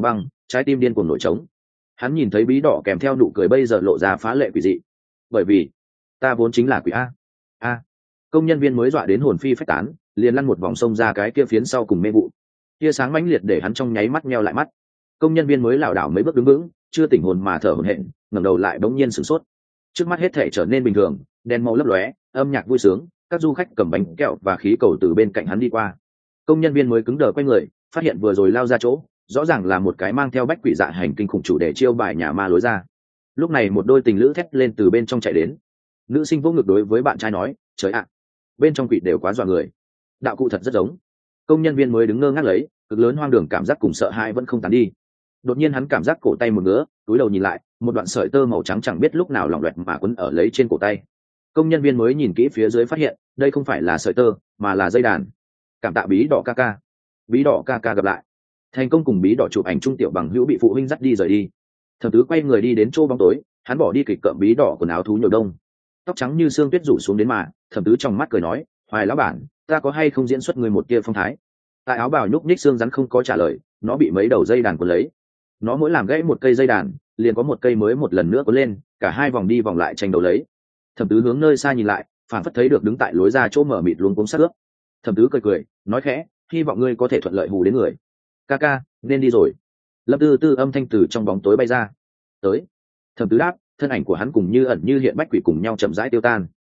trái tim điên cuồng nổi trống. Hắn nhìn thấy bí đỏ kèm theo nụ cười bây giờ lộ ra phá lệ quỷ dị. Bởi vì ta vốn chính là quỷ a. A. Công nhân viên mới dọa đến hồn phi phách tán, liền lăn một vòng sông ra cái kia phiến sau cùng mê vụ. Tia sáng mãnh liệt để hắn trong nháy mắt nheo lại mắt. Công nhân viên mới lảo đảo mấy bước đứng vững, chưa tỉnh hồn mà thở hổn hển, ngẩng đầu lại bỗng nhiên sửng sốt. Trước mắt hết thể trở nên bình thường, đèn màu lấp lóe, âm nhạc vui sướng, các du khách cầm bánh kẹo và khí cầu từ bên cạnh hắn đi qua. Công nhân viên mới cứng đờ quay người, phát hiện vừa rồi lao ra chỗ, rõ ràng là một cái mang theo bách quỷ dạ hành kinh khủng chủ để chiêu bài nhà ma lối ra. Lúc này một đôi tình lữ thét lên từ bên trong chạy đến. Nữ sinh vô ngực đối với bạn trai nói, trời ạ, bên trong quỷ đều quá dọa người. Đạo cụ thật rất giống. Công nhân viên mới đứng ngơ ngác lấy, cực lớn hoang đường cảm giác cùng sợ hãi vẫn không tán đi. Đột nhiên hắn cảm giác cổ tay một ngứa, túi đầu nhìn lại, một đoạn sợi tơ màu trắng chẳng biết lúc nào lỏng loẹt mà quấn ở lấy trên cổ tay. Công nhân viên mới nhìn kỹ phía dưới phát hiện, đây không phải là sợi tơ, mà là dây đàn. Cảm tạ bí đỏ ca ca. Bí đỏ ca ca gặp lại. Thành công cùng bí đỏ chụp ảnh trung tiểu bằng hữu bị phụ huynh dắt đi rời đi. Thẩm Tứ quay người đi đến chỗ bóng tối, hắn bỏ đi kịch cợm bí đỏ quần áo thú nhồi đông, tóc trắng như xương tuyết rủ xuống đến mà. Thẩm Tứ trong mắt cười nói, Hoài lão bản, ta có hay không diễn xuất người một tia phong thái? Tại áo bào nhúc nhích xương rắn không có trả lời, nó bị mấy đầu dây đàn cuốn lấy. Nó mỗi làm gãy một cây dây đàn, liền có một cây mới một lần nữa cuốn lên, cả hai vòng đi vòng lại tranh đấu lấy. Thẩm Tứ hướng nơi xa nhìn lại, phản phất thấy được đứng tại lối ra chỗ mở mịt luống cuống sát ướp. Thẩm Tứ cười cười, nói khẽ, hy vọng ngươi có thể thuận lợi hù đến người. Ca ca, nên đi rồi. Lâm Tư Tư âm thanh từ trong bóng tối bay ra. Tới. Thẩm Tứ đáp, thân ảnh của hắn cùng như ẩn như hiện bách quỷ cùng nhau chậm rãi tiêu tan.